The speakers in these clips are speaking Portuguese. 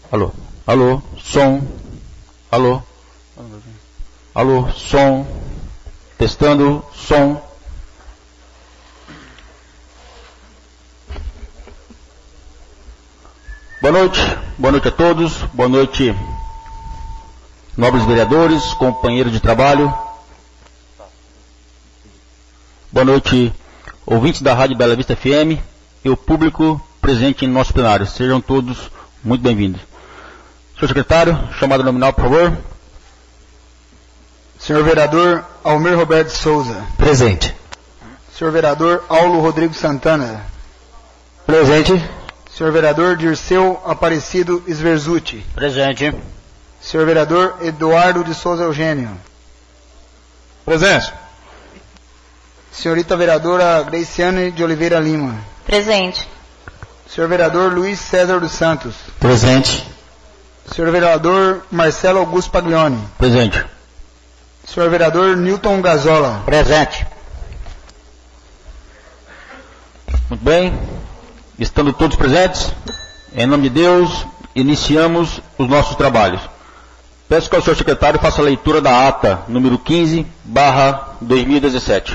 Alô, alô, som, alô, alô, som, testando, som. Boa noite a todos, boa noite, nobres vereadores, companheiros de trabalho, boa noite, ouvintes da Rádio Bela Vista FM e o público presente em nosso plenário. Sejam todos muito bem-vindos. Senhor secretário, chamada nominal, por favor. Senhor vereador Almir Roberto Souza. Presente. Senhor vereador Aulo Rodrigo Santana. Presente. Senhor vereador Dirceu Aparecido Sverzuti. Presente. Senhor vereador Eduardo de Souza Eugênio. Presente. Senhorita vereadora Graciane de Oliveira Lima. Presente. Senhor vereador Luiz César dos Santos. Presente. Senhor vereador Marcelo Augusto Paglioni. Presente. Senhor vereador Newton Gazola. Presente. Muito bem. Estando todos presentes, em nome de Deus, iniciamos os nossos trabalhos. Peço que o senhor secretário faça a leitura da ata número 15/2017.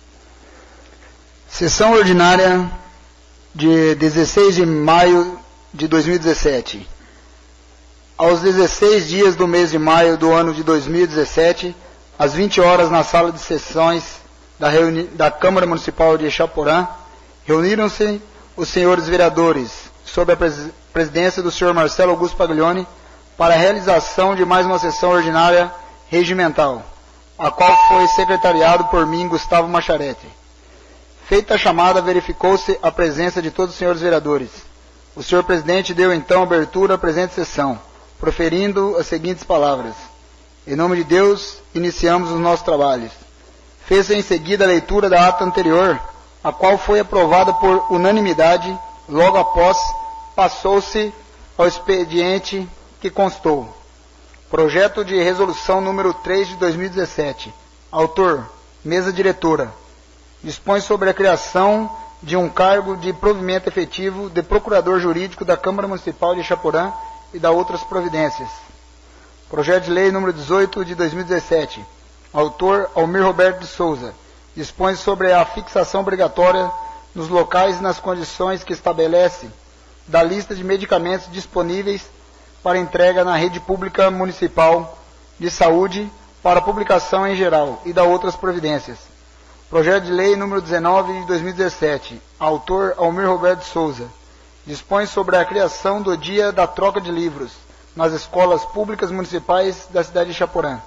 Sessão ordinária de 16 de maio de 2017. Aos 16 dias do mês de maio do ano de 2017, às 20 horas, na sala de sessões da Câmara Municipal de Chaporã, reuniram-se os senhores vereadores, sob a presidência do senhor Marcelo Augusto Paglioni, para a realização de mais uma sessão ordinária regimental, a qual foi secretariado por mim, Gustavo Macharete. Feita a chamada, verificou-se a presença de todos os senhores vereadores. O senhor presidente deu então abertura à presente sessão, proferindo as seguintes palavras: em nome de Deus, iniciamos os nossos trabalhos. Fez-se em seguida a leitura da ata anterior, a qual foi aprovada por unanimidade. Logo após, passou-se ao expediente que constou. Projeto de resolução número 3 de 2017. Autor, mesa diretora. Dispõe sobre a criação de um cargo de provimento efetivo de procurador jurídico da Câmara Municipal de Chaporã e da outras providências. Projeto de lei número 18 de 2017. Autor, Almir Roberto de Souza. Dispõe sobre a fixação obrigatória nos locais e nas condições que estabelece da lista de medicamentos disponíveis para entrega na rede pública municipal de saúde para publicação em geral e da outras providências. Projeto de lei número 19 de 2017. Autor, Almir Roberto de Souza. Dispõe sobre a criação do dia da troca de livros nas escolas públicas municipais da cidade de Chaporã.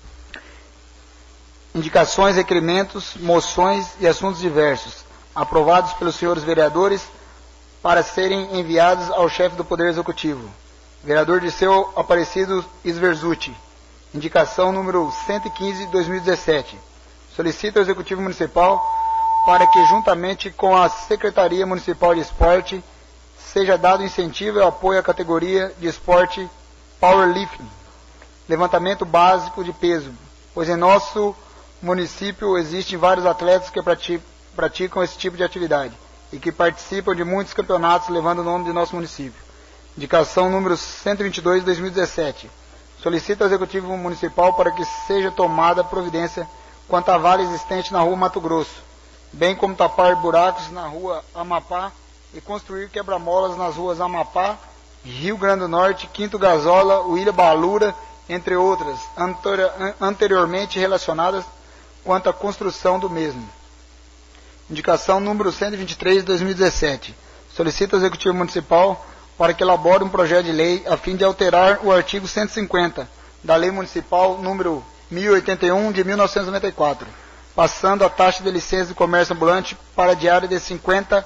Indicações, requerimentos, moções e assuntos diversos, aprovados pelos senhores vereadores para serem enviados ao chefe do Poder Executivo. Vereador Dirceu Aparecido Sverzuti. Indicação número 115 de 2017. Solicita ao Executivo Municipal para que, juntamente com a Secretaria Municipal de Esporte, seja dado incentivo e apoio à categoria de esporte Powerlifting, levantamento básico de peso, pois em nosso município existem vários atletas que praticam esse tipo de atividade e que participam de muitos campeonatos levando o nome de nosso município. Indicação número 122 de 2017. Solicita ao Executivo Municipal para que seja tomada providência quanto à vala existente na rua Mato Grosso, bem como tapar buracos na rua Amapá e construir quebra-molas nas ruas Amapá, Rio Grande do Norte, Quinto Gazola, William Balura, entre outras, anteriormente relacionadas quanto à construção do mesmo. Indicação número 123 de 2017. Solicita ao Executivo Municipal para que elabore um projeto de lei a fim de alterar o artigo 150 da Lei Municipal número 1081 de 1994, passando a taxa de licença de comércio ambulante para a diária de 50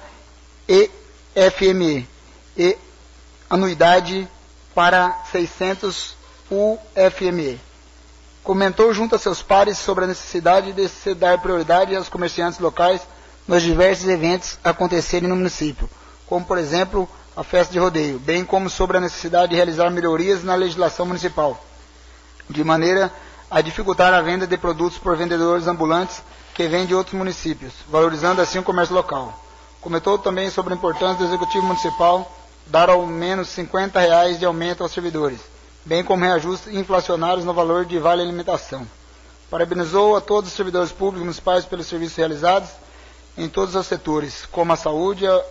EFME e anuidade para 600 UFME. Comentou junto a seus pares sobre a necessidade de se dar prioridade aos comerciantes locais nos diversos eventos a acontecerem no município, como, por exemplo, a festa de rodeio, bem como sobre a necessidade de realizar melhorias na legislação municipal, de maneira a dificultar a venda de produtos por vendedores ambulantes que vêm de outros municípios, valorizando assim o comércio local. Comentou também sobre a importância do Executivo Municipal dar ao menos R$50 de aumento aos servidores, bem como reajustes inflacionários no valor de vale alimentação. Parabenizou a todos os servidores públicos municipais pelos serviços realizados em todos os setores, como a saúde, a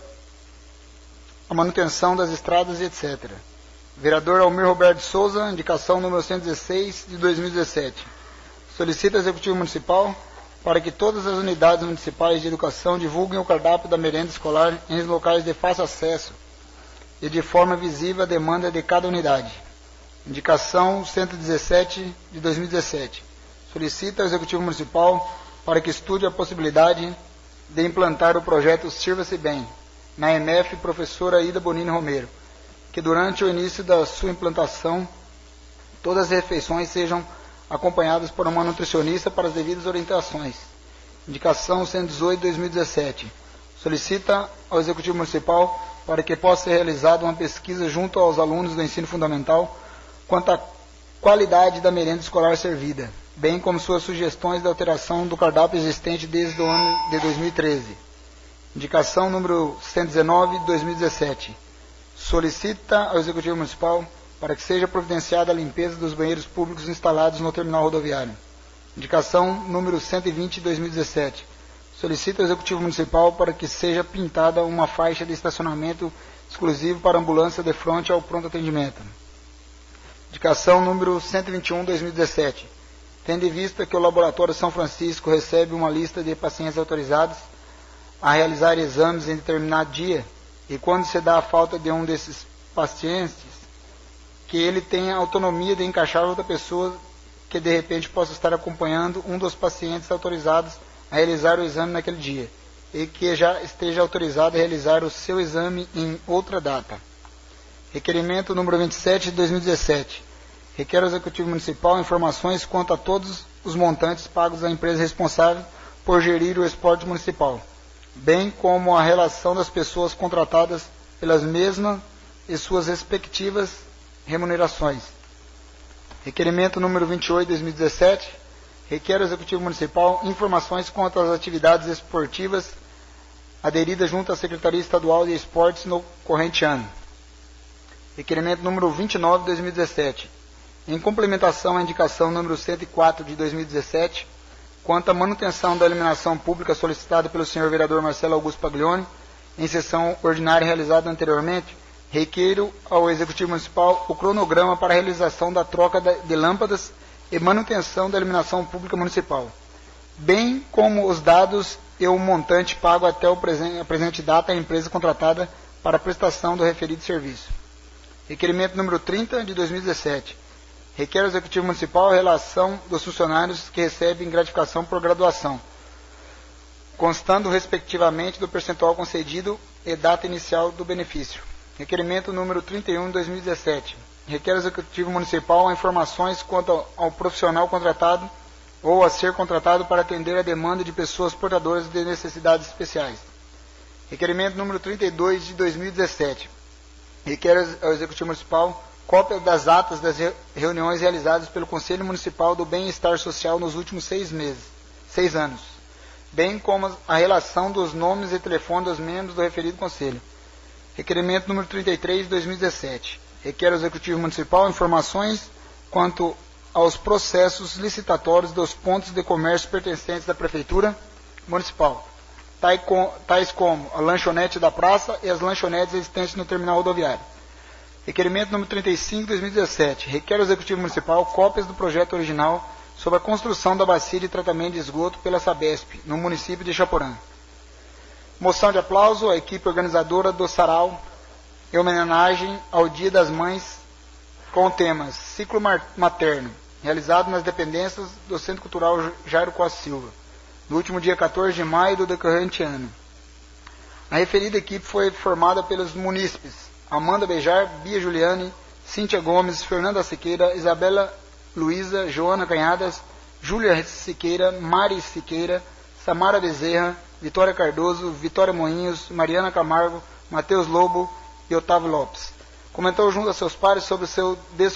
manutenção das estradas e etc. Vereador Almir Roberto Souza, indicação número 116 de 2017. Solicita ao Executivo Municipal para que todas as unidades municipais de educação divulguem o cardápio da merenda escolar em locais de fácil acesso e de forma visível a demanda de cada unidade. Indicação 117 de 2017. Solicita ao Executivo Municipal para que estude a possibilidade de implantar o projeto Sirva-se Bem, na EMF Professora Ida Bonini Romero, que durante o início da sua implantação, todas as refeições sejam acompanhadas por uma nutricionista para as devidas orientações. Indicação 118 de 2017. Solicita ao Executivo Municipal para que possa ser realizada uma pesquisa junto aos alunos do ensino fundamental quanto à qualidade da merenda escolar servida, bem como suas sugestões de alteração do cardápio existente desde o ano de 2013. Indicação número 119 de 2017. Solicita ao Executivo Municipal para que seja providenciada a limpeza dos banheiros públicos instalados no terminal rodoviário. Indicação número 120 de 2017. Solicita ao Executivo Municipal para que seja pintada uma faixa de estacionamento exclusivo para ambulância de frente ao pronto atendimento. Indicação número 121 de 2017. Tendo em vista que o Laboratório São Francisco recebe uma lista de pacientes autorizados a realizar exames em determinado dia, e quando se dá a falta de um desses pacientes, que ele tenha autonomia de encaixar outra pessoa que de repente possa estar acompanhando um dos pacientes autorizados a realizar o exame naquele dia, e que já esteja autorizado a realizar o seu exame em outra data. Requerimento número 27 de 2017. Requer ao Executivo Municipal informações quanto a todos os montantes pagos à empresa responsável por gerir o esporte municipal, bem como a relação das pessoas contratadas pelas mesmas e suas respectivas remunerações. Requerimento número 28 de 2017. Requer ao Executivo Municipal informações quanto às atividades esportivas aderidas junto à Secretaria Estadual de Esportes no corrente ano. Requerimento número 29 de 2017. Em complementação à indicação número 104 de 2017, quanto à manutenção da iluminação pública solicitada pelo senhor vereador Marcelo Augusto Paglioni, em sessão ordinária realizada anteriormente, requeiro ao Executivo Municipal o cronograma para a realização da troca de lâmpadas e manutenção da iluminação pública municipal, bem como os dados e o montante pago até a presente data à empresa contratada para a prestação do referido serviço. Requerimento número 30 de 2017. Requer ao Executivo Municipal a relação dos funcionários que recebem gratificação por graduação, constando respectivamente do percentual concedido e data inicial do benefício. Requerimento número 31 de 2017. Requer ao Executivo Municipal informações quanto ao profissional contratado ou a ser contratado para atender a demanda de pessoas portadoras de necessidades especiais. Requerimento número 32 de 2017. Requer ao Executivo Municipal cópia das atas das reuniões realizadas pelo Conselho Municipal do Bem-Estar Social nos últimos 6 anos, bem como a relação dos nomes e telefone dos membros do referido Conselho. Requerimento número 33 de 2017. Requer ao Executivo Municipal informações quanto aos processos licitatórios dos pontos de comércio pertencentes à Prefeitura Municipal, tais como a lanchonete da praça e as lanchonetes existentes no terminal rodoviário. Requerimento número 35 de 2017. Requer ao Executivo Municipal cópias do projeto original sobre a construção da bacia de tratamento de esgoto pela Sabesp, no município de Chaporã. Moção de aplauso à equipe organizadora do Sarau em homenagem ao Dia das Mães com o tema Ciclo Materno, realizado nas dependências do Centro Cultural Jairo Costa Silva, no último dia 14 de maio do decorrente ano. A referida equipe foi formada pelos munícipes Amanda Bejar, Bia Juliane, Cíntia Gomes, Fernanda Siqueira, Isabela Luiza, Joana Canhadas, Júlia Siqueira, Mari Siqueira, Samara Bezerra, Vitória Cardoso, Vitória Moinhos, Mariana Camargo, Matheus Lobo e Otávio Lopes. Comentou junto a seus pares sobre o seu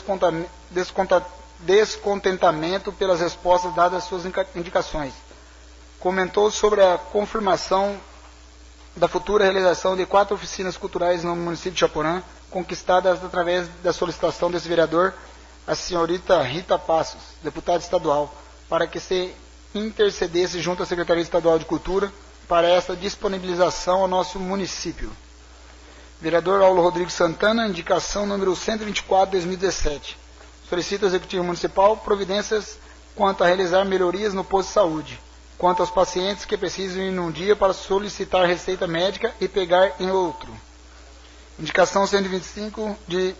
descontentamento pelas respostas dadas às suas indicações. Comentou sobre a confirmação da futura realização de 4 oficinas culturais no município de Chaporã, conquistadas através da solicitação desse vereador, a senhorita Rita Passos, deputada estadual, para que se intercedesse junto à Secretaria Estadual de Cultura para essa disponibilização ao nosso município. Vereador Aulo Rodrigues Santana, indicação número 124/2017. Solicita ao Executivo Municipal providências quanto a realizar melhorias no posto de saúde, quanto aos pacientes que precisam ir num dia para solicitar receita médica e pegar em outro. Indicação 125 de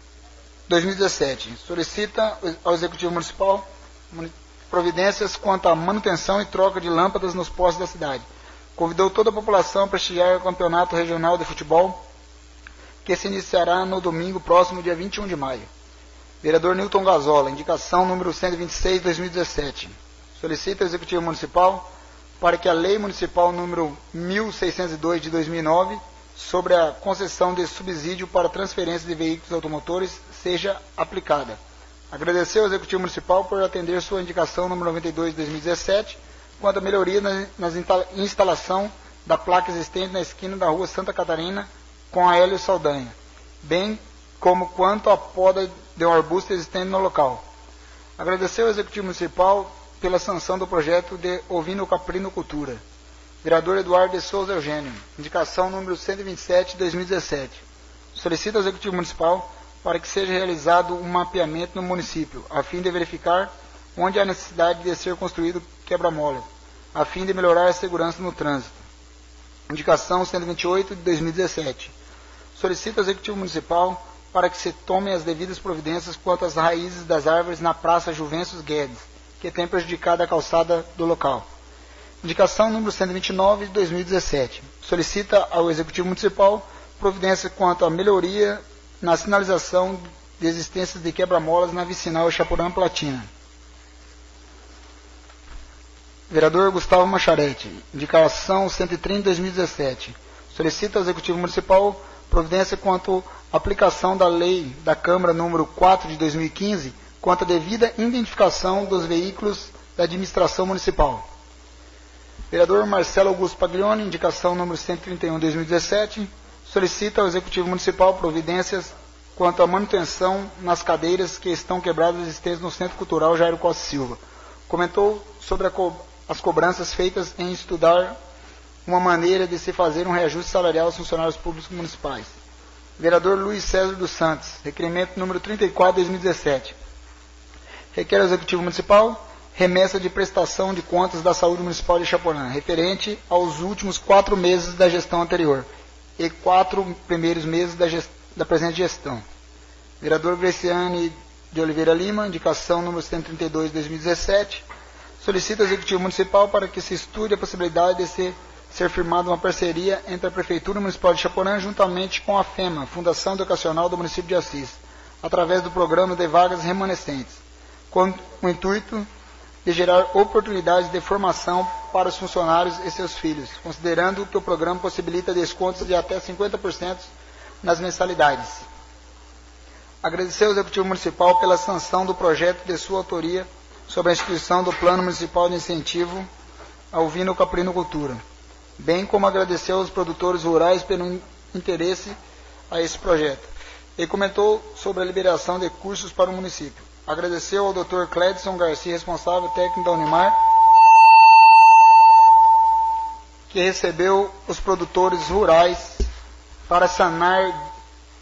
2017. Solicita ao Executivo Municipal providências quanto à manutenção e troca de lâmpadas nos postos da cidade. Convidou toda a população a prestigiar o Campeonato Regional de Futebol, que se iniciará no domingo próximo, dia 21 de maio. Vereador Newton Gazola, indicação número 126/2017. Solicita ao Executivo Municipal para que a Lei Municipal número 1602 de 2009 sobre a concessão de subsídio para transferência de veículos automotores seja aplicada. Agradeceu ao Executivo Municipal por atender sua indicação número 92 de 2017 quanto à melhoria na instalação da placa existente na esquina da rua Santa Catarina com a Hélio Saldanha, bem como quanto à poda de um arbusto existente no local. Agradeceu ao Executivo Municipal pela sanção do projeto de Ovino Caprino Cultura. Vereador Eduardo de Souza Eugênio, indicação número 127 de 2017. Solicita ao Executivo Municipal para que seja realizado um mapeamento no município, a fim de verificar onde há necessidade de ser construído quebra-molas, a fim de melhorar a segurança no trânsito. Indicação 128 de 2017. Solicita ao Executivo Municipal para que se tomem as devidas providências quanto às raízes das árvores na Praça Juventus Guedes, que tem prejudicado a calçada do local. Indicação número 129 de 2017. Solicita ao Executivo Municipal providência quanto à melhoria na sinalização de existência de quebra-molas na vicinal Chaporã Platina. Vereador Gustavo Macharete, indicação 130 de 2017. Solicita ao Executivo Municipal providência quanto à aplicação da lei da Câmara número 4 de 2015 quanto à devida identificação dos veículos da administração municipal. Vereador Marcelo Augusto Paglioni, indicação número 131 de 2017, solicita ao Executivo Municipal providências quanto à manutenção nas cadeiras que estão quebradas existentes no Centro Cultural Jairo Costa Silva. Comentou sobre as cobranças feitas em estudar uma maneira de se fazer um reajuste salarial aos funcionários públicos municipais. Vereador Luiz César dos Santos, requerimento número 34 de 2017. Requer ao Executivo Municipal remessa de prestação de contas da saúde municipal de Chaporã, referente aos últimos 4 meses da gestão anterior e 4 primeiros meses da presente gestão. Vereador Graciane de Oliveira Lima, indicação número 132 de 2017, solicita ao Executivo Municipal para que se estude a possibilidade de ser firmada uma parceria entre a Prefeitura Municipal de Chaporã juntamente com a FEMA, Fundação Educacional do Município de Assis, através do Programa de Vagas Remanescentes, com o intuito de gerar oportunidades de formação para os funcionários e seus filhos, considerando que o programa possibilita descontos de até 50% nas mensalidades. Agradecer ao Executivo Municipal pela sanção do projeto de sua autoria sobre a instituição do Plano Municipal de Incentivo ao Ovino-Caprinocultura, bem como agradecer aos produtores rurais pelo interesse a esse projeto. Ele comentou sobre a liberação de cursos para o município. Agradeceu ao Dr. Cledson Garcia, responsável técnico da Unimar, que recebeu os produtores rurais para sanar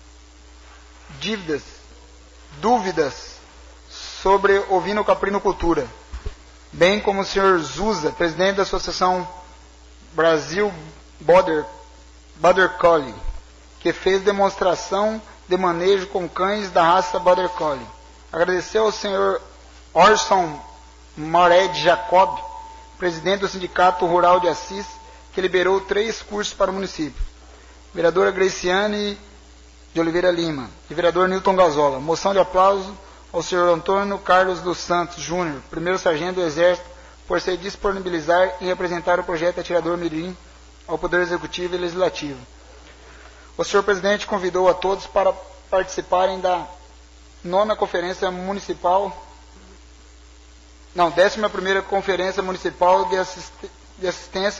dúvidas sobre ovino-caprinocultura, bem como o Sr. Zusa, presidente da Associação Brasil Border Collie, que fez demonstração de manejo com cães da raça Border Collie. Agradeceu ao Sr. Orson Mored Jacob, presidente do Sindicato Rural de Assis, que liberou 3 cursos para o município. Vereadora Graciane de Oliveira Lima e vereador Newton Gazola. Moção de aplauso ao Sr. Antônio Carlos dos Santos Júnior, primeiro sargento do Exército, por se disponibilizar e representar o projeto Atirador Mirim ao Poder Executivo e Legislativo. O senhor presidente convidou a todos para participarem da 11ª Conferência Municipal de Assistência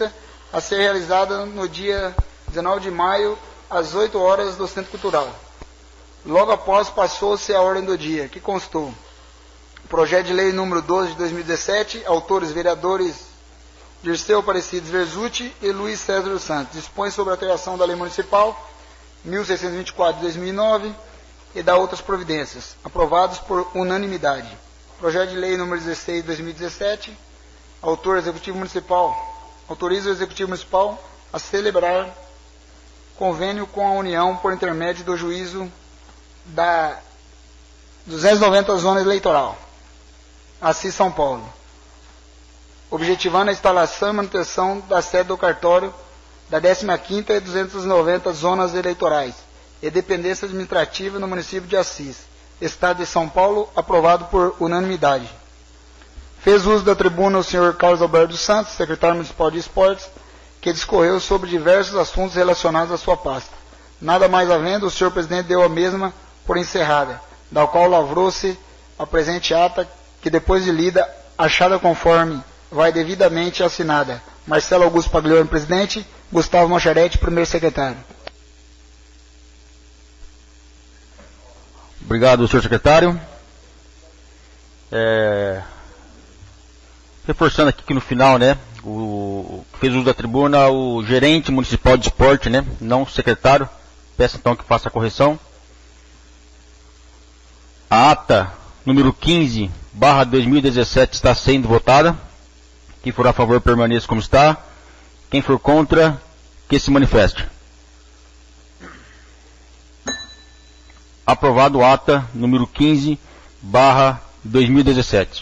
a ser realizada no dia 19 de maio, às 8 horas, no Centro Cultural. Logo após, passou-se a ordem do dia, que constou: projeto de lei número 12 de 2017, autores vereadores Dirceu Aparecidos Verzutti e Luiz César dos Santos. Dispõe sobre a alteração da lei municipal 1624 de 2009 e da outras providências, aprovados por unanimidade. Projeto de lei número 16 de 2017, autoriza o Executivo Municipal a celebrar convênio com a União por intermédio do juízo da 290 Zona Eleitoral, Assis, São Paulo, objetivando a instalação e manutenção da sede do cartório da 15ª e 290 Zonas Eleitorais e dependência administrativa no município de Assis, Estado de São Paulo, aprovado por unanimidade. Fez uso da tribuna o senhor Carlos Alberto dos Santos, secretário municipal de esportes, que discorreu sobre diversos assuntos relacionados à sua pasta. Nada mais havendo, o senhor presidente deu a mesma por encerrada, da qual lavrou-se a presente ata, que depois de lida, achada conforme vai devidamente assinada. Marcelo Augusto Paglione, presidente. Gustavo Macharete, primeiro secretário. Obrigado, senhor secretário. Reforçando aqui que no final, né, o que fez uso da tribuna, o gerente municipal de esporte, né, não o secretário. Peço então que faça a correção. A ata número 15/2017 está sendo votada. Quem for a favor, permaneça como está. Quem for contra, que se manifeste. Aprovado a ata número 15/2017.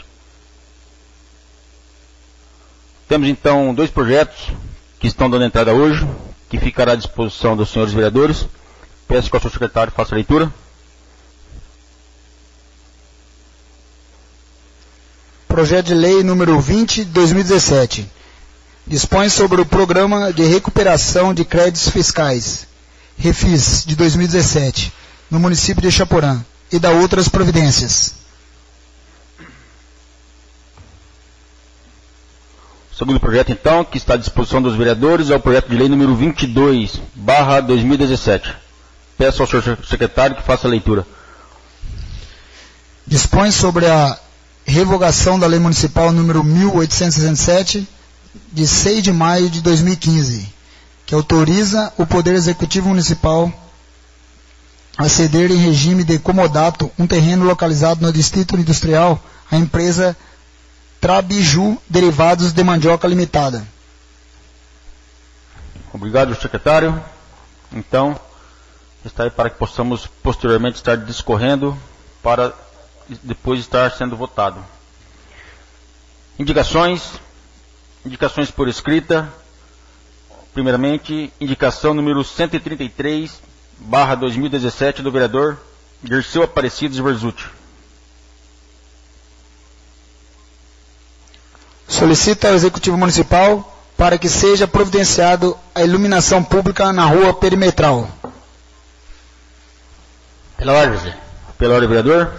Temos então 2 projetos que estão dando entrada hoje, que ficará à disposição dos senhores vereadores. Peço que o senhor secretário faça a leitura. Projeto de lei número 20 de 2017. Dispõe sobre o Programa de Recuperação de Créditos Fiscais, Refis, de 2017, no município de Chaporã, e da outras providências. O segundo projeto, então, que está à disposição dos vereadores, é o projeto de lei número 22/2017. Peço ao senhor secretário que faça a leitura. Dispõe sobre a revogação da Lei Municipal número 1867, de 6 de maio de 2015, que autoriza o Poder Executivo Municipal a ceder em regime de comodato um terreno localizado no Distrito Industrial à empresa Trabiju Derivados de Mandioca Limitada. Obrigado, secretário. Então, está aí para que possamos posteriormente estar discorrendo para depois estar sendo votado. Indicações por escrita. Primeiramente, indicação número 133/2017 do vereador Dirceu Aparecidos Verzutti. Solicita ao Executivo Municipal para que seja providenciado a iluminação pública na rua perimetral. Pela ordem, José. Pela ordem, vereador.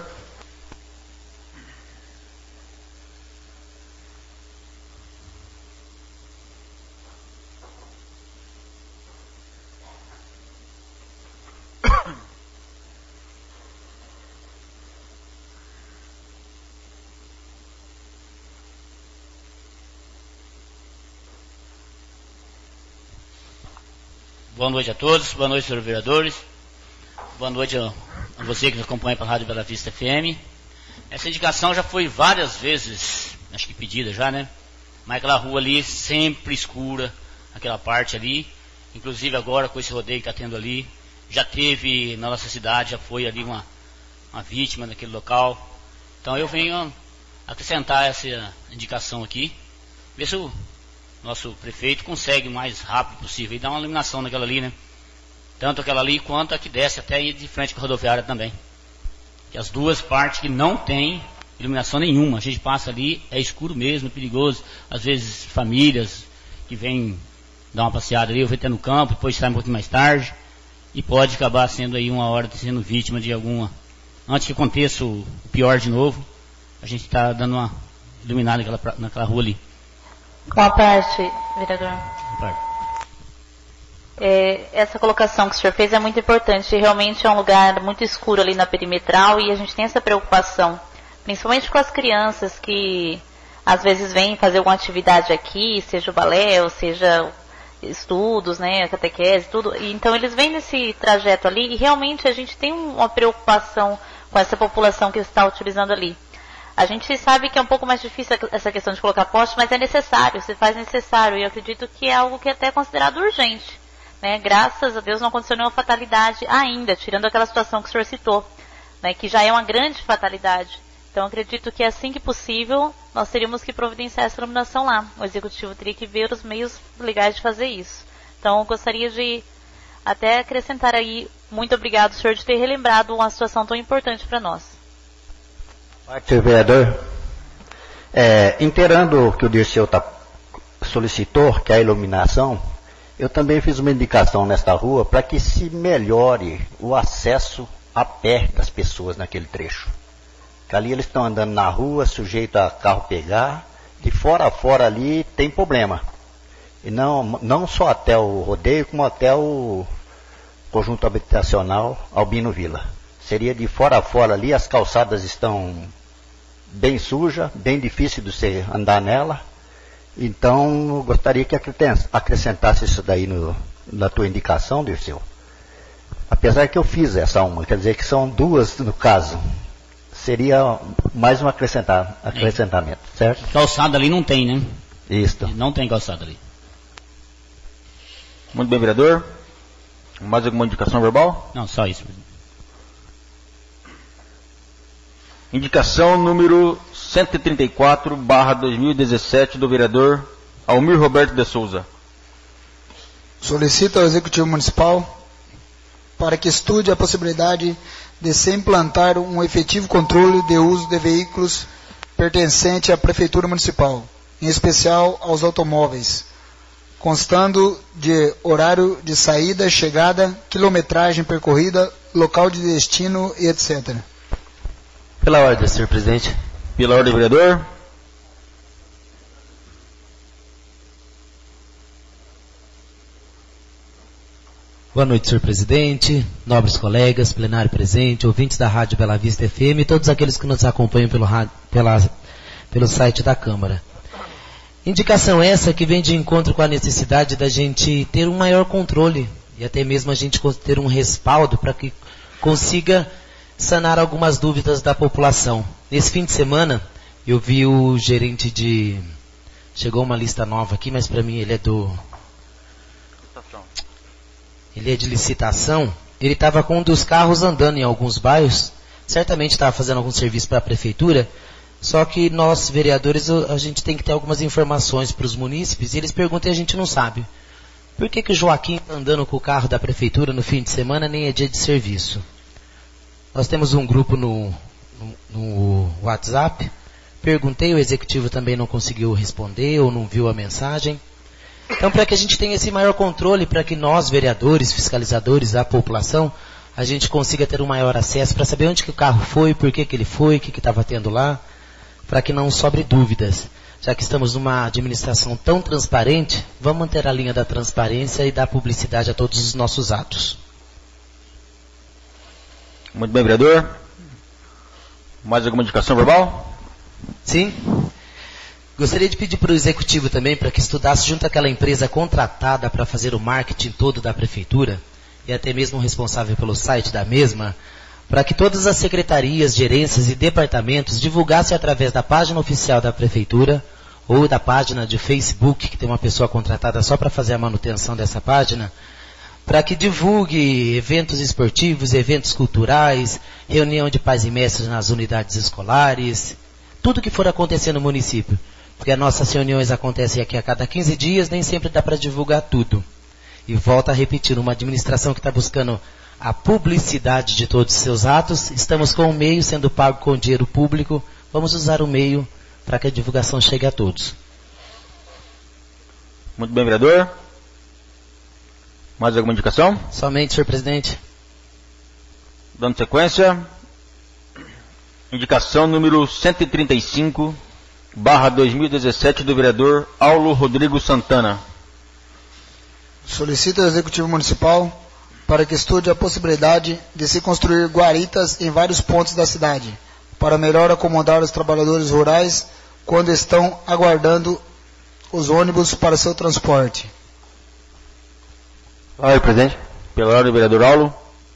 Boa noite a todos, boa noite, senhores vereadores, boa noite a você que nos acompanha pela Rádio Bela Vista FM. Essa indicação já foi várias vezes, acho que pedida já, né? Mas aquela rua ali sempre escura, aquela parte ali, inclusive agora com esse rodeio que está tendo ali, já teve na nossa cidade, já foi ali uma vítima naquele local. Então eu venho acrescentar essa indicação aqui, ver se o nosso prefeito consegue o mais rápido possível e dar uma iluminação naquela ali, né? Tanto aquela ali quanto a que desce até de frente com a rodoviária também. Que as duas partes que não tem iluminação nenhuma, a gente passa ali, é escuro mesmo, perigoso. Às vezes famílias que vêm dar uma passeada ali, ou vem até no campo, depois sai um pouquinho mais tarde, e pode acabar sendo aí uma hora sendo vítima de alguma, antes que aconteça o pior de novo, a gente está dando uma iluminada naquela rua ali. Com a parte, vereador. Essa colocação que o senhor fez é muito importante. Realmente é um lugar muito escuro ali na perimetral e a gente tem essa preocupação, principalmente com as crianças que às vezes vêm fazer alguma atividade aqui, seja o balé ou seja estudos, né, catequese, tudo. E, então eles vêm nesse trajeto ali e realmente a gente tem uma preocupação com essa população que está utilizando ali. A gente sabe que é um pouco mais difícil essa questão de colocar poste, mas é necessário, se faz necessário, e eu acredito que é algo que é até considerado urgente, né? Graças a Deus não aconteceu nenhuma fatalidade ainda, tirando aquela situação que o senhor citou, né, que já é uma grande fatalidade. Então eu acredito que assim que possível, nós teríamos que providenciar essa iluminação lá. O executivo teria que ver os meios legais de fazer isso. Então eu gostaria de até acrescentar aí, muito obrigado, senhor, de ter relembrado uma situação tão importante para nós. Senhor vereador, inteirando o que o Dirceu solicitou, que é a iluminação, eu também fiz uma indicação nesta rua para que se melhore o acesso a pé das pessoas naquele trecho. Que ali eles estão andando na rua, sujeito a carro pegar, de fora a fora ali tem problema. E não só até o rodeio, como até o conjunto habitacional Albino Vila. Seria de fora a fora ali, as calçadas estão bem sujas, bem difícil de você andar nela. Então, eu gostaria que acrescentasse isso daí na tua indicação, Dirceu. Apesar que eu fiz essa uma, quer dizer que são duas no caso. Seria mais um acrescentamento, certo? Calçada ali não tem, né? Isso. Não tem calçada ali. Muito bem, vereador. Mais alguma indicação verbal? Não, só isso. Indicação número 134/2017 do vereador Almir Roberto de Souza. Solicito ao Executivo Municipal para que estude a possibilidade de se implantar um efetivo controle de uso de veículos pertencente à Prefeitura Municipal, em especial aos automóveis, constando de horário de saída, chegada, quilometragem percorrida, local de destino e etc. Pela ordem, senhor presidente. Pela ordem, vereador. Boa noite, senhor presidente, nobres colegas, plenário presente, ouvintes da Rádio Bela Vista FM e todos aqueles que nos acompanham pelo site da Câmara. Indicação essa que vem de encontro com a necessidade da gente ter um maior controle e até mesmo a gente ter um respaldo para que consiga sanar algumas dúvidas da população. Nesse fim de semana, eu vi o gerente de... Chegou uma lista nova aqui, mas para mim ele é de licitação. Ele estava com um dos carros andando em alguns bairros, certamente estava fazendo algum serviço para a prefeitura, só que nós, vereadores, a gente tem que ter algumas informações para os munícipes, e eles perguntam e a gente não sabe. Por que o Joaquim está andando com o carro da prefeitura no fim de semana, nem é dia de serviço? Nós temos um grupo no WhatsApp, perguntei, o executivo também não conseguiu responder ou não viu a mensagem. Então, para que a gente tenha esse maior controle, para que nós, vereadores, fiscalizadores, a população, a gente consiga ter um maior acesso para saber onde que o carro foi, por que ele foi, o que estava tendo lá, para que não sobre dúvidas. Já que estamos numa administração tão transparente, vamos manter a linha da transparência e da publicidade a todos os nossos atos. Muito bem, vereador. Mais alguma indicação verbal? Sim. Gostaria de pedir para o executivo também para que estudasse junto àquela empresa contratada para fazer o marketing todo da prefeitura e até mesmo o responsável pelo site da mesma, para que todas as secretarias, gerências e departamentos divulgassem através da página oficial da prefeitura ou da página de Facebook, que tem uma pessoa contratada só para fazer a manutenção dessa página, para que divulgue eventos esportivos, eventos culturais, reunião de pais e mestres nas unidades escolares, tudo que for acontecer no município. Porque as nossas reuniões acontecem aqui a cada 15 dias, nem sempre dá para divulgar tudo. E volto a repetir, uma administração que está buscando a publicidade de todos os seus atos, estamos com o meio sendo pago com dinheiro público, vamos usar o meio para que a divulgação chegue a todos. Muito bem, vereador. Mais alguma indicação? Somente, senhor presidente. Dando sequência, indicação número 135/2017 do vereador Aulo Rodrigo Santana. Solicita ao Executivo Municipal para que estude a possibilidade de se construir guaritas em vários pontos da cidade, para melhor acomodar os trabalhadores rurais quando estão aguardando os ônibus para seu transporte. Olha, presidente. Pela ordem, vereador Aulo.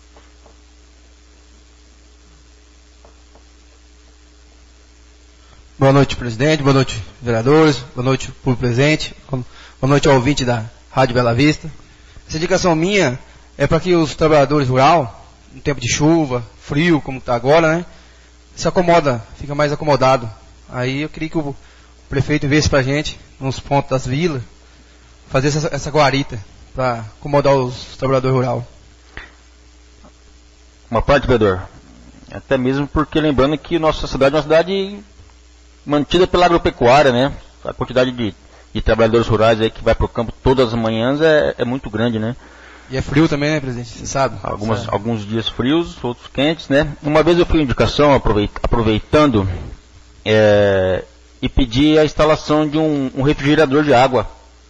Boa noite, presidente. Boa noite, vereadores. Boa noite, público presente. Boa noite ao ouvinte da Rádio Bela Vista. Essa indicação minha é para que os trabalhadores rurais, em tempo de chuva, frio, como está agora, né, se acomoda, fica mais acomodado. Aí eu queria que o prefeito visse para a gente, nos pontos das vilas, fazer essa guarita para acomodar os trabalhadores rurais. Uma parte, vereador. Até mesmo porque, lembrando que nossa cidade é uma cidade mantida pela agropecuária, né? A quantidade de trabalhadores rurais aí que vai para o campo todas as manhãs é muito grande, né? E é frio também, né, presidente? Você sabe? Alguns dias frios, outros quentes, né? Uma vez eu fui em indicação, aproveitando, e pedi a instalação de um refrigerador de água.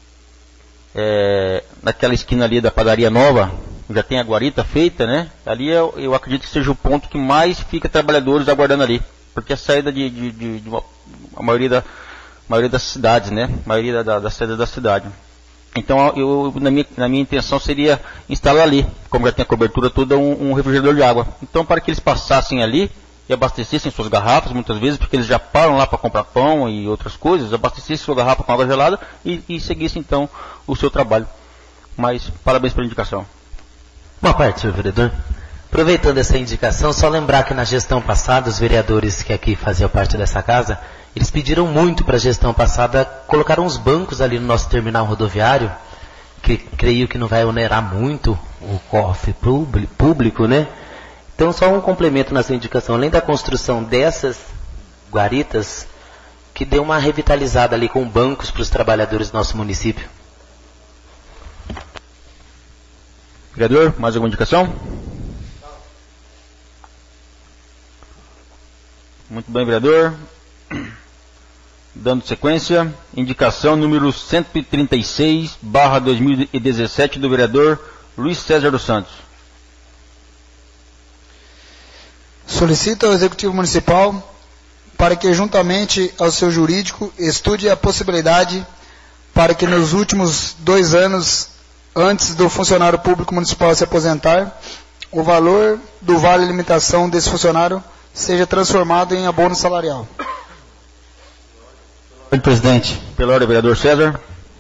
Naquela esquina ali da padaria nova, já tem a guarita feita, né? Ali eu acredito que seja o ponto que mais fica trabalhadores aguardando ali. Porque a saída a maioria das cidades, né? A maioria das saídas da cidade. Então, na minha intenção seria instalar ali, como já tem a cobertura toda, um refrigerador de água. Então, para que eles passassem ali e abastecessem suas garrafas, muitas vezes, porque eles já param lá para comprar pão e outras coisas, abastecessem sua garrafa com água gelada e seguissem, então, o seu trabalho. Mas, parabéns pela indicação. Uma parte, senhor vereador. Aproveitando essa indicação, só lembrar que na gestão passada, os vereadores que aqui faziam parte dessa casa, eles pediram muito para a gestão passada colocar uns bancos ali no nosso terminal rodoviário, que creio que não vai onerar muito o cofre público, né? Então, só um complemento nessa indicação. Além da construção dessas guaritas, que dê uma revitalizada ali com bancos para os trabalhadores do nosso município. Vereador, mais alguma indicação? Muito bem, vereador. Dando sequência, indicação número 136/2017 do vereador Luiz César dos Santos. Solicita ao Executivo Municipal para que, juntamente ao seu jurídico, estude a possibilidade para que nos últimos 2 anos, antes do funcionário público municipal se aposentar, o valor do vale alimentação desse funcionário seja transformado em abono salarial. Senhor presidente. Pela ordem, vereador César.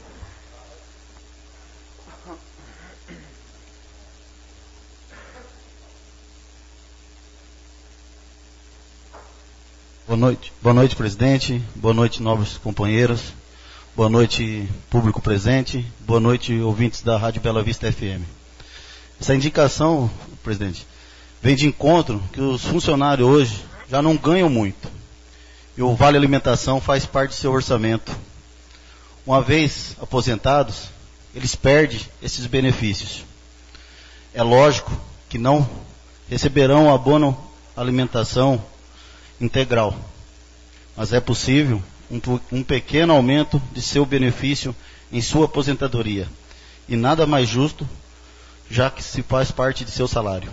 Boa noite, presidente. Boa noite, nobres companheiros. Boa noite, público presente. Boa noite, ouvintes da Rádio Bela Vista FM. Essa indicação, presidente, vem de encontro que os funcionários hoje já não ganham muito. E o Vale Alimentação faz parte do seu orçamento. Uma vez aposentados, eles perdem esses benefícios. É lógico que não receberão abono alimentação integral, mas é possível um pequeno aumento de seu benefício em sua aposentadoria. E nada mais justo, já que se faz parte de seu salário.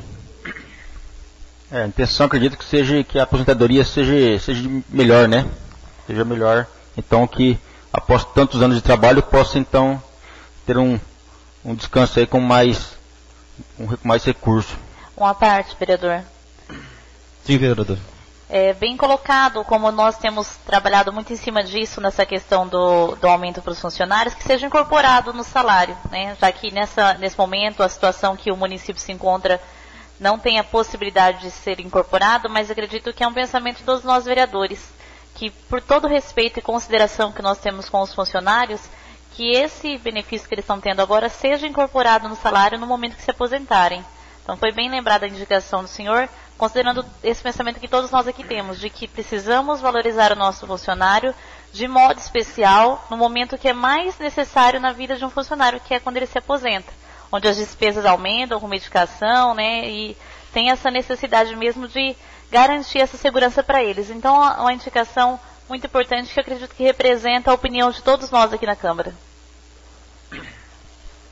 A intenção, acredito que seja que a aposentadoria seja melhor, né? Seja melhor, então que após tantos anos de trabalho possa então ter um descanso aí com mais recurso. Uma parte, vereador. Sim, vereador. Bem colocado, como nós temos trabalhado muito em cima disso, nessa questão do aumento para os funcionários, que seja incorporado no salário, né? Já que nesse momento a situação que o município se encontra não tem a possibilidade de ser incorporado, mas acredito que é um pensamento de todos nós vereadores, que por todo o respeito e consideração que nós temos com os funcionários, que esse benefício que eles estão tendo agora seja incorporado no salário no momento que se aposentarem. Então foi bem lembrada a indicação do senhor, considerando esse pensamento que todos nós aqui temos, de que precisamos valorizar o nosso funcionário de modo especial no momento que é mais necessário na vida de um funcionário, que é quando ele se aposenta, onde as despesas aumentam com medicação, né, e tem essa necessidade mesmo de garantir essa segurança para eles. Então, uma indicação muito importante que eu acredito que representa a opinião de todos nós aqui na Câmara.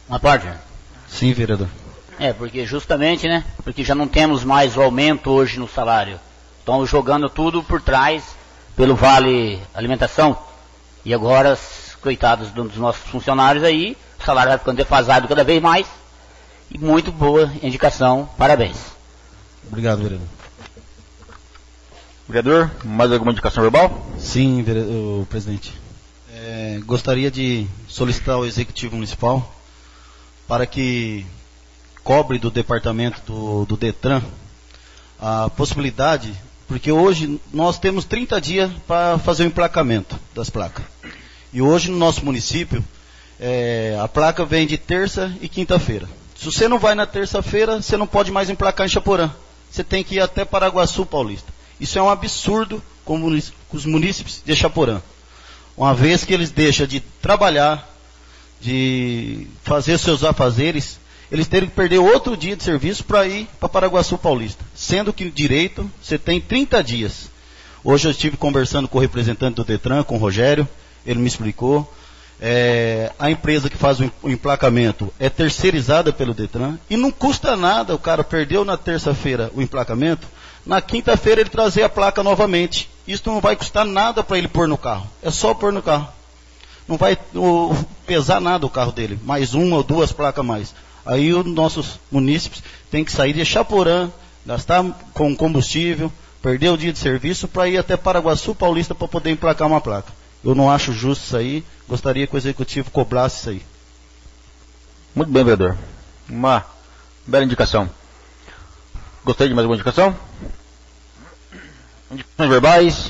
Uma parte? Sim, vereador. Porque justamente, né? Porque já não temos mais o aumento hoje no salário. Estão jogando tudo por trás pelo Vale Alimentação. E agora, coitados dos nossos funcionários aí, o salário vai ficando defasado cada vez mais. E muito boa indicação, parabéns. Obrigado, vereador. Vereador, mais alguma indicação verbal? Sim, vereador, presidente. Gostaria de solicitar ao Executivo Municipal para que cobre do departamento do Detran a possibilidade, porque hoje nós temos 30 dias para fazer o emplacamento das placas. E hoje no nosso município, a placa vem de terça e quinta-feira. Se você não vai na terça-feira, você não pode mais emplacar em Chaporã. Você tem que ir até Paraguaçu Paulista. Isso é um absurdo com os munícipes de Chaporã. Uma vez que eles deixam de trabalhar, de fazer seus afazeres, eles terem que perder outro dia de serviço para ir para Paraguaçu Paulista. Sendo que direito, você tem 30 dias. Hoje eu estive conversando com o representante do Detran, com o Rogério, ele me explicou. A empresa que faz o emplacamento é terceirizada pelo Detran e não custa nada, o cara perdeu na terça-feira o emplacamento, na quinta-feira ele trazer a placa novamente. Isso não vai custar nada para ele pôr no carro, é só pôr no carro. Não vai pesar nada o carro dele, mais uma ou duas placas a mais. Aí os nossos munícipes têm que sair de Chaporã, gastar com combustível, perder o dia de serviço para ir até Paraguaçu Paulista para poder emplacar uma placa. Eu não acho justo isso aí, gostaria que o Executivo cobrasse isso aí. Muito bem, vereador. Uma bela indicação. Gostaria de mais alguma indicação? Indicações verbais.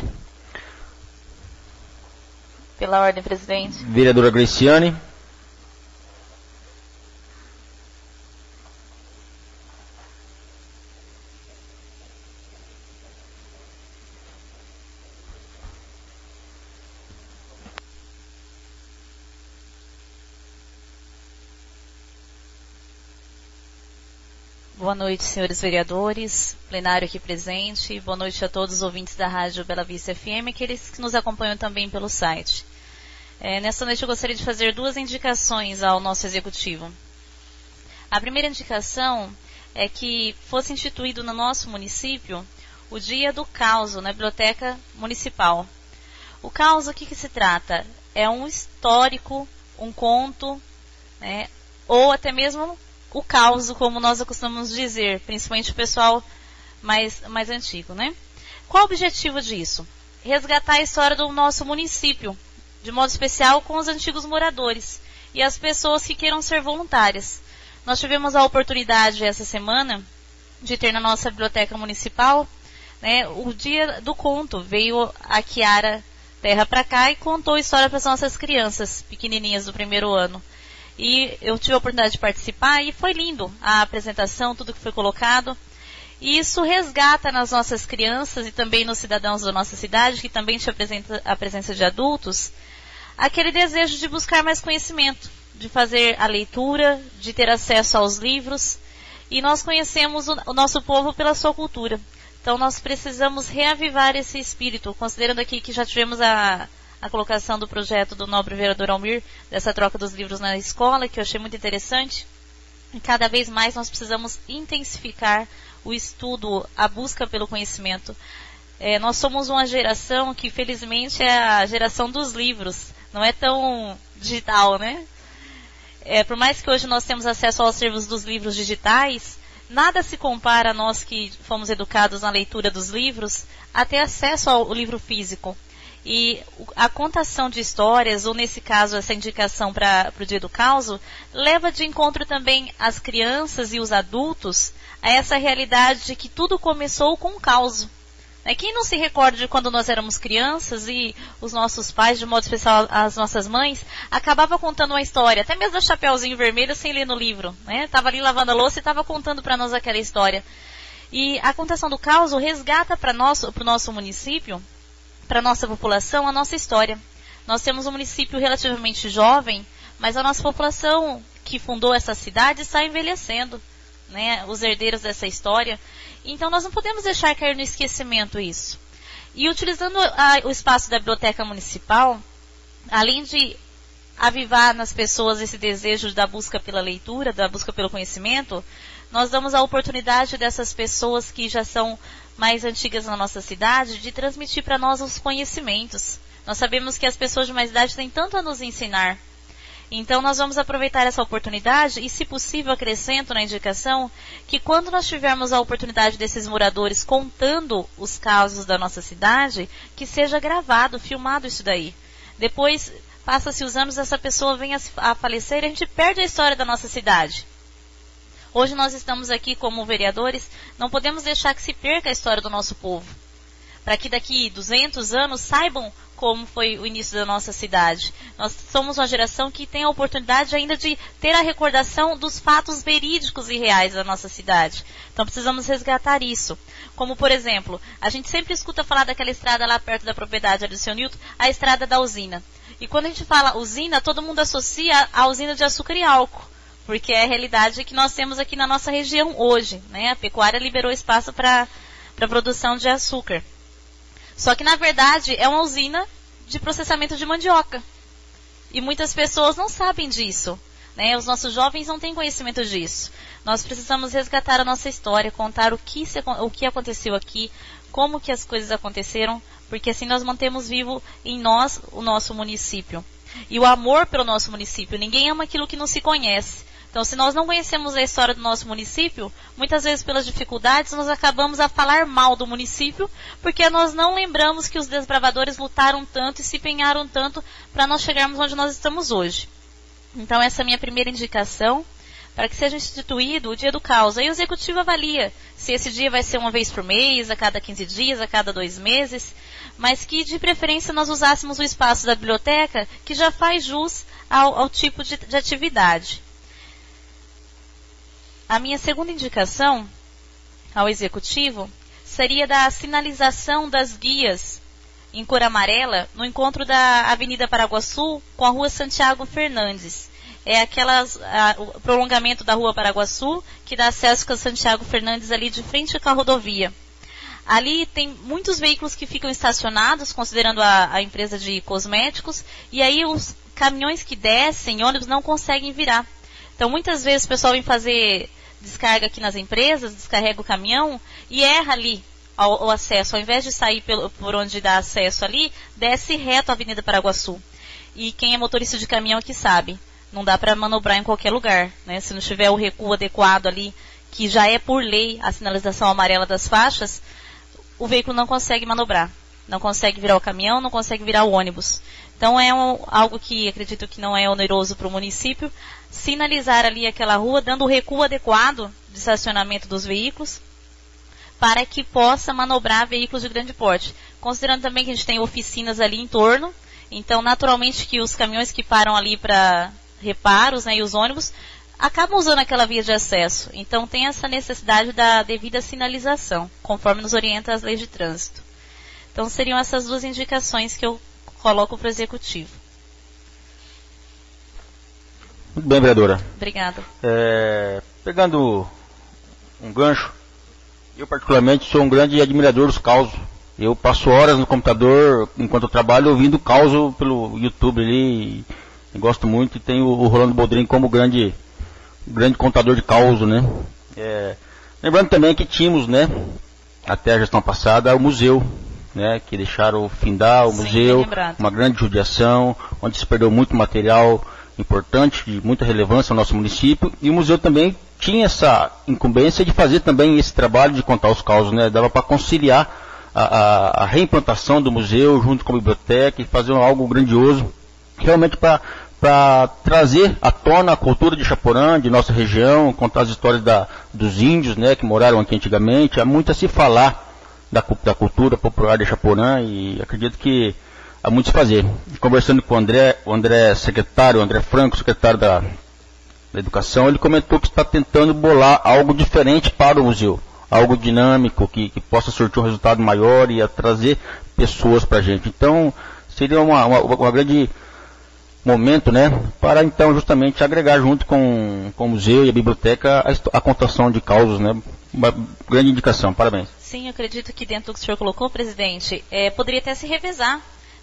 Pela ordem, presidente. Vereadora Graciane. Boa noite, senhores vereadores, plenário aqui presente. Boa noite a todos os ouvintes da Rádio Bela Vista FM, aqueles que nos acompanham também pelo site. Nesta noite eu gostaria de fazer duas indicações ao nosso executivo. A primeira indicação é que fosse instituído no nosso município o Dia do Causo na Biblioteca Municipal. O causo, o que se trata? É um histórico, um conto, né, ou até mesmo o caos, como nós costumamos dizer, principalmente o pessoal mais antigo, né? Qual o objetivo disso? Resgatar a história do nosso município, de modo especial com os antigos moradores e as pessoas que queiram ser voluntárias. Nós tivemos a oportunidade essa semana de ter na nossa biblioteca municipal, né, o dia do conto. Veio a Kiara Terra para cá e contou a história para as nossas crianças pequenininhas do primeiro ano. E eu tive a oportunidade de participar e foi lindo a apresentação, tudo que foi colocado. E isso resgata nas nossas crianças e também nos cidadãos da nossa cidade, que também te apresenta a presença de adultos, aquele desejo de buscar mais conhecimento, de fazer a leitura, de ter acesso aos livros. E nós conhecemos o nosso povo pela sua cultura. Então nós precisamos reavivar esse espírito, considerando aqui que já tivemos a colocação do projeto do nobre vereador Almir, dessa troca dos livros na escola, que eu achei muito interessante. E cada vez mais nós precisamos intensificar o estudo, a busca pelo conhecimento. Nós somos uma geração que, felizmente, é a geração dos livros. Não é tão digital, né? Por mais que hoje nós temos acesso aos acervos dos livros digitais, nada se compara a nós que fomos educados na leitura dos livros a ter acesso ao livro físico. E a contação de histórias, ou nesse caso essa indicação para o Dia do Causo, leva de encontro também as crianças e os adultos a essa realidade de que tudo começou com um caos. Quem não se recorda de quando nós éramos crianças e os nossos pais, de modo especial as nossas mães, acabavam contando uma história, até mesmo do Chapeuzinho Vermelho sem ler no livro, né? Estava ali lavando a louça e estava contando para nós aquela história. E a contação do caos resgata para o nosso município, para a nossa população, a nossa história. Nós temos um município relativamente jovem, mas a nossa população que fundou essa cidade está envelhecendo, né? Os herdeiros dessa história. Então nós não podemos deixar cair no esquecimento isso. E utilizando o espaço da biblioteca municipal, além de avivar nas pessoas esse desejo da busca pela leitura, da busca pelo conhecimento, nós damos a oportunidade dessas pessoas que já são mais antigas na nossa cidade de transmitir para nós os conhecimentos. Nós sabemos que as pessoas de mais idade têm tanto a nos ensinar. Então nós vamos aproveitar essa oportunidade e, se possível, acrescento na indicação que quando nós tivermos a oportunidade desses moradores contando os casos da nossa cidade, que seja gravado, filmado isso daí. Depois, passa-se os anos, essa pessoa vem a falecer e a gente perde a história da nossa cidade. Hoje nós estamos aqui como vereadores, não podemos deixar que se perca a história do nosso povo. Para que daqui 200 anos saibam como foi o início da nossa cidade. Nós somos uma geração que tem a oportunidade ainda de ter a recordação dos fatos verídicos e reais da nossa cidade. Então precisamos resgatar isso. Como, por exemplo, a gente sempre escuta falar daquela estrada lá perto da propriedade do seu Nilton, a estrada da usina. E quando a gente fala usina, todo mundo associa a usina de açúcar e álcool, porque é a realidade que nós temos aqui na nossa região hoje, né? A pecuária liberou espaço para a produção de açúcar. Só que, na verdade, é uma usina de processamento de mandioca. E muitas pessoas não sabem disso, né? Os nossos jovens não têm conhecimento disso. Nós precisamos resgatar a nossa história, contar o que aconteceu aqui, como que as coisas aconteceram, porque assim nós mantemos vivo em nós o nosso município. E o amor pelo nosso município. Ninguém ama aquilo que não se conhece. Então, se nós não conhecemos a história do nosso município, muitas vezes pelas dificuldades, nós acabamos a falar mal do município, porque nós não lembramos que os desbravadores lutaram tanto e se empenharam tanto para nós chegarmos onde nós estamos hoje. Então, essa é a minha primeira indicação, para que seja instituído o Dia do Caos. Aí o Executivo avalia se esse dia vai ser uma vez por mês, a cada 15 dias, a cada 2 meses, mas que, de preferência, nós usássemos o espaço da biblioteca, que já faz jus ao tipo de atividade. A minha segunda indicação ao Executivo seria da sinalização das guias em cor amarela no encontro da Avenida Paraguaçu com a Rua Santiago Fernandes. É o prolongamento da Rua Paraguaçu que dá acesso com a Santiago Fernandes ali de frente com a rodovia. Ali tem muitos veículos que ficam estacionados, considerando a empresa de cosméticos, e aí os caminhões que descem, ônibus, não conseguem virar. Então, muitas vezes o pessoal vem fazer descarga aqui nas empresas, descarrega o caminhão e erra ali o acesso. Ao invés de sair por onde dá acesso ali, desce reto a Avenida Paraguaçu. E quem é motorista de caminhão aqui sabe, não dá para manobrar em qualquer lugar, né? Se não tiver o recuo adequado ali, que já é por lei a sinalização amarela das faixas, o veículo não consegue manobrar. Não consegue virar o caminhão, não consegue virar o ônibus. Então é algo que acredito que não é oneroso para o município, sinalizar ali aquela rua, dando o recuo adequado de estacionamento dos veículos, para que possa manobrar veículos de grande porte. Considerando também que a gente tem oficinas ali em torno, então naturalmente que os caminhões que param ali para reparos, né, e os ônibus, acabam usando aquela via de acesso. Então tem essa necessidade da devida sinalização, conforme nos orienta as leis de trânsito. Então seriam essas duas indicações que eu coloco para o Executivo. Muito bem, vereadora. Obrigada. Pegando um gancho, eu particularmente sou um grande admirador dos causos. Eu passo horas no computador, enquanto eu trabalho, ouvindo causo pelo YouTube ali, e gosto muito, e tenho o Rolando Boldrin como grande contador de causos, né? Lembrando também que tínhamos, né, até a gestão passada, o museu, né, que deixaram findar o museu, uma grande judiação, onde se perdeu muito material importante, de muita relevância no nosso município, e o museu também tinha essa incumbência de fazer também esse trabalho de contar os causos, né, dava para conciliar a reimplantação do museu junto com a biblioteca e fazer algo grandioso, realmente para trazer à tona a cultura de Chaporã, de nossa região, contar as histórias dos índios, né, que moraram aqui antigamente. Há muito a se falar da cultura popular de Chaporã e acredito que há muito a se fazer. Conversando com o André Franco, secretário da Educação, ele comentou que está tentando bolar algo diferente para o museu, algo dinâmico, que possa surtir um resultado maior e a trazer pessoas para a gente. Então, seria uma grande momento, né, para então justamente agregar junto com o museu e a biblioteca a contação de causos, né, uma grande indicação, parabéns. Sim, eu acredito que dentro do que o senhor colocou, presidente, poderia até se revezar,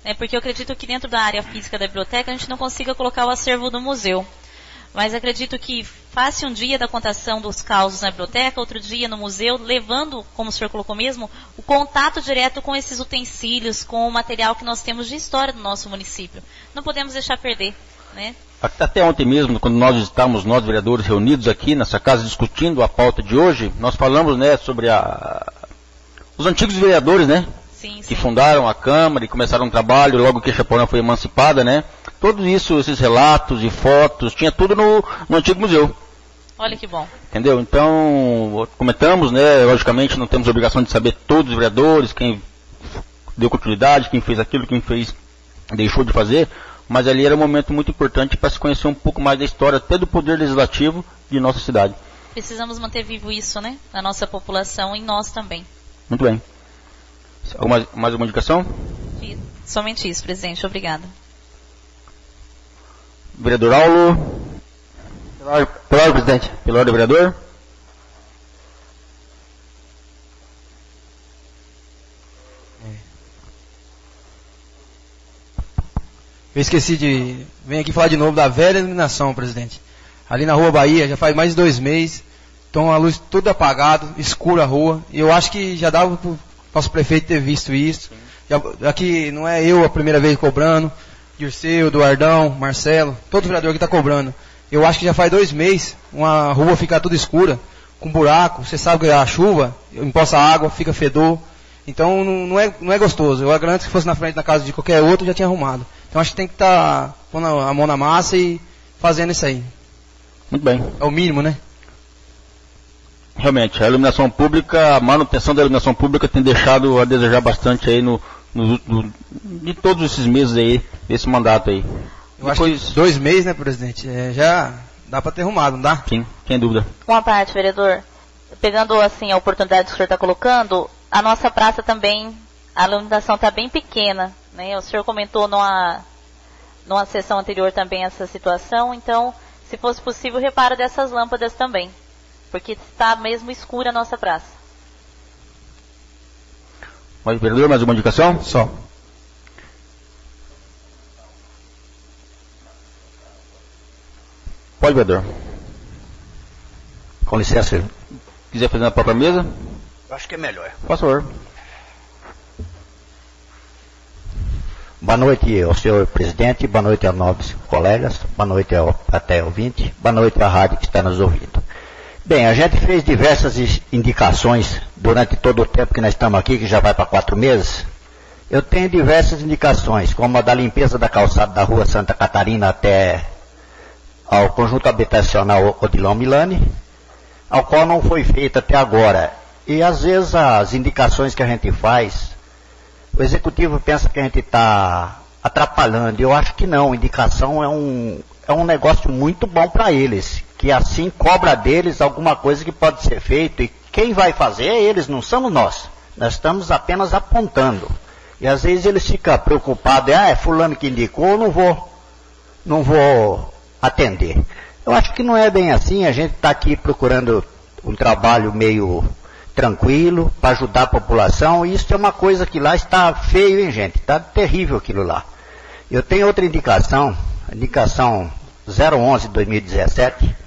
né, porque eu acredito que dentro da área física da biblioteca a gente não consiga colocar o acervo do museu. Mas acredito que faça um dia da contação dos causos na biblioteca, outro dia no museu, levando, como o senhor colocou mesmo, o contato direto com esses utensílios, com o material que nós temos de história do nosso município. Não podemos deixar perder, né? Até ontem mesmo, quando nós estávamos, nós vereadores, reunidos aqui nessa casa discutindo a pauta de hoje, nós falamos, né, sobre os antigos vereadores, né? Sim, que fundaram a Câmara e começaram um trabalho logo que a Chapadão foi emancipada, né? Todos isso, esses relatos e fotos, tinha tudo no antigo museu. Olha que bom. Entendeu? Então, comentamos, né? Logicamente não temos a obrigação de saber todos os vereadores, quem deu continuidade, quem fez aquilo, quem fez, deixou de fazer, mas ali era um momento muito importante para se conhecer um pouco mais da história, até do poder legislativo de nossa cidade. Precisamos manter vivo isso, né? Na nossa população e em nós também. Muito bem. Mais uma indicação? Somente isso, presidente. Obrigada. Vereador Aulo. Pela ordem, presidente. Pela ordem, vereador. Eu esqueci de... Venho aqui falar de novo da velha iluminação, presidente. Ali na Rua Bahia, já faz mais de 2 meses. Então a luz toda apagada, escura a rua. E eu acho que já dava pro nosso prefeito ter visto isso. Aqui não é eu a primeira vez cobrando. Dirceu, Eduardão, Marcelo, todo vereador que está cobrando. Eu acho que já faz 2 meses, uma rua fica toda escura, com buraco. Você sabe que a chuva empoça água, fica fedor. Então não é gostoso. Eu garanto que se fosse na frente da casa de qualquer outro, já tinha arrumado. Então acho que tem que estar pondo a mão na massa e fazendo isso aí. Muito bem. É o mínimo, né? Realmente, a iluminação pública, a manutenção da iluminação pública tem deixado a desejar bastante aí de todos esses meses aí, esse mandato aí. Eu acho que 2 meses, né, presidente? Já dá para ter arrumado, não dá? Sim, sem dúvida. Uma parte, vereador, pegando assim a oportunidade que o senhor está colocando, a nossa praça também, a iluminação está bem pequena, né? O senhor comentou numa sessão anterior também essa situação, então, se fosse possível, reparo dessas lâmpadas também. Porque está mesmo escura a nossa praça. Mas, vereador, mais uma indicação? Só. Pode, vereador. Com licença. Quiser fazer na própria mesa? Eu acho que é melhor. Por favor. Boa noite ao senhor presidente, boa noite aos nobres colegas, boa noite até ouvinte, boa noite à rádio que está nos ouvindo. Bem, a gente fez diversas indicações durante todo o tempo que nós estamos aqui, que já vai para 4 meses. Eu tenho diversas indicações, como a da limpeza da calçada da rua Santa Catarina até ao conjunto habitacional Odilon Milani, ao qual não foi feita até agora. E às vezes as indicações que a gente faz, o executivo pensa que a gente está atrapalhando. Eu acho que não, indicação é um negócio muito bom para eles, que assim cobra deles alguma coisa que pode ser feito, e quem vai fazer é eles, não somos nós. Nós estamos apenas apontando. E às vezes eles ficam preocupados, é fulano que indicou, não vou atender. Eu acho que não é bem assim, a gente está aqui procurando um trabalho meio tranquilo, para ajudar a população, e isso é uma coisa que lá está feio, hein, gente? Está terrível aquilo lá. Eu tenho outra indicação, indicação 011-2017,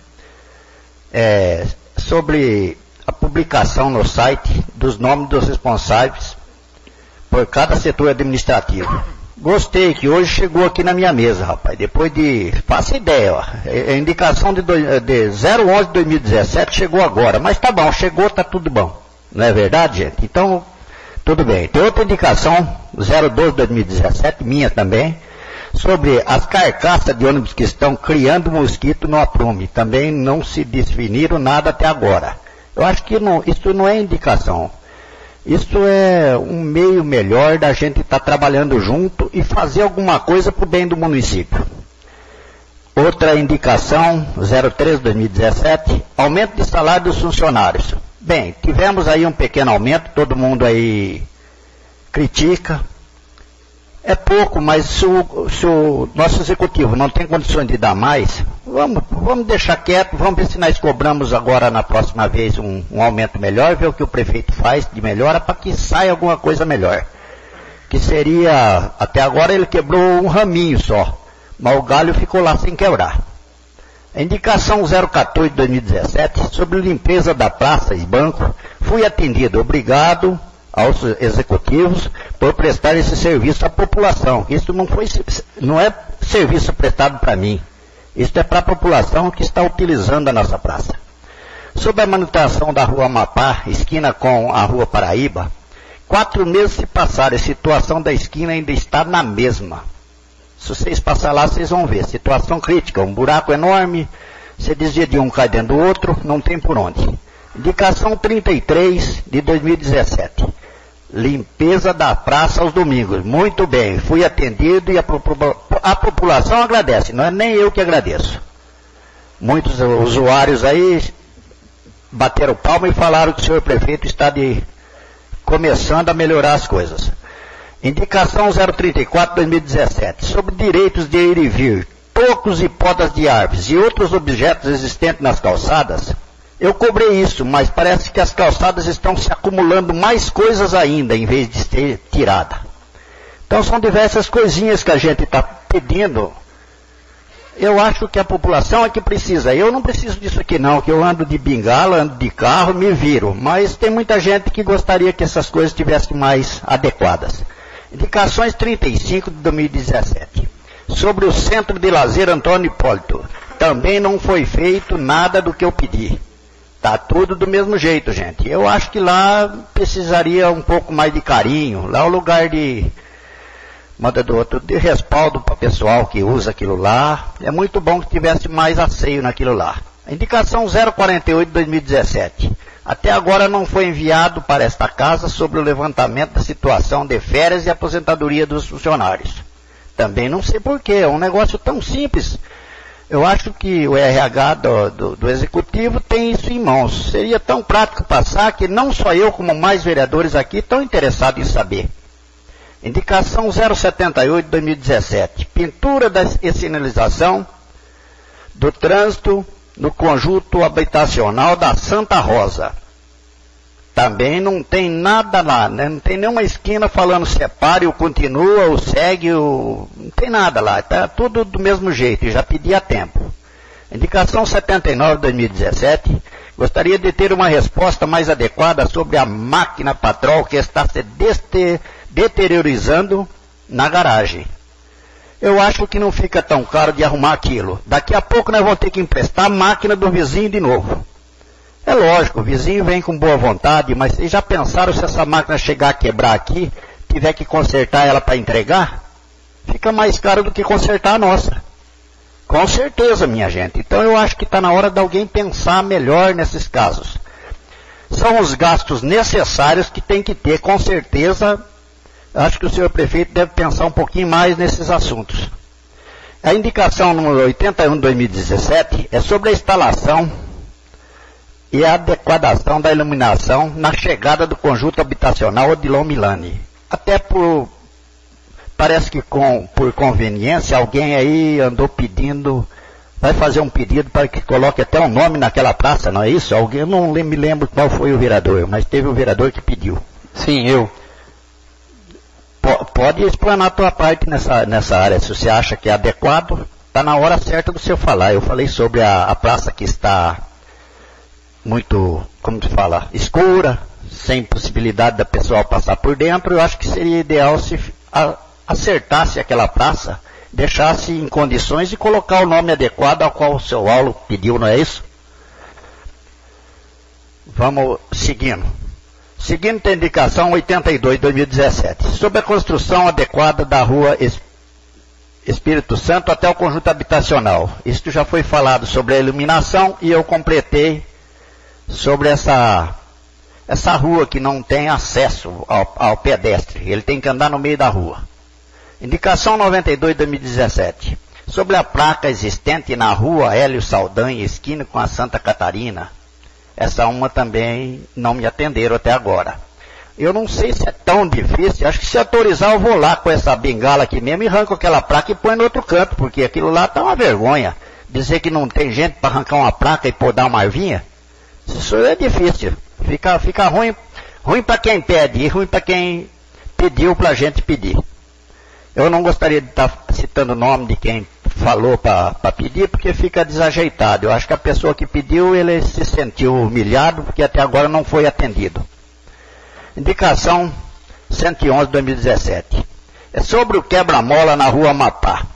sobre a publicação no site dos nomes dos responsáveis por cada setor administrativo. Gostei que hoje chegou aqui na minha mesa, rapaz, depois de, faça ideia, ó, a indicação de 011-2017 chegou agora, mas tá bom, chegou, tá tudo bom, não é verdade, gente? Então, tudo bem. Tem outra indicação, 012-2017, minha também, sobre as carcaças de ônibus que estão criando mosquito no aprume. Também não se definiram nada até agora. Eu acho que isso não é indicação. Isso é um meio melhor da gente estar trabalhando junto e fazer alguma coisa para o bem do município. Outra indicação, 03-2017, aumento de salário dos funcionários. Bem, tivemos aí um pequeno aumento, todo mundo aí critica. É pouco, mas se o nosso executivo não tem condições de dar mais, vamos deixar quieto, vamos ver se nós cobramos agora na próxima vez um aumento melhor, ver o que o prefeito faz de melhora para que saia alguma coisa melhor. que seria, até agora ele quebrou um raminho só, mas o galho ficou lá sem quebrar. A indicação 014 de 2017 sobre limpeza da praça e banco, fui atendido. Obrigado aos executivos por prestar esse serviço à população. Isso não é serviço prestado para mim. Isso é para a população que está utilizando a nossa praça. Sobre a manutenção da rua Amapá, esquina com a rua Paraíba, 4 meses se passaram, a situação da esquina ainda está na mesma. Se vocês passarem lá, vocês vão ver. Situação crítica, um buraco enorme, você desvia de um, cai dentro do outro, não tem por onde. Indicação 33 de 2017. Limpeza da praça aos domingos. Muito bem, fui atendido e a população agradece, não é nem eu que agradeço. Muitos usuários aí bateram palma e falaram que o senhor prefeito está começando a melhorar as coisas. Indicação 034 de 2017, sobre direitos de ir e vir, tocos e podas de árvores e outros objetos existentes nas calçadas. Eu cobrei isso, mas parece que as calçadas estão se acumulando mais coisas ainda, em vez de ser tirada. Então são diversas coisinhas que a gente está pedindo. Eu acho que a população é que precisa. Eu não preciso disso aqui não, que eu ando de bengala, ando de carro, me viro. Mas tem muita gente que gostaria que essas coisas estivessem mais adequadas. Indicações 35 de 2017. Sobre o Centro de Lazer Antônio Hipólito. Também não foi feito nada do que eu pedi. Tá tudo do mesmo jeito, gente. Eu acho que lá precisaria um pouco mais de carinho. Lá é o lugar de respaldo para o pessoal que usa aquilo lá. É muito bom que tivesse mais asseio naquilo lá. Indicação 048 de 2017. Até agora não foi enviado para esta casa sobre o levantamento da situação de férias e aposentadoria dos funcionários. Também não sei porquê, é um negócio tão simples. Eu acho que o RH do Executivo tem isso em mãos. Seria tão prático passar que não só eu, como mais vereadores aqui, estão interessados em saber. Indicação 078 de 2017. Pintura e sinalização do trânsito no conjunto habitacional da Santa Rosa. Também não tem nada lá, né? Não tem nenhuma esquina falando separe ou continua ou segue, não tem nada lá, está tudo do mesmo jeito, já pedi há tempo. Indicação 79 de 2017, gostaria de ter uma resposta mais adequada sobre a máquina patrol que está se deteriorizando na garagem. Eu acho que não fica tão caro de arrumar aquilo. Daqui a pouco nós vamos ter que emprestar a máquina do vizinho de novo. É lógico, o vizinho vem com boa vontade, mas vocês já pensaram se essa máquina chegar a quebrar aqui, tiver que consertar ela para entregar? Fica mais caro do que consertar a nossa. Com certeza, minha gente. Então eu acho que está na hora de alguém pensar melhor nesses casos. São os gastos necessários que tem que ter, com certeza. Acho que o senhor prefeito deve pensar um pouquinho mais nesses assuntos. A indicação número 81 de 2017 é sobre a instalação e a adequação da iluminação na chegada do conjunto habitacional Odilon Milani. Até parece que por conveniência, alguém aí andou pedindo, vai fazer um pedido para que coloque até um nome naquela praça, não é isso? Eu não me lembro qual foi o vereador, mas teve um vereador que pediu. Sim, eu. Pode explanar a tua parte nessa área, se você acha que é adequado, está na hora certa do seu falar. Eu falei sobre a praça que está muito, como se fala, escura, sem possibilidade da pessoa passar por dentro. Eu acho que seria ideal se acertasse aquela praça, deixasse em condições de colocar o nome adequado ao qual o seu Aulo pediu, não é isso? Vamos seguindo. Seguindo a indicação 82 de 2017, sobre a construção adequada da rua Espírito Santo até o conjunto habitacional. Isto já foi falado sobre a iluminação e eu completei sobre essa rua que não tem acesso ao pedestre. Ele tem que andar no meio da rua. Indicação 92 de 2017, sobre a placa existente na rua Hélio Saldanha, esquina com a Santa Catarina. Essa uma também não me atenderam até agora. Eu não sei se é tão difícil, acho que se autorizar eu vou lá com essa bengala aqui mesmo e arranco aquela placa e põe no outro canto, porque aquilo lá está uma vergonha. Dizer que não tem gente para arrancar uma placa e podar uma arvinha, isso é difícil. Fica ruim para quem pede e ruim para quem pediu para a gente pedir. Eu não gostaria de estar citando o nome de quem falou para pedir, porque fica desajeitado. Eu acho que a pessoa que pediu, ele se sentiu humilhado, porque até agora não foi atendido. Indicação 111/2017. É sobre o quebra-mola na rua Amapá.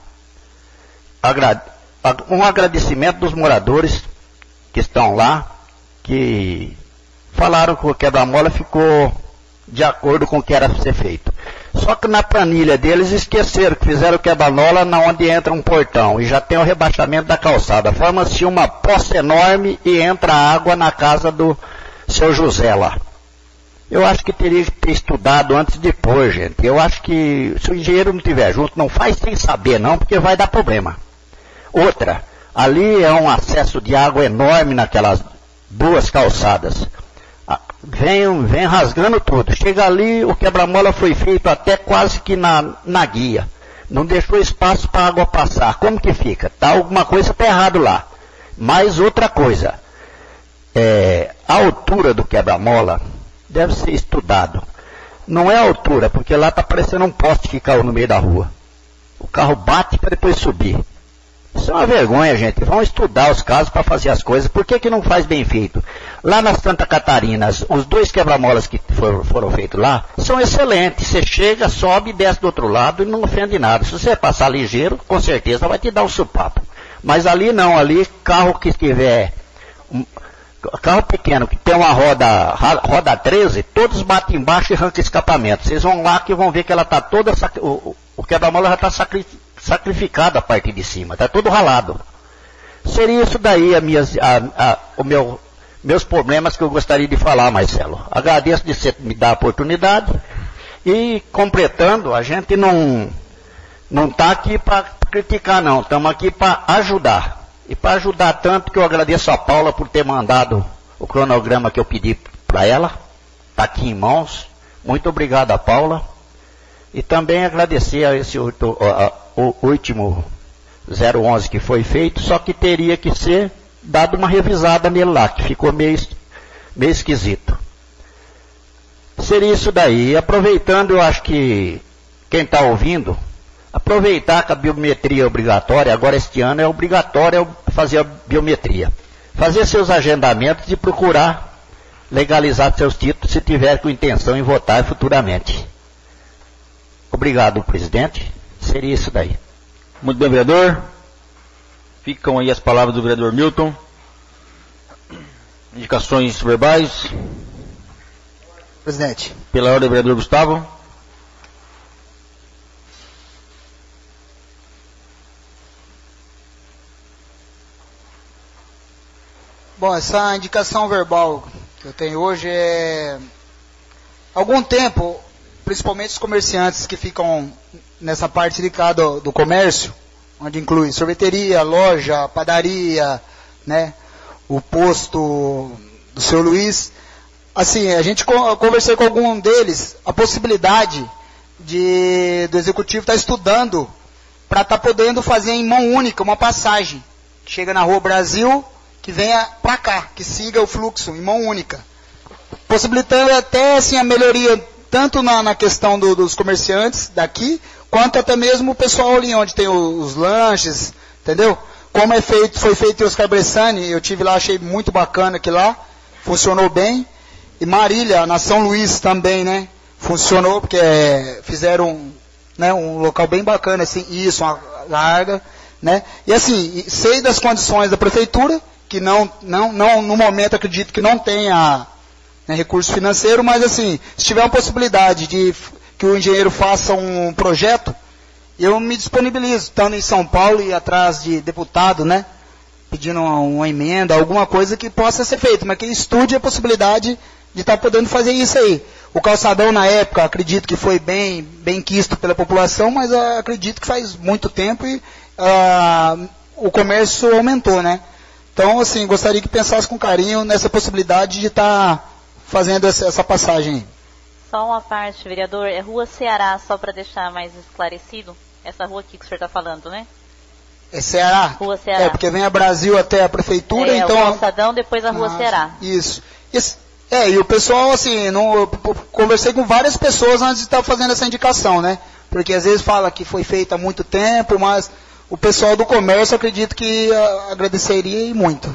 Um agradecimento dos moradores que estão lá, que falaram que o quebra-mola ficou de acordo com o que era ser feito. Só que na planilha deles esqueceram que fizeram o quebra-mola na onde entra um portão e já tem o rebaixamento da calçada. Forma-se uma poça enorme e entra água na casa do seu José lá. Eu acho que teria que ter estudado antes e depois, gente. Eu acho que se o engenheiro não estiver junto, não faz sem saber não, porque vai dar problema. Outra, ali é um acesso de água enorme naquelas duas calçadas. Vem rasgando tudo. Chega ali, o quebra-mola foi feito até quase que na guia. Não deixou espaço para a água passar. Como que fica? Alguma coisa está errado lá. Mais outra coisa. A altura do quebra-mola deve ser estudado. Não é a altura, porque lá está parecendo um poste que caiu no meio da rua. O carro bate para depois subir. Isso é uma vergonha, gente. Vão estudar os casos para fazer as coisas. Por que não faz bem feito? Lá na Santa Catarina, os 2 quebra-molas que foram feitos lá são excelentes. Você chega, sobe e desce do outro lado e não ofende nada. Se você passar ligeiro, com certeza vai te dar um supapo. Mas ali não, ali carro que tiver... Carro pequeno que tem uma roda 13, todos batem embaixo e arrancam escapamento. Vocês vão lá que vão ver que ela está toda... O quebra-mola já está sacrificado a parte de cima, está tudo ralado. Seria isso daí meus problemas que eu gostaria de falar, Marcelo. Agradeço de você me dar a oportunidade e completando, a gente não está aqui para criticar não, estamos aqui para ajudar. E para ajudar tanto que eu agradeço a Paula por ter mandado o cronograma que eu pedi para ela, está aqui em mãos. Muito obrigado a Paula. E também agradecer a esse o último 011 que foi feito, só que teria que ser dado uma revisada nele lá, que ficou meio esquisito. Seria isso daí. E aproveitando, eu acho que quem está ouvindo, aproveitar que a biometria é obrigatória, agora este ano é obrigatório fazer a biometria. Fazer seus agendamentos e procurar legalizar seus títulos se tiver com intenção em votar futuramente. Obrigado, presidente. Seria isso daí. Muito bem, vereador. Ficam aí as palavras do vereador Milton. Indicações verbais. Presidente. Pela ordem, vereador Gustavo. Bom, essa indicação verbal que eu tenho hoje é... Algum tempo, principalmente os comerciantes que ficam nessa parte de cá do comércio, onde inclui sorveteria, loja, padaria, né, o posto do seu Luiz. Assim, a gente conversei com algum deles, a possibilidade do executivo estar estudando para estar podendo fazer em mão única uma passagem. Chega na Rua Brasil, que venha para cá, que siga o fluxo em mão única. Possibilitando até assim, a melhoria, tanto na questão dos comerciantes daqui, quanto até mesmo o pessoal ali onde tem os lanches, entendeu? Como foi feito em Oscar Bressani, eu tive lá, achei muito bacana aquilo lá, funcionou bem. E Marília, na São Luís também, né? Funcionou, porque fizeram um local bem bacana, assim, isso, uma larga, né? E assim, sei das condições da prefeitura, que não no momento acredito que não tenha recurso financeiro, mas assim, se tiver uma possibilidade de que o engenheiro faça um projeto, eu me disponibilizo, estando em São Paulo e atrás de deputado, né? Pedindo uma emenda, alguma coisa que possa ser feita, mas que estude a possibilidade de estar podendo fazer isso aí. O calçadão na época, acredito que foi bem quisto pela população, mas acredito que faz muito tempo e o comércio aumentou, né? Então, assim, gostaria que pensasse com carinho nessa possibilidade de estar fazendo essa passagem. Só uma parte, vereador, é Rua Ceará, só para deixar mais esclarecido, essa rua aqui que o senhor está falando, né? É Ceará? Rua Ceará. É, porque vem a Brasil até a prefeitura, então... o calçadão, depois a Rua Ceará. Isso. E o pessoal, assim, eu conversei com várias pessoas antes de estar fazendo essa indicação, né? Porque às vezes fala que foi feita há muito tempo, mas o pessoal do comércio acredito que agradeceria e muito.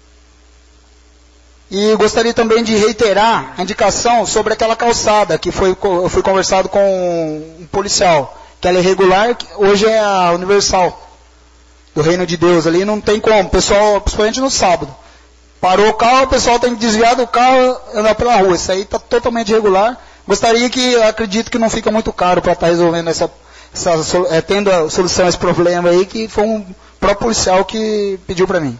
E gostaria também de reiterar a indicação sobre aquela calçada que eu fui conversado com um policial, que ela é regular, hoje é a Universal, do Reino de Deus ali, não tem como, pessoal, principalmente no sábado. Parou o carro, o pessoal tem que desviar do carro e andar pela rua. Isso aí está totalmente irregular. Gostaria acredito que não fica muito caro para estar resolvendo tendo a solução a esse problema aí, que foi um próprio policial que pediu para mim.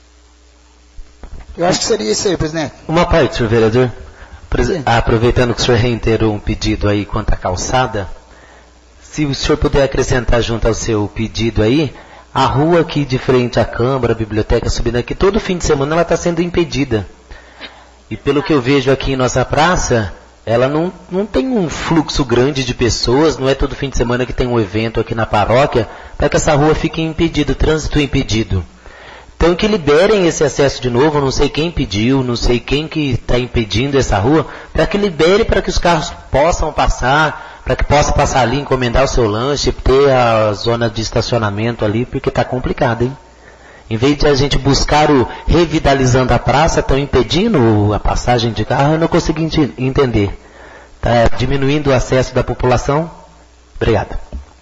Eu acho que seria isso aí, presidente. Uma parte, senhor vereador. Aproveitando que o senhor reiterou um pedido aí quanto à calçada, se o senhor puder acrescentar junto ao seu pedido aí, a rua aqui de frente à Câmara, a biblioteca subindo aqui, todo fim de semana ela está sendo impedida. E pelo que eu vejo aqui em nossa praça, ela não tem um fluxo grande de pessoas, não é todo fim de semana que tem um evento aqui na paróquia, para que essa rua fique impedida, o trânsito impedido. Então que liberem esse acesso de novo, não sei quem pediu, não sei quem que está impedindo essa rua, para que libere para que os carros possam passar, para que possa passar ali, encomendar o seu lanche, ter a zona de estacionamento ali, porque está complicado, hein? Em vez de a gente buscar o revitalizando a praça, estão impedindo a passagem de carro, eu não consigo entender. Está diminuindo o acesso da população? Obrigado.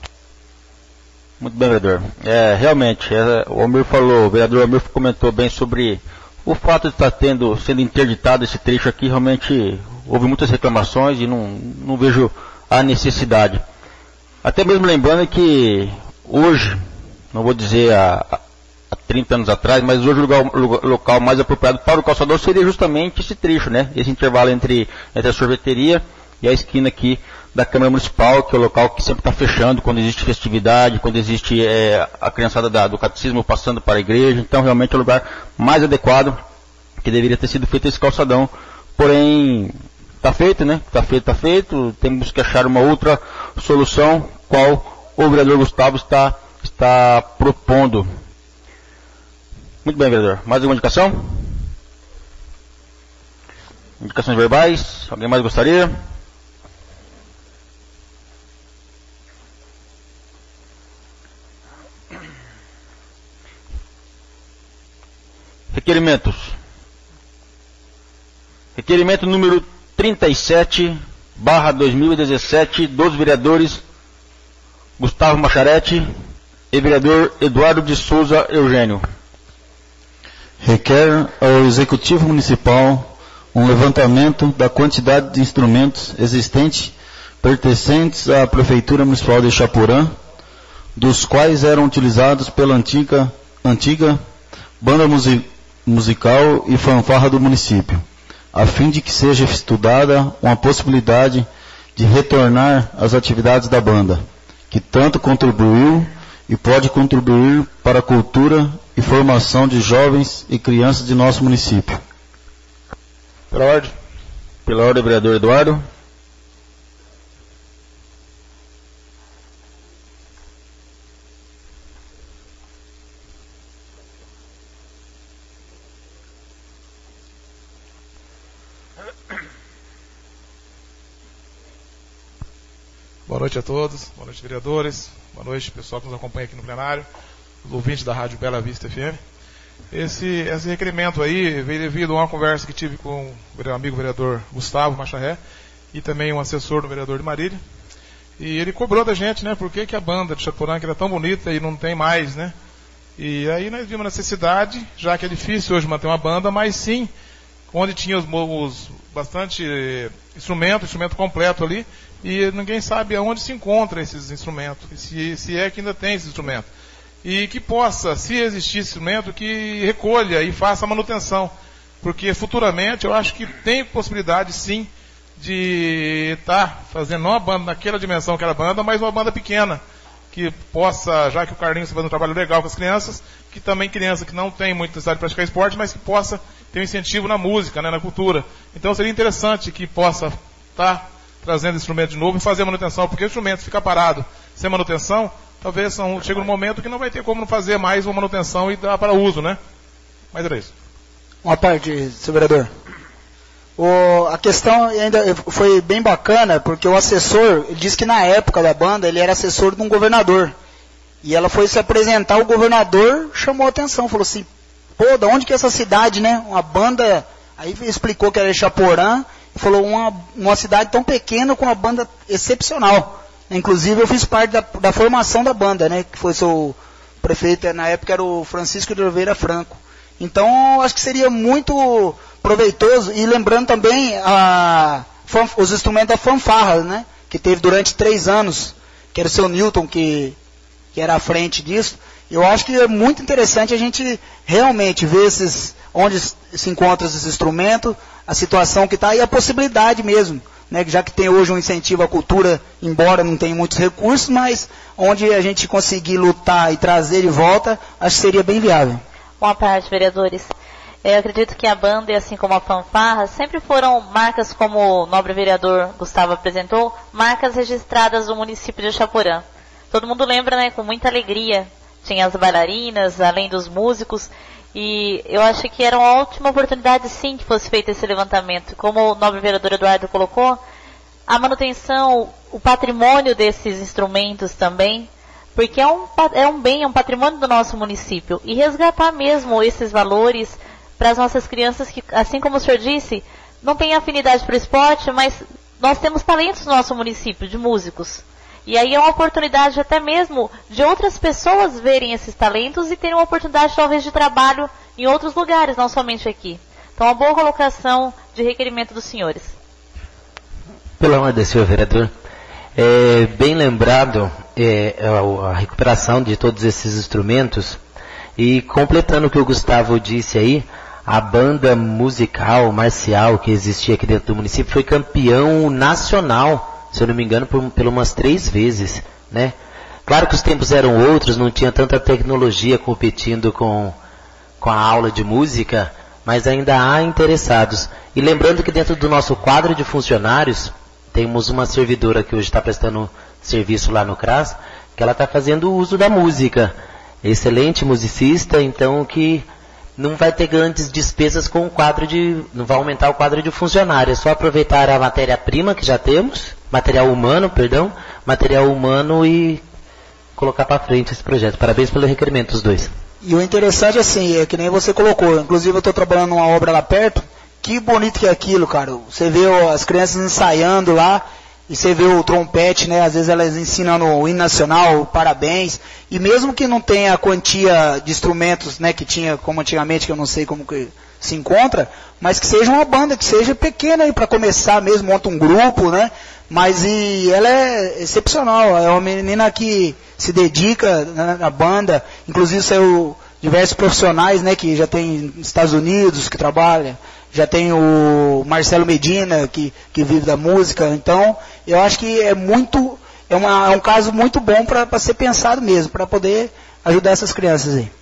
Muito bem, vereador. Realmente, o vereador Almir comentou bem sobre o fato de estar sendo interditado esse trecho aqui. Realmente houve muitas reclamações e não vejo a necessidade. Até mesmo lembrando que hoje, não vou dizer há 30 anos atrás, mas hoje o local mais apropriado para o calçador seria justamente esse trecho, né? Esse intervalo entre a sorveteria e a esquina aqui da Câmara Municipal, que é o local que sempre está fechando quando existe festividade, quando existe a criançada do catecismo passando para a igreja. Então realmente é o lugar mais adequado que deveria ter sido feito esse calçadão. Porém, está feito, né? Está feito. Temos que achar uma outra solução, qual o vereador Gustavo está propondo. Muito bem, vereador. Mais alguma indicação? Indicações verbais? Alguém mais gostaria? Requerimentos. Requerimento número 37/2017 dos vereadores Gustavo Macharete e vereador Eduardo de Souza Eugênio. Requer ao Executivo Municipal um levantamento da quantidade de instrumentos existentes pertencentes à Prefeitura Municipal de Chapurã, dos quais eram utilizados pela antiga banda musical e fanfarra do município, a fim de que seja estudada uma possibilidade de retornar às atividades da banda, que tanto contribuiu e pode contribuir para a cultura e formação de jovens e crianças de nosso município. Pela ordem, vereador Eduardo. Boa noite a todos, boa noite vereadores, boa noite pessoal que nos acompanha aqui no plenário, os ouvintes da Rádio Bela Vista FM. Esse requerimento aí veio devido a uma conversa que tive com o amigo vereador Gustavo Macharé e também um assessor do vereador de Marília. E ele cobrou da gente, né, por que a banda de Chapurã, que era tão bonita e não tem mais, né? E aí nós vimos a necessidade, já que é difícil hoje manter uma banda, mas sim, onde tinha bastante instrumento completo ali, e ninguém sabe aonde se encontra esses instrumentos, se é que ainda tem esse instrumento. E que possa, se existir instrumento, que recolha e faça a manutenção. Porque futuramente eu acho que tem possibilidade sim de estar fazendo não uma banda naquela dimensão que era a banda, mas uma banda pequena. Que possa, já que o Carlinhos está fazendo um trabalho legal com as crianças, que também criança que não tem muita necessidade de praticar esporte, mas que possa ter um incentivo na música, né, na cultura. Então seria interessante que possa estar trazendo instrumento de novo e fazer a manutenção, porque o instrumento fica parado sem manutenção, talvez chegue um momento que não vai ter como fazer mais uma manutenção e dar para uso, né? Mas era isso. Uma parte, senhor vereador. A questão ainda foi bem bacana, porque o assessor, ele disse que na época da banda, ele era assessor de um governador. E ela foi se apresentar, o governador chamou a atenção, falou assim, pô, da onde que é essa cidade, né? Uma banda, aí explicou que era Chaporã, e falou, uma cidade tão pequena com uma banda excepcional. Inclusive eu fiz parte da formação da banda, né? Que foi seu prefeito, na época era o Francisco de Oliveira Franco. Então, acho que seria muito proveitoso, e lembrando também os instrumentos da fanfarra, né? Que teve durante 3 anos, que era o seu Newton, que era à frente disso. Eu acho que é muito interessante a gente realmente ver onde se encontra esses instrumentos, a situação que está e a possibilidade mesmo, né? Já que tem hoje um incentivo à cultura, embora não tenha muitos recursos, mas onde a gente conseguir lutar e trazer de volta, acho que seria bem viável. Boa tarde, vereadores. Eu acredito que a banda, assim como a fanfarra, sempre foram marcas, como o nobre vereador Gustavo apresentou, marcas registradas do município de Chaporã. Todo mundo lembra, né, com muita alegria. Tinha as bailarinas, além dos músicos, e eu acho que era uma ótima oportunidade, sim, que fosse feito esse levantamento. Como o nobre vereador Eduardo colocou, a manutenção, o patrimônio desses instrumentos também, porque é um bem, é um patrimônio do nosso município, e resgatar mesmo esses valores para as nossas crianças que, assim como o senhor disse, não têm afinidade para o esporte, mas nós temos talentos no nosso município, de músicos. E aí é uma oportunidade até mesmo de outras pessoas verem esses talentos e terem uma oportunidade talvez de trabalho em outros lugares, não somente aqui. Então, uma boa colocação de requerimento dos senhores. Pelo amor de Deus, vereador. Bem lembrado a recuperação de todos esses instrumentos, e completando o que o Gustavo disse aí, a banda musical, marcial que existia aqui dentro do município foi campeão nacional, se eu não me engano, por umas 3 vezes, né? Claro que os tempos eram outros, não tinha tanta tecnologia competindo com a aula de música, mas ainda há interessados. E lembrando que dentro do nosso quadro de funcionários, temos uma servidora que hoje está prestando serviço lá no CRAS, que ela está fazendo uso da música. Excelente musicista, então que não vai ter grandes despesas com o quadro não vai aumentar o quadro de funcionário, é só aproveitar a matéria-prima que já temos, material humano e colocar para frente esse projeto. Parabéns pelo requerimento dos dois. E o interessante assim, é que nem você colocou, inclusive eu estou trabalhando numa obra lá perto, que bonito que é aquilo, cara. Você vê as crianças ensaiando lá, e você vê o trompete, né? Às vezes elas ensinam o hino nacional, parabéns. E mesmo que não tenha a quantia de instrumentos, né, que tinha como antigamente, que eu não sei como que se encontra, mas que seja uma banda, que seja pequena aí para começar mesmo, monta um grupo, né? Mas ela é excepcional, é uma menina que se dedica, né, na banda, inclusive saiu diversos profissionais, né, que já tem nos Estados Unidos, que trabalha. Já tem o Marcelo Medina, que vive da música. Então, eu acho que é um caso muito bom para ser pensado mesmo, para poder ajudar essas crianças aí.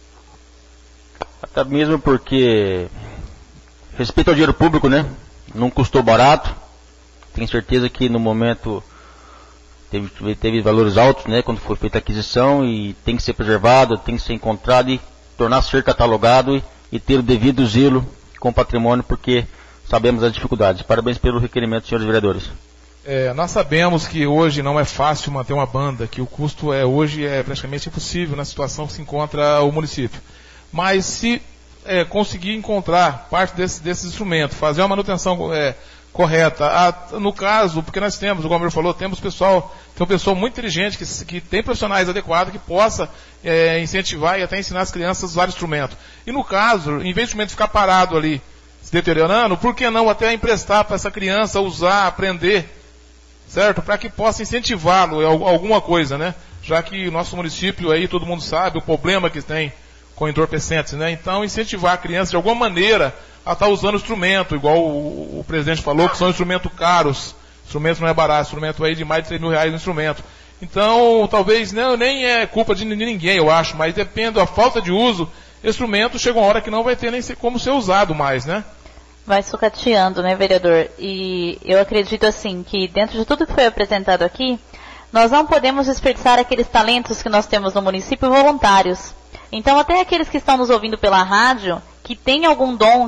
Até mesmo porque, respeito ao dinheiro público, né? Não custou barato. Tenho certeza que no momento teve valores altos, né? Quando foi feita a aquisição, e tem que ser preservado, tem que ser encontrado e tornar ser catalogado e ter o devido zelo com o patrimônio, porque sabemos as dificuldades. Parabéns pelo requerimento, senhores vereadores. Nós sabemos que hoje não é fácil manter uma banda, que o custo hoje é praticamente impossível na situação que se encontra o município. Mas se conseguir encontrar parte desses instrumentos, fazer uma manutenção correta, no caso, porque nós temos, o Gomes falou, tem um pessoal muito inteligente, que tem profissionais adequados, que possa incentivar e até ensinar as crianças a usar o instrumento. E no caso, em vez do instrumento ficar parado ali, se deteriorando, por que não até emprestar para essa criança usar, aprender, certo? Para que possa incentivá-lo a alguma coisa, né? Já que o nosso município aí, todo mundo sabe o problema que tem com entorpecentes, né? Então, incentivar a criança de alguma maneira a estar usando o instrumento, igual o presidente falou, que são instrumentos caros. Instrumento não é barato, instrumento aí de mais de R$3.000 no instrumento. Então, talvez nem é culpa de ninguém, eu acho, mas depende da falta de uso, instrumento chega uma hora que não vai ter nem como ser usado mais, né? Vai sucateando, né, vereador? E eu acredito assim, que dentro de tudo que foi apresentado aqui, nós não podemos desperdiçar aqueles talentos que nós temos no município voluntários. Então, até aqueles que estão nos ouvindo pela rádio, que tem algum dom, que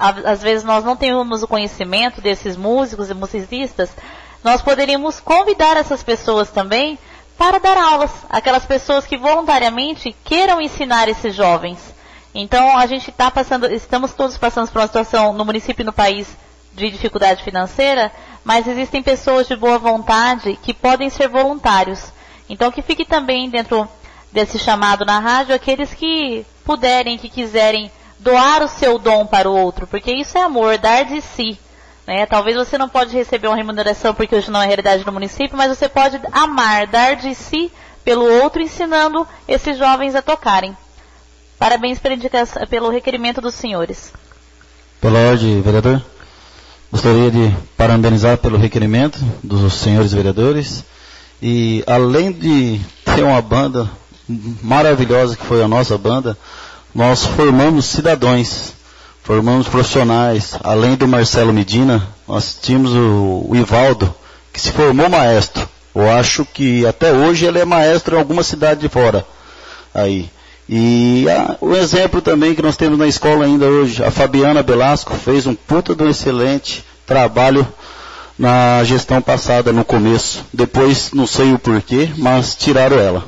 às vezes nós não temos o conhecimento desses músicos e musicistas, nós poderíamos convidar essas pessoas também para dar aulas, aquelas pessoas que voluntariamente queiram ensinar esses jovens. Então a gente estamos todos passando por uma situação no município e no país de dificuldade financeira, mas existem pessoas de boa vontade que podem ser voluntários. Então que fique também dentro desse chamado na rádio aqueles que puderem, que quiserem doar o seu dom para o outro, porque isso é amor, dar de si. Né? Talvez você não pode receber uma remuneração porque hoje não é a realidade do município, mas você pode amar, dar de si pelo outro, ensinando esses jovens a tocarem. Parabéns pelo requerimento dos senhores. Pela ordem, vereador. Gostaria de parabenizar pelo requerimento dos senhores vereadores. E além de ter uma banda maravilhosa que foi a nossa banda, nós formamos cidadãos, formamos profissionais. Além do Marcelo Medina, nós tínhamos o Ivaldo, que se formou maestro. Eu acho que até hoje ele é maestro em alguma cidade de fora. Aí. E o exemplo também que nós temos na escola ainda hoje, a Fabiana Belasco fez um puta de um excelente trabalho na gestão passada, no começo. Depois, não sei o porquê, mas tiraram ela.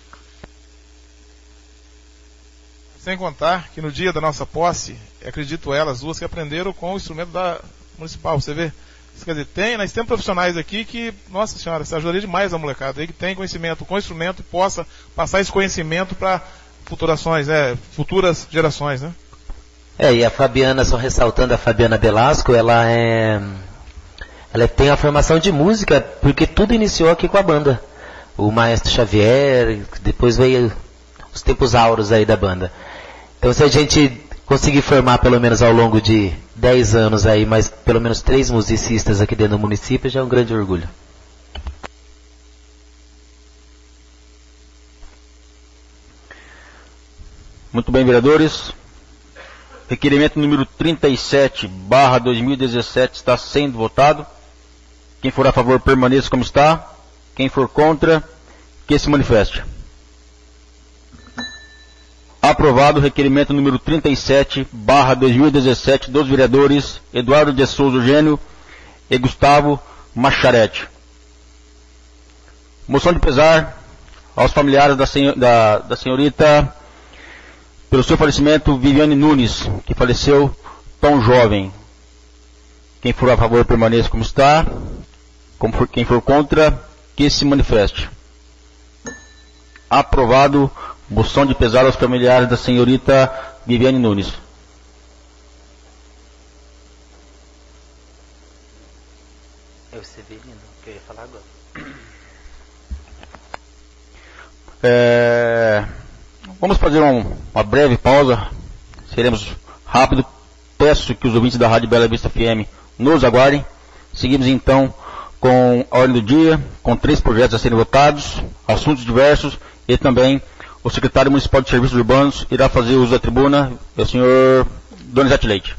Sem contar que no dia da nossa posse, acredito elas duas que aprenderam com o instrumento da municipal, você vê? Quer dizer, nós temos profissionais aqui que, nossa senhora, isso ajudaria demais a molecada aí que tem conhecimento com instrumento e possa passar esse conhecimento para futuras gerações, né? E a Fabiana, só ressaltando a Fabiana Belasco, ela tem a formação de música, porque tudo iniciou aqui com a banda. O maestro Xavier, depois veio os tempos áureos aí da banda. Então se a gente conseguir formar pelo menos ao longo de 10 anos aí, mais pelo menos 3 musicistas aqui dentro do município, já é um grande orgulho. Muito bem, vereadores. Requerimento número 37/2017 está sendo votado. Quem for a favor, permaneça como está. Quem for contra, que se manifeste. Aprovado o requerimento número 37/2017 dos vereadores Eduardo de Souza Eugênio e Gustavo Macharete. Moção de pesar aos familiares da senhorita pelo seu falecimento, Viviane Nunes, que faleceu tão jovem. Quem for a favor, permaneça como está. Quem for contra, que se manifeste. Aprovado, moção de pesar aos familiares da senhorita Viviane Nunes. Eu recebi, lindo, que eu ia falar agora. Vamos fazer uma breve pausa. Seremos rápido. Peço que os ouvintes da Rádio Bela Vista FM nos aguardem. Seguimos então com a ordem do dia, com 3 projetos a serem votados, assuntos diversos, e também o secretário municipal de serviços urbanos irá fazer uso da tribuna, o senhor Donizete Leite.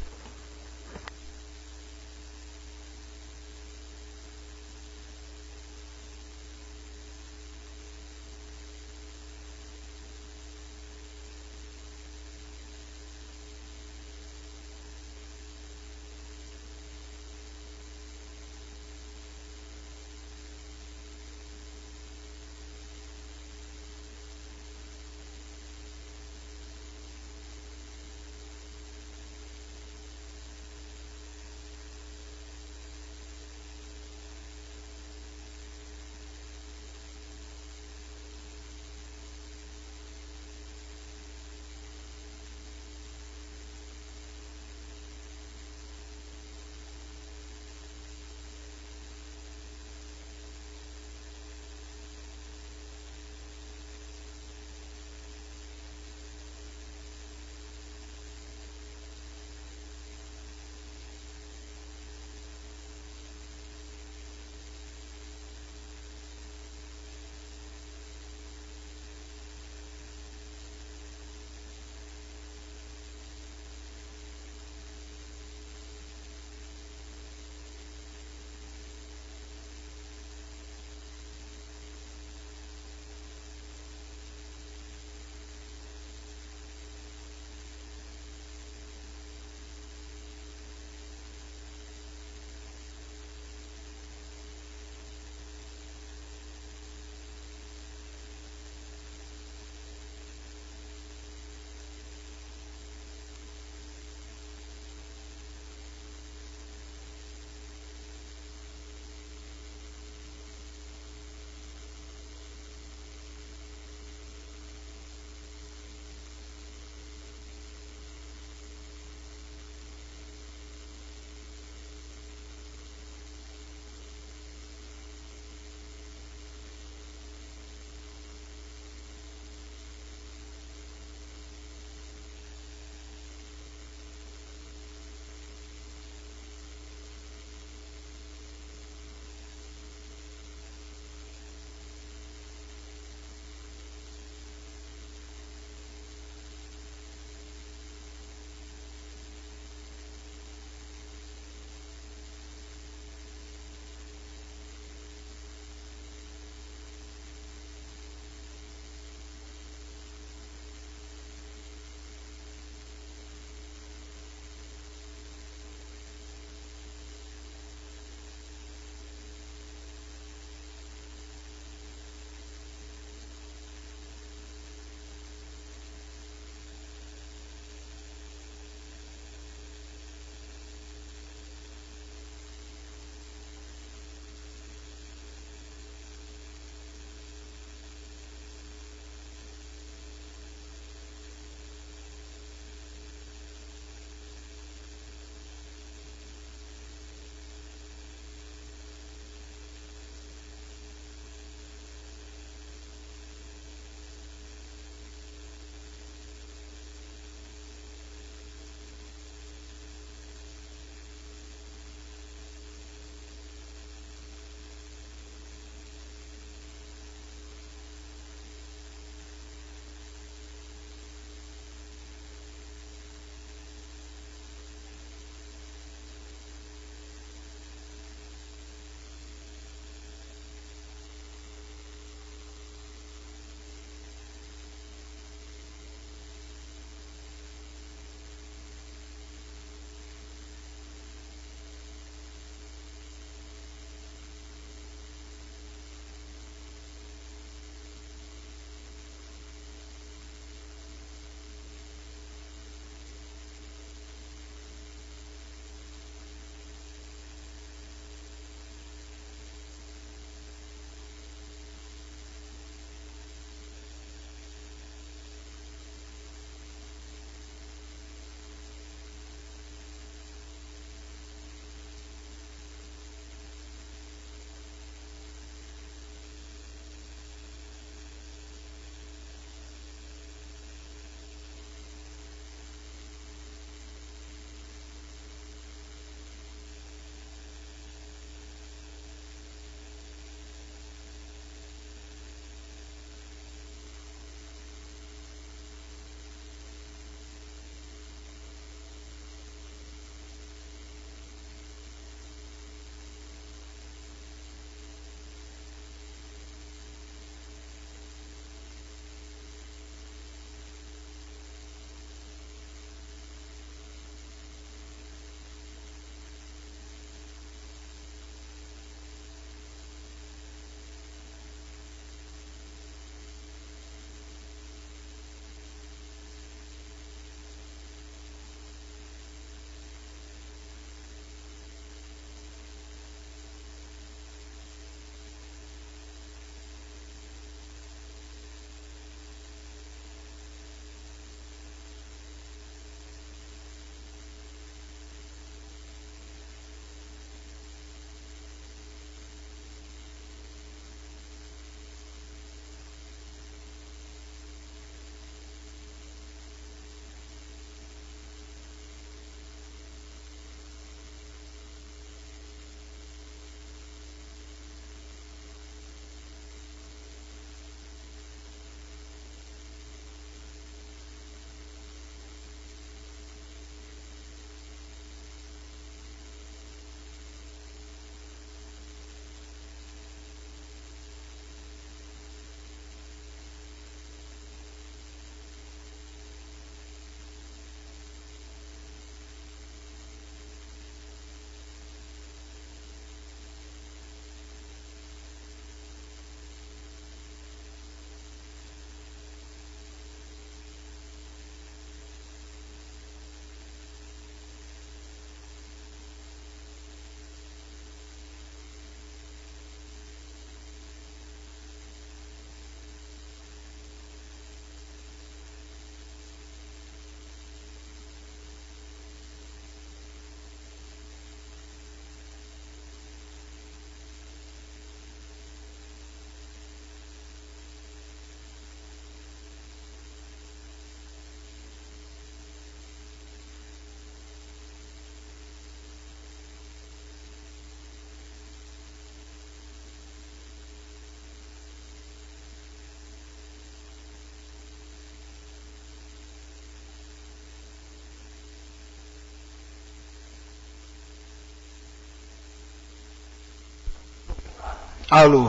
Alô.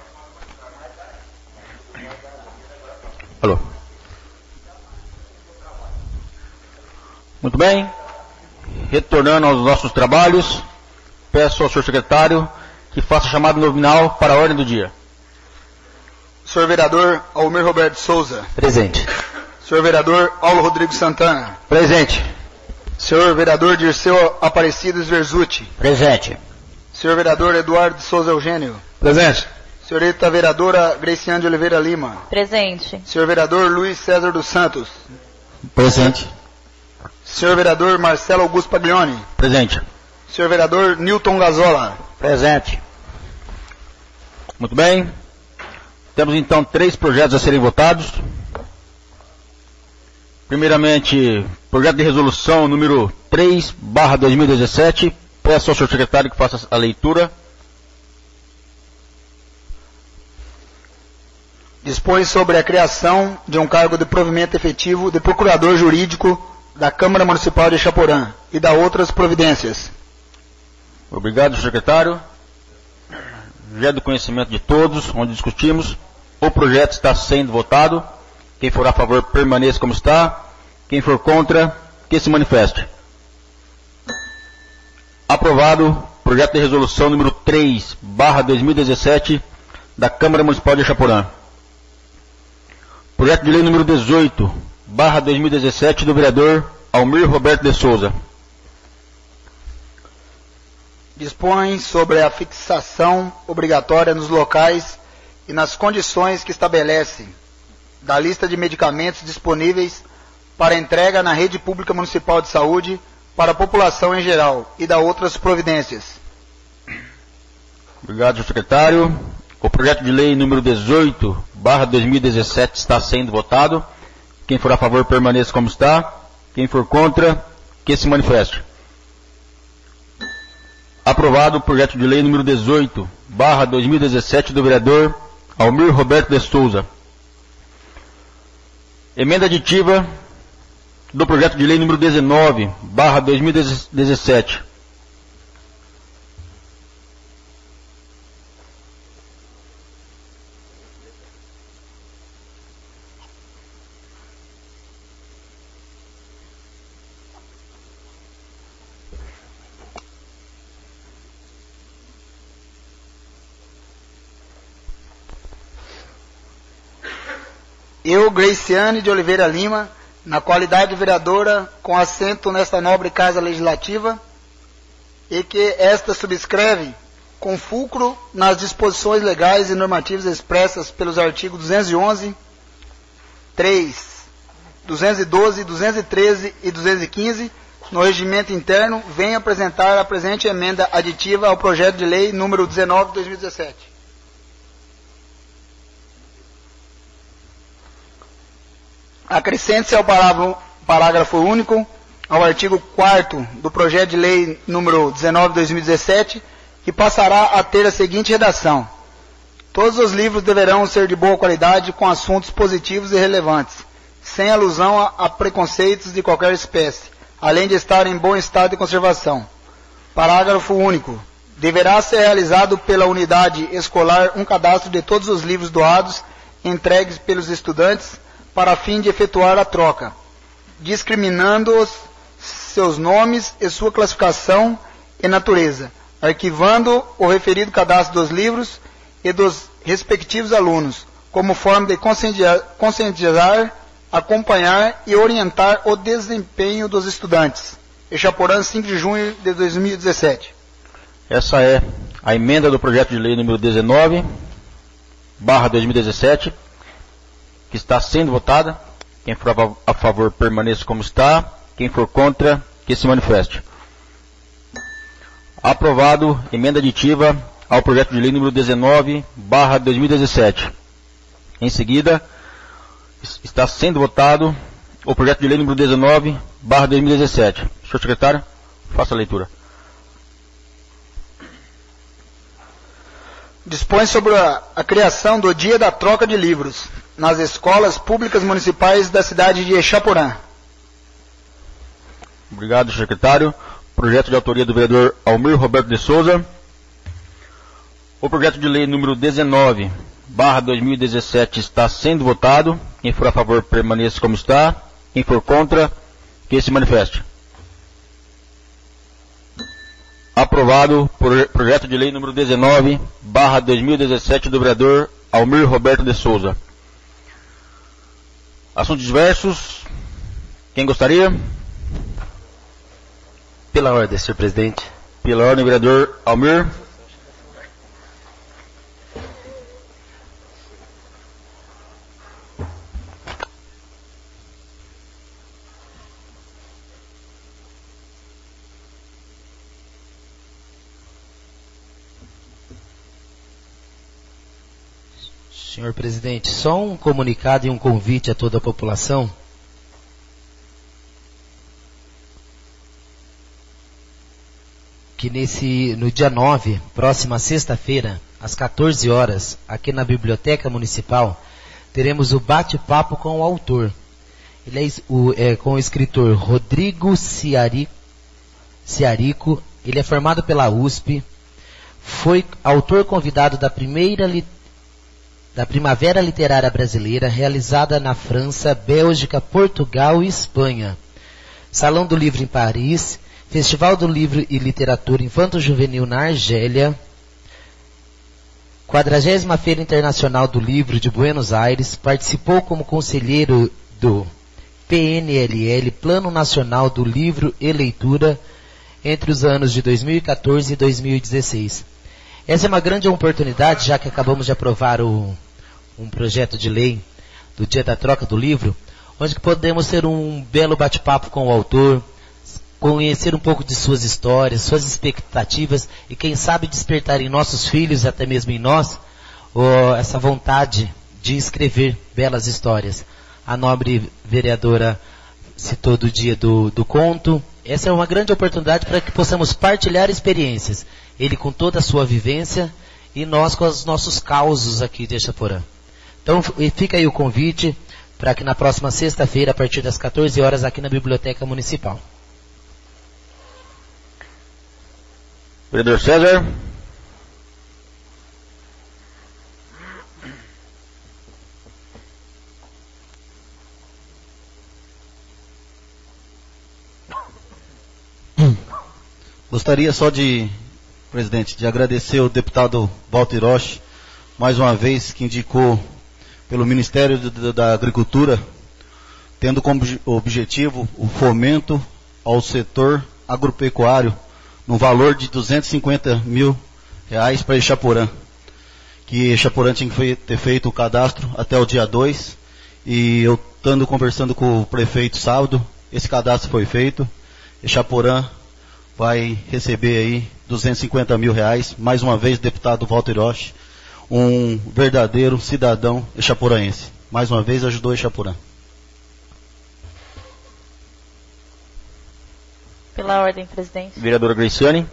Alô. Muito bem. Retornando aos nossos trabalhos, peço ao senhor secretário que faça a chamada nominal para a ordem do dia. Senhor vereador Almir Roberto Souza. Presente. Senhor vereador Paulo Rodrigo Santana. Presente. Senhor vereador Dirceu Aparecido Verzuti. Presente. Senhor vereador Eduardo de Souza Eugênio. Presente. Senhorita vereadora Graciane de Oliveira Lima. Presente. Senhor vereador Luiz César dos Santos. Presente. Senhor vereador Marcelo Augusto Paglioni. Presente. Senhor vereador Newton Gazola. Presente. Muito bem. Temos então 3 projetos a serem votados. Primeiramente, projeto de resolução número 3/2017. Peço ao senhor secretário que faça a leitura. Dispõe sobre a criação de um cargo de provimento efetivo de procurador jurídico da Câmara Municipal de Chaporã e da outras providências. Obrigado, senhor secretário. Já é do conhecimento de todos, onde discutimos. O projeto está sendo votado. Quem for a favor, permaneça como está. Quem for contra, que se manifeste. Aprovado, projeto de resolução número 3/2017 da Câmara Municipal de Chaporã. Projeto de lei número 18/2017 do vereador Almir Roberto de Souza. Dispõe sobre a fixação obrigatória nos locais e nas condições que estabelece da lista de medicamentos disponíveis para entrega na rede pública municipal de saúde para a população em geral e da outras providências. Obrigado, senhor secretário. O projeto de lei número 18/2017 está sendo votado. Quem for a favor, permaneça como está. Quem for contra, que se manifeste. Aprovado o projeto de lei número 18/2017 do vereador Almir Roberto de Souza. Emenda aditiva do projeto de lei número 19/2017. Eu, Graciane de Oliveira Lima, na qualidade de vereadora com assento nesta nobre Casa Legislativa, e que esta subscreve com fulcro nas disposições legais e normativas expressas pelos artigos 211, 3, 212, 213 e 215, no regimento interno, venho apresentar a presente emenda aditiva ao projeto de lei número 19/2017. Acrescente-se ao parágrafo único ao artigo 4º do projeto de lei número 19/2017, que passará a ter a seguinte redação: todos os livros deverão ser de boa qualidade, com assuntos positivos e relevantes, sem alusão a preconceitos de qualquer espécie, além de estar em bom estado de conservação. Parágrafo único. Deverá ser realizado pela unidade escolar um cadastro de todos os livros doados, entregues pelos estudantes, para fim de efetuar a troca, discriminando-os seus nomes e sua classificação e natureza, arquivando o referido cadastro dos livros e dos respectivos alunos, como forma de conscientizar, acompanhar e orientar o desempenho dos estudantes. Chaporã, 5 de junho de 2017. Essa é a emenda do projeto de lei número 19/2017, que está sendo votada. Quem for a favor, permaneça como está. Quem for contra, que se manifeste. Aprovado, emenda aditiva ao projeto de lei número 19/2017. Em seguida, está sendo votado o projeto de lei número 19/2017. Senhor secretário, faça a leitura. Dispõe sobre a criação do Dia da Troca de Livros nas escolas públicas municipais da cidade de Chaporã. Obrigado, secretário. Projeto de autoria do vereador Almir Roberto de Souza. O projeto de lei número 19/2017 está sendo votado. Quem for a favor, permaneça como está. Quem for contra, que se manifeste. Aprovado por projeto de lei número 19/2017 do vereador Almir Roberto de Souza. Assuntos diversos. Quem gostaria? Pela ordem, senhor presidente. Pela ordem, vereador Almir. Senhor presidente, só um comunicado e um convite a toda a população. Que no dia 9, próxima sexta-feira, às 14 horas, aqui na Biblioteca Municipal, teremos o bate-papo com o autor. Ele é com o escritor Rodrigo Ciarico. Ele é formado pela USP, foi autor convidado da Primavera Literária Brasileira, realizada na França, Bélgica, Portugal e Espanha. Salão do Livro em Paris, Festival do Livro e Literatura Infanto-Juvenil na Argélia, 40ª Feira Internacional do Livro de Buenos Aires, participou como conselheiro do PNLL, Plano Nacional do Livro e Leitura, entre os anos de 2014 e 2016. Essa é uma grande oportunidade, já que acabamos de aprovar um projeto de lei do Dia da Troca do Livro, onde podemos ter um belo bate-papo com o autor, conhecer um pouco de suas histórias, suas expectativas e quem sabe despertar em nossos filhos, até mesmo em nós, essa vontade de escrever belas histórias. A nobre vereadora citou do dia do conto. Essa é uma grande oportunidade para que possamos partilhar experiências. Ele com toda a sua vivência e nós com os nossos causos aqui de Echaporã. Então fica aí o convite para que na próxima sexta-feira, a partir das 14 horas, aqui na Biblioteca Municipal. Vereador César. Gostaria só presidente, de agradecer ao deputado Walter Rocha, mais uma vez, que indicou pelo Ministério da Agricultura, tendo como objetivo o fomento ao setor agropecuário, no valor de R$250 mil para Echaporã. Que Echaporã tinha que ter feito o cadastro até o dia 2, e eu estando conversando com o prefeito sábado, esse cadastro foi feito. Echaporã vai receber aí R$250 mil. Mais uma vez, deputado Walter Rocha, um verdadeiro cidadão echaporaense. Mais uma vez ajudou Echaporã. Pela ordem, presidente. Vereadora Graciane.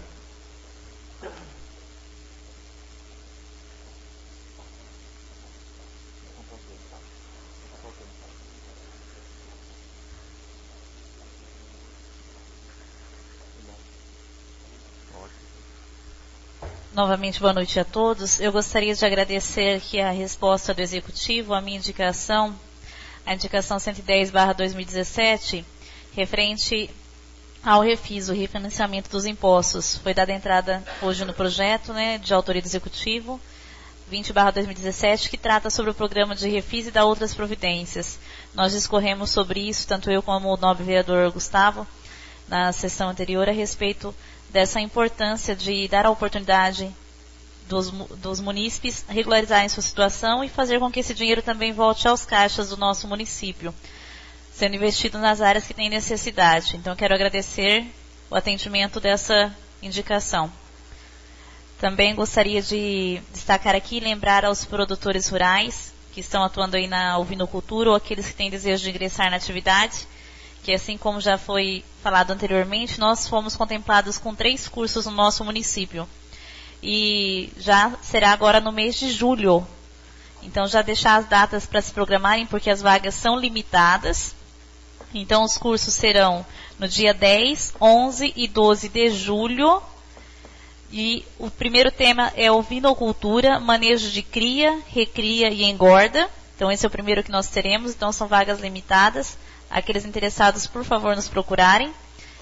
Novamente, boa noite a todos. Eu gostaria de agradecer aqui a resposta do Executivo, a minha indicação, a indicação 110/2017, referente ao refis, o refinanciamento dos impostos. Foi dada entrada hoje no projeto, de autoria do Executivo, 20/2017, que trata sobre o programa de refis e da outras providências. Nós discorremos sobre isso, tanto eu como o nobre vereador Gustavo, na sessão anterior, a respeito dessa importância de dar a oportunidade dos munícipes regularizarem sua situação e fazer com que esse dinheiro também volte aos caixas do nosso município, sendo investido nas áreas que têm necessidade. Então, quero agradecer o atendimento dessa indicação. Também gostaria de destacar aqui e lembrar aos produtores rurais que estão atuando aí na ovinocultura ou aqueles que têm desejo de ingressar na atividade, que assim como já foi falado anteriormente, nós fomos contemplados com 3 cursos no nosso município. E já será agora no mês de julho. Então já deixar as datas para se programarem, porque as vagas são limitadas. Então os cursos serão no dia 10, 11 e 12 de julho, E o primeiro tema é ovinocultura, manejo de cria, recria e engorda. Então esse é o primeiro que nós teremos, então são vagas limitadas. Aqueles interessados, por favor, nos procurarem.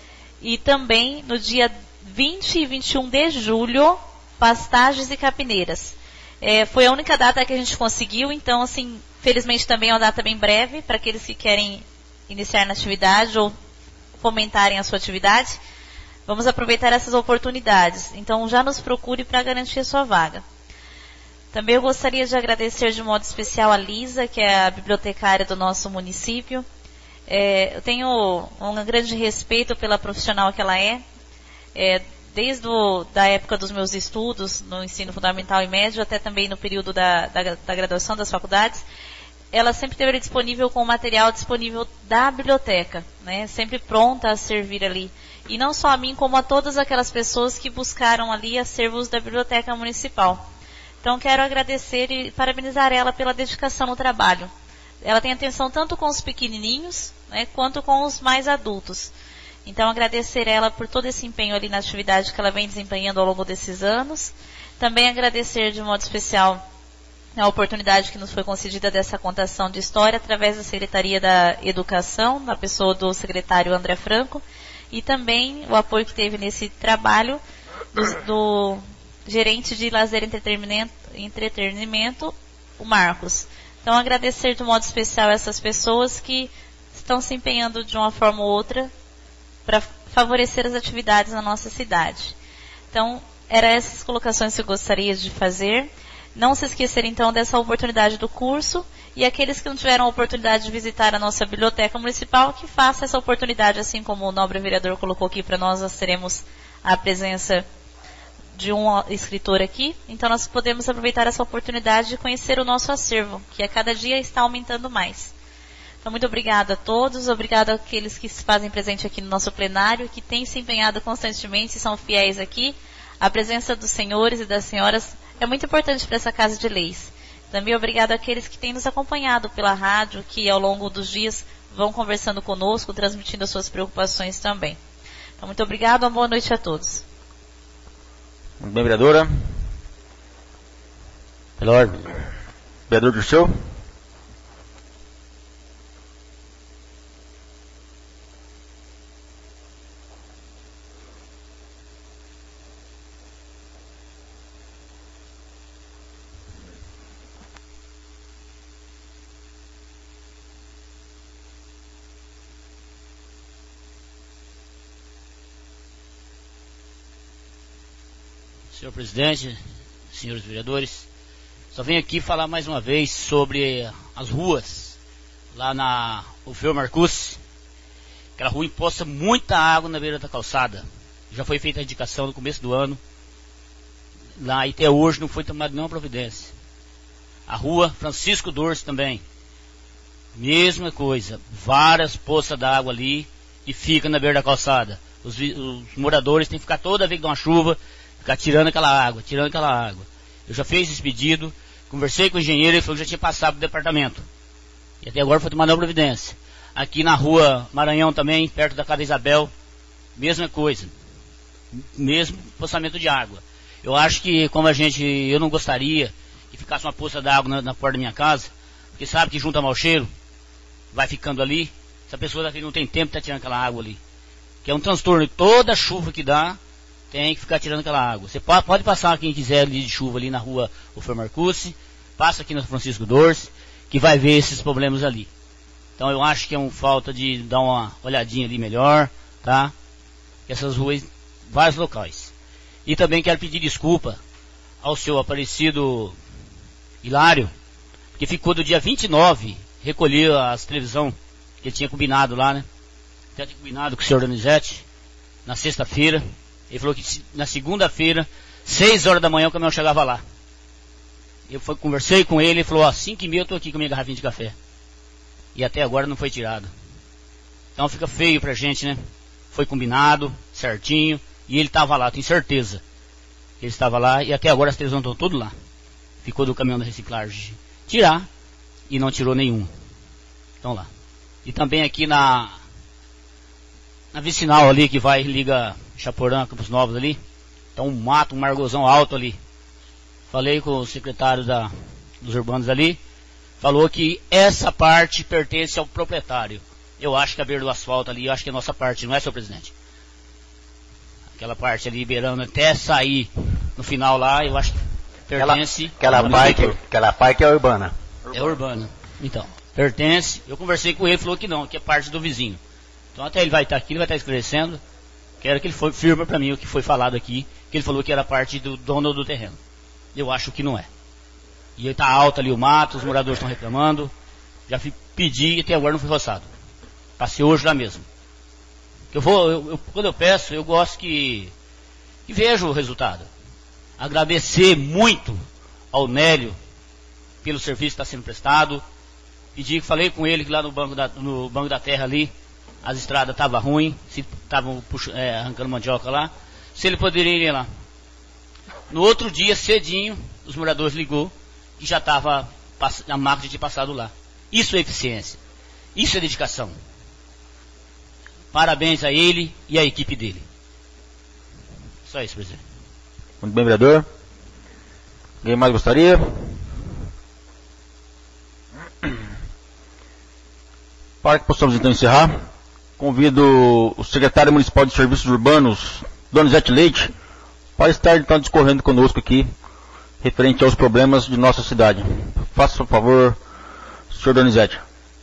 E também no dia 20 e 21 de julho, pastagens e capineiras. Foi a única data que a gente conseguiu, então assim, felizmente também é uma data bem breve, para aqueles que querem iniciar na atividade ou fomentarem a sua atividade. Vamos aproveitar essas oportunidades. Então já nos procure para garantir a sua vaga. Também eu gostaria de agradecer de modo especial a Lisa, que é a bibliotecária do nosso município. Eu tenho um grande respeito pela profissional que ela é. Desde da época dos meus estudos no ensino fundamental e médio, até também no período da graduação das faculdades, ela sempre esteve disponível com o material disponível da biblioteca, né? Sempre pronta a servir ali. E não só a mim, como a todas aquelas pessoas que buscaram ali acervos da Biblioteca Municipal. Então quero agradecer e parabenizar ela pela dedicação no trabalho. Ela tem atenção tanto com os pequenininhos, né, quanto com os mais adultos. Então agradecer ela por todo esse empenho ali na atividade que ela vem desempenhando ao longo desses anos. Também agradecer de modo especial a oportunidade que nos foi concedida dessa contação de história através da Secretaria da Educação, na pessoa do secretário André Franco, e também o apoio que teve nesse trabalho do gerente de lazer e entretenimento, o Marcos. Então agradecer de modo especial essas pessoas que estão se empenhando de uma forma ou outra para favorecer as atividades na nossa cidade. Então, eram essas colocações que eu gostaria de fazer. Não se esquecer, então, dessa oportunidade do curso. E aqueles que não tiveram a oportunidade de visitar a nossa biblioteca municipal, que faça essa oportunidade, assim como o nobre vereador colocou aqui para nós. Nós teremos a presença de um escritor aqui. Então, nós podemos aproveitar essa oportunidade de conhecer o nosso acervo, que a cada dia está aumentando mais. Então, muito obrigada a todos, obrigado àqueles que se fazem presente aqui no nosso plenário, que têm se empenhado constantemente e são fiéis aqui. A presença dos senhores e das senhoras é muito importante para essa Casa de Leis. Também obrigado àqueles que têm nos acompanhado pela rádio, que ao longo dos dias vão conversando conosco, transmitindo as suas preocupações também. Então, muito obrigado, uma boa noite a todos. Muito bem, vereadora. Pela ordem. Vereador Dirceu. Senhor presidente, senhores vereadores, só venho aqui falar mais uma vez sobre as ruas lá na Alfeu Marcucci. Aquela rua emposta muita água na beira da calçada. Já foi feita a indicação no começo do ano. Lá e até hoje não foi tomada nenhuma providência. A rua Francisco Dorce também. Mesma coisa. Várias poças d'água ali e fica na beira da calçada. Os moradores têm que ficar toda vez que dá uma chuva, ficar tirando aquela água. Eu já fiz esse pedido, conversei com o engenheiro, ele falou que já tinha passado para o departamento. E até agora foi tomada uma providência. Aqui na rua Maranhão também, perto da Casa Isabel, mesma coisa. Mesmo poçamento de água. Eu acho que eu não gostaria que ficasse uma poça d'água na porta da minha casa, porque sabe que junta mau cheiro, vai ficando ali, essa pessoa daqui não tem tempo de estar tirando aquela água ali. Que é um transtorno, toda chuva que dá, tem que ficar tirando aquela água. Você pode passar, quem quiser, ali de chuva ali na rua Alfeu Marcucci, passa aqui na Francisco Dorce, que vai ver esses problemas ali. Então eu acho que é uma falta de dar uma olhadinha ali melhor, tá? Essas ruas, vários locais. E também quero pedir desculpa ao seu Aparecido Hilário, que ficou do dia 29, recolheu as televisão que ele tinha combinado lá, né? Até tinha combinado com o senhor Donizete, na sexta-feira. Ele falou que na segunda-feira, 6 horas da manhã, o caminhão chegava lá. Eu conversei com ele, ele falou, 5h30 eu estou aqui com a minha garrafinha de café. E até agora não foi tirado. Então fica feio pra gente, né? Foi combinado, certinho, e ele estava lá, tenho certeza. Ele estava lá e até agora as televisões estão tudo lá. Ficou do caminhão da reciclagem tirar e não tirou nenhum. Então lá. E também aqui na vicinal ali que liga Chaporã, Campos Novos ali, Tá um mato, um margozão alto ali. Falei com o secretário dos urbanos ali, falou que essa parte pertence ao proprietário. Eu acho que a beira do asfalto ali, eu acho que é nossa parte, não é, senhor presidente? Aquela parte ali, beirando até sair no final lá, eu acho que pertence... Aquela parte é urbana. É urbana. Então, pertence. Eu conversei com ele, falou que não, que é parte do vizinho. Então até ele vai estar aqui, ele vai estar esclarecendo. Quero que ele firme para mim o que foi falado aqui, que ele falou que era parte do dono do terreno. Eu acho que não é. E está alto ali o mato, os moradores estão reclamando. Já pedi e até agora não foi roçado. Passei hoje lá mesmo. Quando eu peço, eu gosto que veja o resultado. Agradecer muito ao Nélio pelo serviço que está sendo prestado. Falei com ele que lá no Banco da Terra ali, as estradas estavam ruins, se estavam arrancando mandioca lá, se ele poderia ir lá. No outro dia, cedinho, os moradores ligou e já estava a máquina de passado lá. Isso é eficiência. Isso é dedicação. Parabéns a ele e à equipe dele. Só isso, presidente. Muito bem, vereador. Alguém mais gostaria? Para que possamos então encerrar, convido o secretário municipal de serviços urbanos, Donizete Leite, para estar então discorrendo conosco aqui, referente aos problemas de nossa cidade. Faça por favor, senhor Donizete.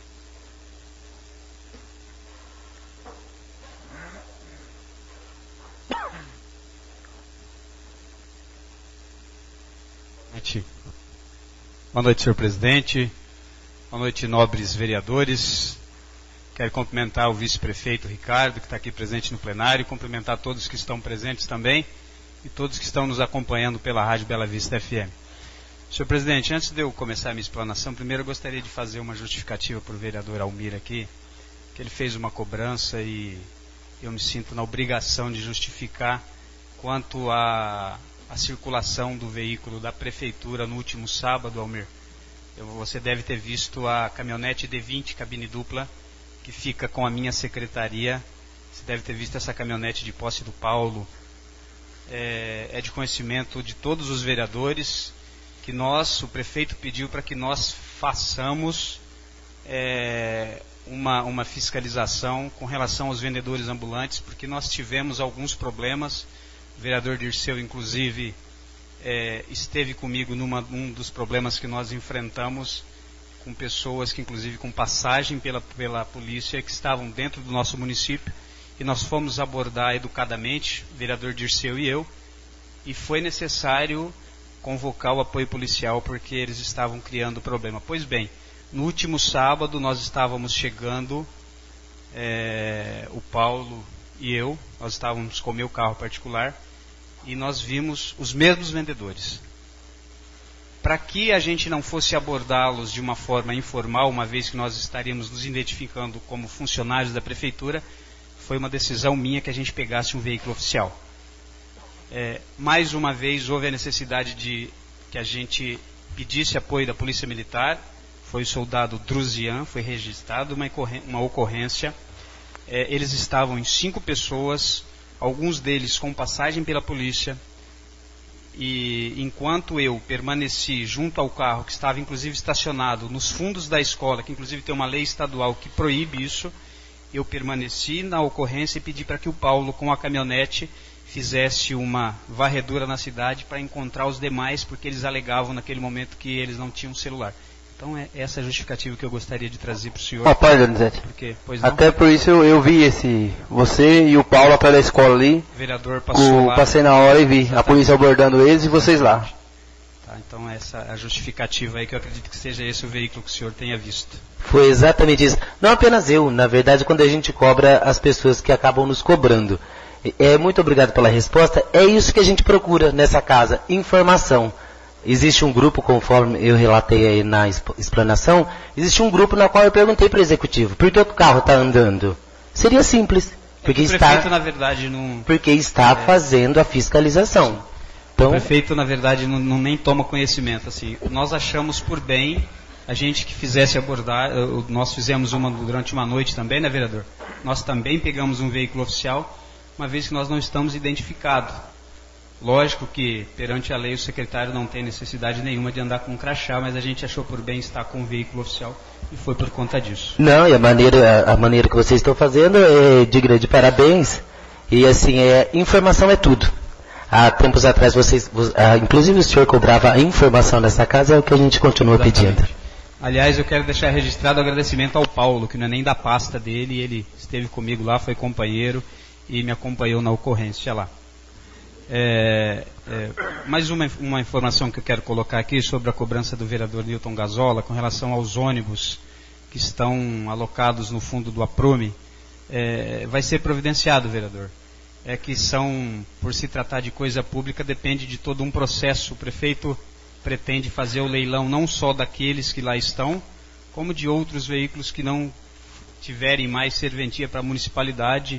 Boa noite, senhor presidente. Boa noite, nobres vereadores. Quero cumprimentar o vice-prefeito Ricardo, que está aqui presente no plenário, cumprimentar todos que estão presentes também e todos que estão nos acompanhando pela Rádio Bela Vista FM. Senhor presidente, antes de eu começar a minha explanação, primeiro eu gostaria de fazer uma justificativa para o vereador Almir aqui, que ele fez uma cobrança e eu me sinto na obrigação de justificar quanto à circulação do veículo da prefeitura no último sábado, Almir. Você deve ter visto a caminhonete D20 cabine dupla, que fica com a minha secretaria. Você deve ter visto essa caminhonete de posse do Paulo. É de conhecimento de todos os vereadores que o prefeito pediu para que nós façamos uma fiscalização com relação aos vendedores ambulantes, porque nós tivemos alguns problemas. O vereador Dirceu, inclusive, esteve comigo num dos problemas que nós enfrentamos com pessoas que, inclusive, com passagem pela polícia, que estavam dentro do nosso município, e nós fomos abordar educadamente, o vereador Dirceu e eu, e foi necessário convocar o apoio policial porque eles estavam criando problema. Pois bem, no último sábado nós estávamos chegando, o Paulo e eu, nós estávamos com o meu carro particular, e nós vimos os mesmos vendedores. Para que a gente não fosse abordá-los de uma forma informal, uma vez que nós estaríamos nos identificando como funcionários da prefeitura, foi uma decisão minha que a gente pegasse um veículo oficial. Mais uma vez houve a necessidade de que a gente pedisse apoio da Polícia Militar. Foi o soldado Druzian, foi registrado uma ocorrência. Eles estavam em 5 pessoas, alguns deles com passagem pela polícia, e enquanto eu permaneci junto ao carro, que estava inclusive estacionado nos fundos da escola, que inclusive tem uma lei estadual que proíbe isso, eu permaneci na ocorrência e pedi para que o Paulo, com a caminhonete, fizesse uma varredura na cidade para encontrar os demais, porque eles alegavam naquele momento que eles não tinham celular. Então é essa a justificativa que eu gostaria de trazer para o senhor. Rapaz, Donizete, pois não? Até por isso eu vi você e o Paulo atrás da escola ali. O vereador passou lá. Passei na hora e vi a polícia abordando eles e vocês lá. Tá, então essa é a justificativa aí, que eu acredito que seja esse o veículo que o senhor tenha visto. Foi exatamente isso. Não apenas eu, na verdade, quando a gente cobra as pessoas que acabam nos cobrando. Muito obrigado pela resposta. É isso que a gente procura nessa casa, informação. Existe um grupo, conforme eu relatei aí na explanação, existe um grupo na qual eu perguntei para o executivo, por que o carro está andando? Seria simples. Porque o prefeito, na verdade, não... Porque está fazendo a fiscalização. Então, o prefeito, na verdade, não nem toma conhecimento. Assim, nós achamos por bem a gente que fizesse abordar, nós fizemos uma durante uma noite também, né, vereador? Nós também pegamos um veículo oficial, uma vez que nós não estamos identificados. Lógico que, perante a lei, o secretário não tem necessidade nenhuma de andar com um crachá, mas a gente achou por bem estar com um veículo oficial e foi por conta disso. Não, e a maneira que vocês estão fazendo é digna de parabéns. E assim, informação é tudo. Há tempos atrás, inclusive o senhor cobrava a informação nessa casa, é o que a gente continua pedindo. Aliás, eu quero deixar registrado o agradecimento ao Paulo, que não é nem da pasta dele, ele esteve comigo lá, foi companheiro e me acompanhou na ocorrência lá. Mais uma informação que eu quero colocar aqui sobre a cobrança do vereador Newton Gazola com relação aos ônibus que estão alocados no fundo do APROME. Vai ser providenciado, vereador. Que por se tratar de coisa pública, depende de todo um processo. O prefeito pretende fazer o leilão não só daqueles que lá estão, como de outros veículos que não tiverem mais serventia para a municipalidade,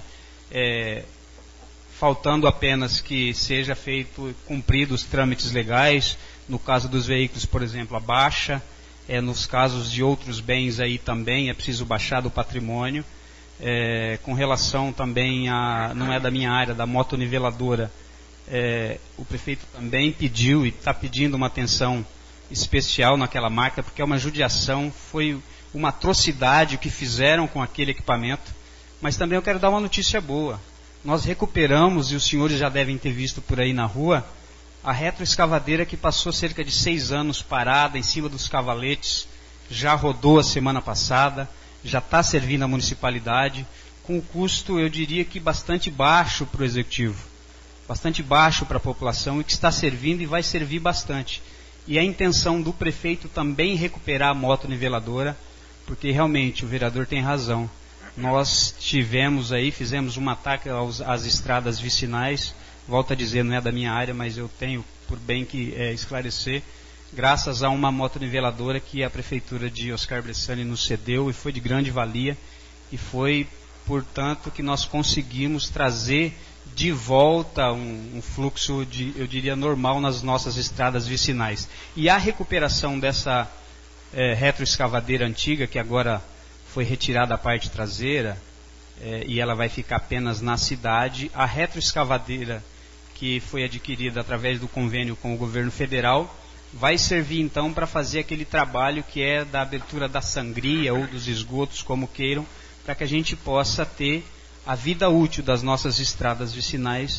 faltando apenas que seja cumprido os trâmites legais. No caso dos veículos, por exemplo, a baixa. Nos casos de outros bens aí também é preciso baixar do patrimônio. Com relação também não é da minha área, da motoniveladora, o prefeito também pediu e está pedindo uma atenção especial naquela marca, porque é uma judiação, foi uma atrocidade o que fizeram com aquele equipamento. Mas também eu quero dar uma notícia boa. Nós recuperamos, e os senhores já devem ter visto por aí na rua, a retroescavadeira que passou cerca de 6 anos parada em cima dos cavaletes, já rodou a semana passada, já está servindo a municipalidade, com um custo, eu diria que bastante baixo para o executivo, bastante baixo para a população, e que está servindo e vai servir bastante. E a intenção do prefeito também recuperar a motoniveladora, porque realmente o vereador tem razão. Nós fizemos um ataque às estradas vicinais, volto a dizer, não é da minha área, mas eu tenho por bem que esclarecer, graças a uma motoniveladora que a prefeitura de Oscar Bressani nos cedeu e foi de grande valia, e foi, portanto, que nós conseguimos trazer de volta um fluxo, eu diria, normal nas nossas estradas vicinais. E a recuperação dessa retroescavadeira antiga, que agora foi retirada a parte traseira, e ela vai ficar apenas na cidade. A retroescavadeira que foi adquirida através do convênio com o governo federal vai servir então para fazer aquele trabalho que é da abertura da sangria ou dos esgotos, como queiram, para que a gente possa ter a vida útil das nossas estradas vicinais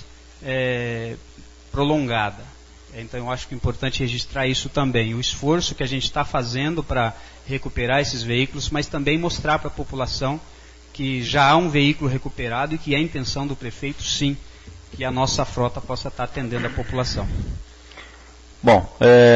prolongada. Então eu acho que é importante registrar isso também, o esforço que a gente está fazendo para recuperar esses veículos, mas também mostrar para a população que já há um veículo recuperado e que é a intenção do prefeito, sim, que a nossa frota possa estar atendendo a população. Bom,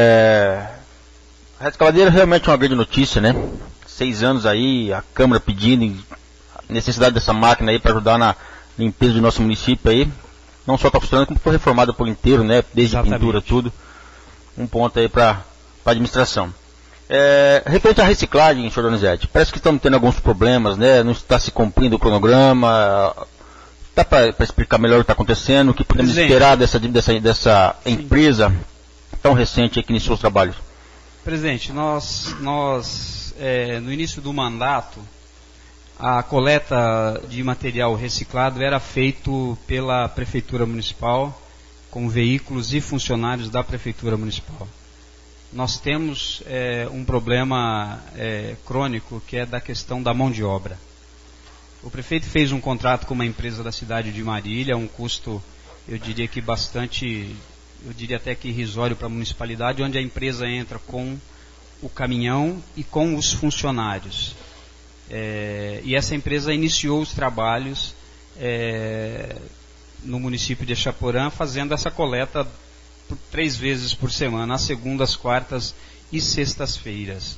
a escavadeira realmente é uma grande notícia, né? 6 anos aí, a Câmara pedindo a necessidade dessa máquina aí para ajudar na limpeza do nosso município aí. Não só está funcionando, como foi reformada por inteiro, né? Desde a pintura, tudo. Um ponto aí para a administração. Referente à reciclagem, senhor Donizete, parece que estamos tendo alguns problemas, né? Não está se cumprindo o cronograma. Dá para explicar melhor o que está acontecendo? O que podemos esperar dessa empresa tão recente aí que iniciou os trabalhos? Presidente, nós no início do mandato, a coleta de material reciclado era feito pela Prefeitura Municipal, com veículos e funcionários da Prefeitura Municipal. Nós temos um problema crônico, que é da questão da mão de obra. O prefeito fez um contrato com uma empresa da cidade de Marília, um custo, eu diria que bastante, eu diria até que irrisório para a municipalidade, onde a empresa entra com o caminhão e com os funcionários. E essa empresa iniciou os trabalhos no município de Echaporã, fazendo essa coleta 3 vezes por semana, às segundas, quartas e sextas-feiras.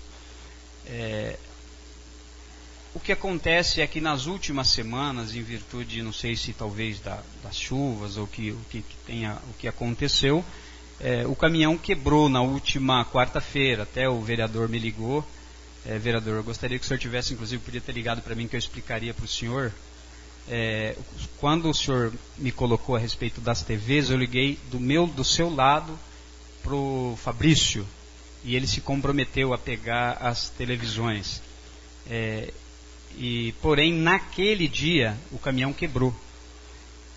O que acontece é que nas últimas semanas, em virtude, não sei se talvez das chuvas ou o que aconteceu, o caminhão quebrou na última quarta-feira. Até o vereador me ligou. Vereador, eu gostaria que o senhor tivesse, inclusive, podia ter ligado para mim, que eu explicaria para o senhor. Quando o senhor me colocou a respeito das TVs, eu liguei do seu lado para o Fabrício, e ele se comprometeu a pegar as televisões. Porém, naquele dia, o caminhão quebrou.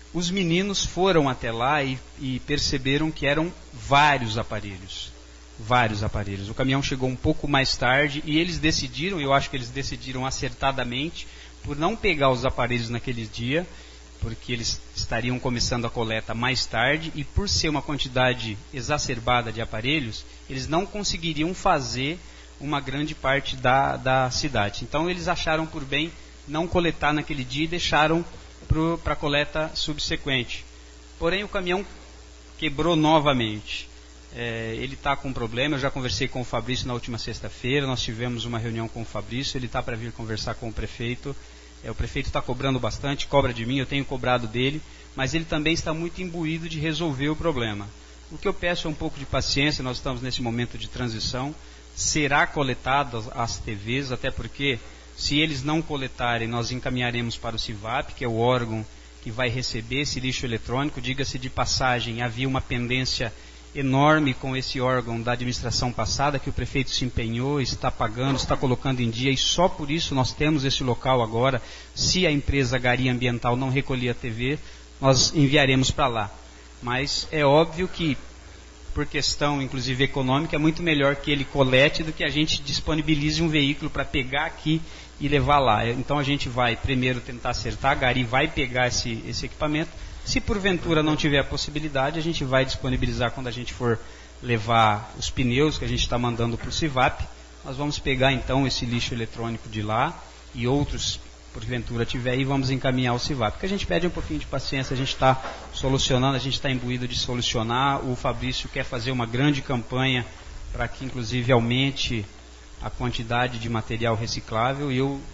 Os meninos foram até lá e perceberam que eram vários aparelhos. Vários aparelhos. O caminhão chegou um pouco mais tarde e eles decidiram, eu acho que eles decidiram acertadamente, por não pegar os aparelhos naquele dia, porque eles estariam começando a coleta mais tarde, e por ser uma quantidade exacerbada de aparelhos, eles não conseguiriam fazer uma grande parte da cidade. Então eles acharam por bem não coletar naquele dia e deixaram para a coleta subsequente. Porém o caminhão quebrou novamente. Ele está com um problema, eu já conversei com o Fabrício na última sexta-feira, nós tivemos uma reunião com o Fabrício, ele está para vir conversar com o prefeito. O prefeito está cobrando bastante, cobra de mim, eu tenho cobrado dele, mas ele também está muito imbuído de resolver o problema. O que eu peço é um pouco de paciência, nós estamos nesse momento de transição, será coletado as TVs, até porque se eles não coletarem, nós encaminharemos para o CIVAP, que é o órgão que vai receber esse lixo eletrônico. Diga-se de passagem, havia uma pendência enorme com esse órgão da administração passada, que o prefeito se empenhou, está pagando, está colocando em dia, e só por isso nós temos esse local agora. Se a empresa Garia Ambiental não recolher a TV, nós enviaremos para lá. Mas é óbvio que, por questão inclusive econômica, é muito melhor que ele colete do que a gente disponibilize um veículo para pegar aqui e levar lá. Então a gente vai primeiro tentar acertar, a Gari vai pegar esse equipamento. Se porventura não tiver a possibilidade, a gente vai disponibilizar quando a gente for levar os pneus que a gente está mandando para o CIVAP. Nós vamos pegar então esse lixo eletrônico de lá e outros, porventura tiver, e vamos encaminhar ao CIVAP. Porque a gente pede um pouquinho de paciência, a gente está solucionando, a gente está imbuído de solucionar. O Fabrício quer fazer uma grande campanha para que inclusive aumente a quantidade de material reciclável, e eu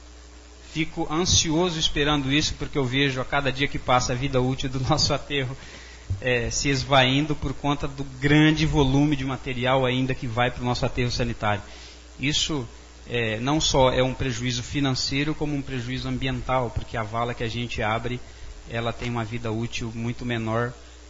fico ansioso esperando isso, porque eu vejo a cada dia que passa a vida útil do nosso aterro se esvaindo por conta do grande volume de material ainda que vai para o nosso aterro sanitário. Isso não só é um prejuízo financeiro, como um prejuízo ambiental, porque a vala que a gente abre, ela tem uma vida útil muito menor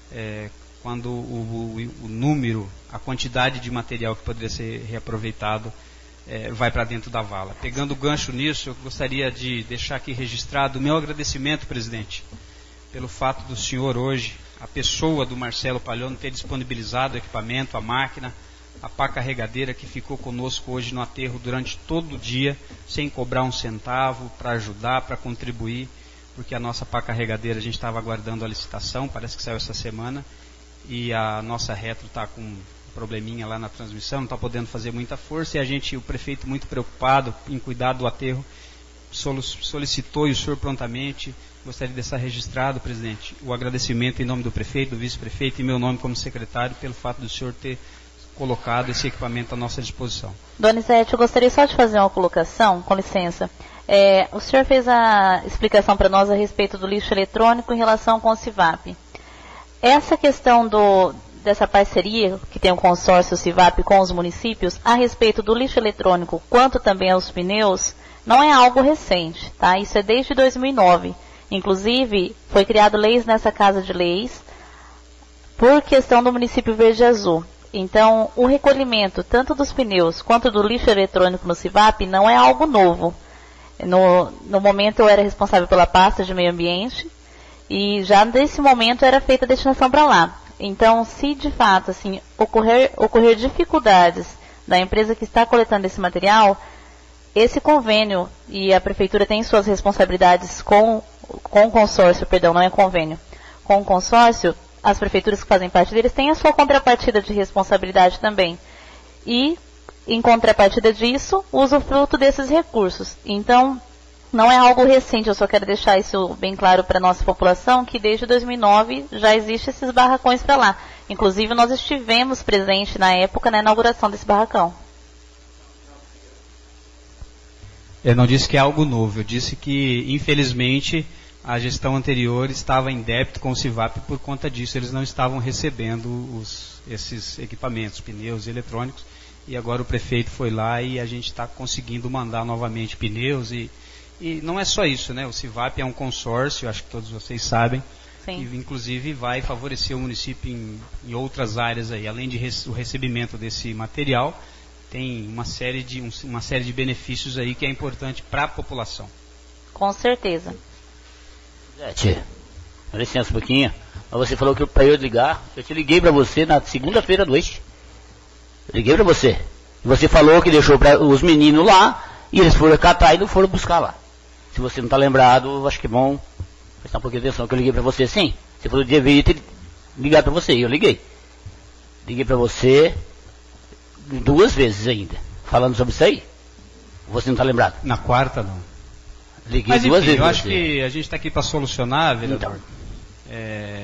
quando o número, a quantidade de material que poderia ser reaproveitado vai para dentro da vala. Pegando o gancho nisso, eu gostaria de deixar aqui registrado o meu agradecimento, presidente, pelo fato do senhor hoje, a pessoa do Marcelo Palhano, ter disponibilizado o equipamento, a máquina, a pá carregadeira que ficou conosco hoje no aterro durante todo o dia, sem cobrar um centavo, para ajudar, para contribuir, porque a nossa pá carregadeira, a gente estava aguardando a licitação, parece que saiu essa semana, e a nossa retro está com probleminha lá na transmissão, não está podendo fazer muita força, e o prefeito muito preocupado em cuidar do aterro, solicitou, e o senhor prontamente, gostaria de deixar registrado, presidente, o agradecimento em nome do prefeito, do vice-prefeito e meu nome como secretário, pelo fato do senhor ter colocado esse equipamento à nossa disposição. Donizete, eu gostaria só de fazer uma colocação, com licença. O senhor fez a explicação para nós a respeito do lixo eletrônico em relação com o CIVAP. Essa questão dessa parceria que tem o consórcio CIVAP com os municípios a respeito do lixo eletrônico, quanto também aos pneus, não é algo recente, tá? Isso é desde 2009. Inclusive, foi criado leis nessa Casa de Leis por questão do município Verde Azul. Então, o recolhimento tanto dos pneus quanto do lixo eletrônico no CIVAP não é algo novo. No momento eu era responsável pela pasta de meio ambiente e já nesse momento era feita a destinação para lá. Então, se de fato assim, ocorrer dificuldades da empresa que está coletando esse material, esse convênio, e a prefeitura tem suas responsabilidades com o consórcio, perdão, não é convênio, com o consórcio, as prefeituras que fazem parte deles têm a sua contrapartida de responsabilidade também. E, em contrapartida disso, usa o fruto desses recursos. Então, não é algo recente, eu só quero deixar isso bem claro para a nossa população, que desde 2009 já existem esses barracões para lá. Inclusive, nós estivemos presentes na época na inauguração desse barracão. Eu não disse que é algo novo, eu disse que, infelizmente, a gestão anterior estava em débito com o CIVAP por conta disso, eles não estavam recebendo esses equipamentos, pneus eletrônicos, e agora o prefeito foi lá e a gente está conseguindo mandar novamente pneus, e não é só isso, né? O CIVAP é um consórcio, acho que todos vocês sabem, Sim. E inclusive vai favorecer o município em outras áreas aí, além de o recebimento desse material, tem uma série de benefícios aí que é importante para a população. Com certeza. Dá licença um pouquinho. Mas você falou que para eu ligar, eu te liguei para você na segunda-feira à noite. Eu liguei para você. E você falou que deixou para os meninos lá, e eles foram catar e não foram buscar lá. Se você não está lembrado, acho que é bom prestar um pouquinho de atenção, que eu liguei para você sim. Você falou que deveria ter ligado para você, e eu liguei. Liguei para você 2 vezes ainda, falando sobre isso aí. Você não está lembrado? Na quarta, não. Liguei Mas 2 enfim, vezes. eu acho que a gente está aqui para solucionar, vereador. Então.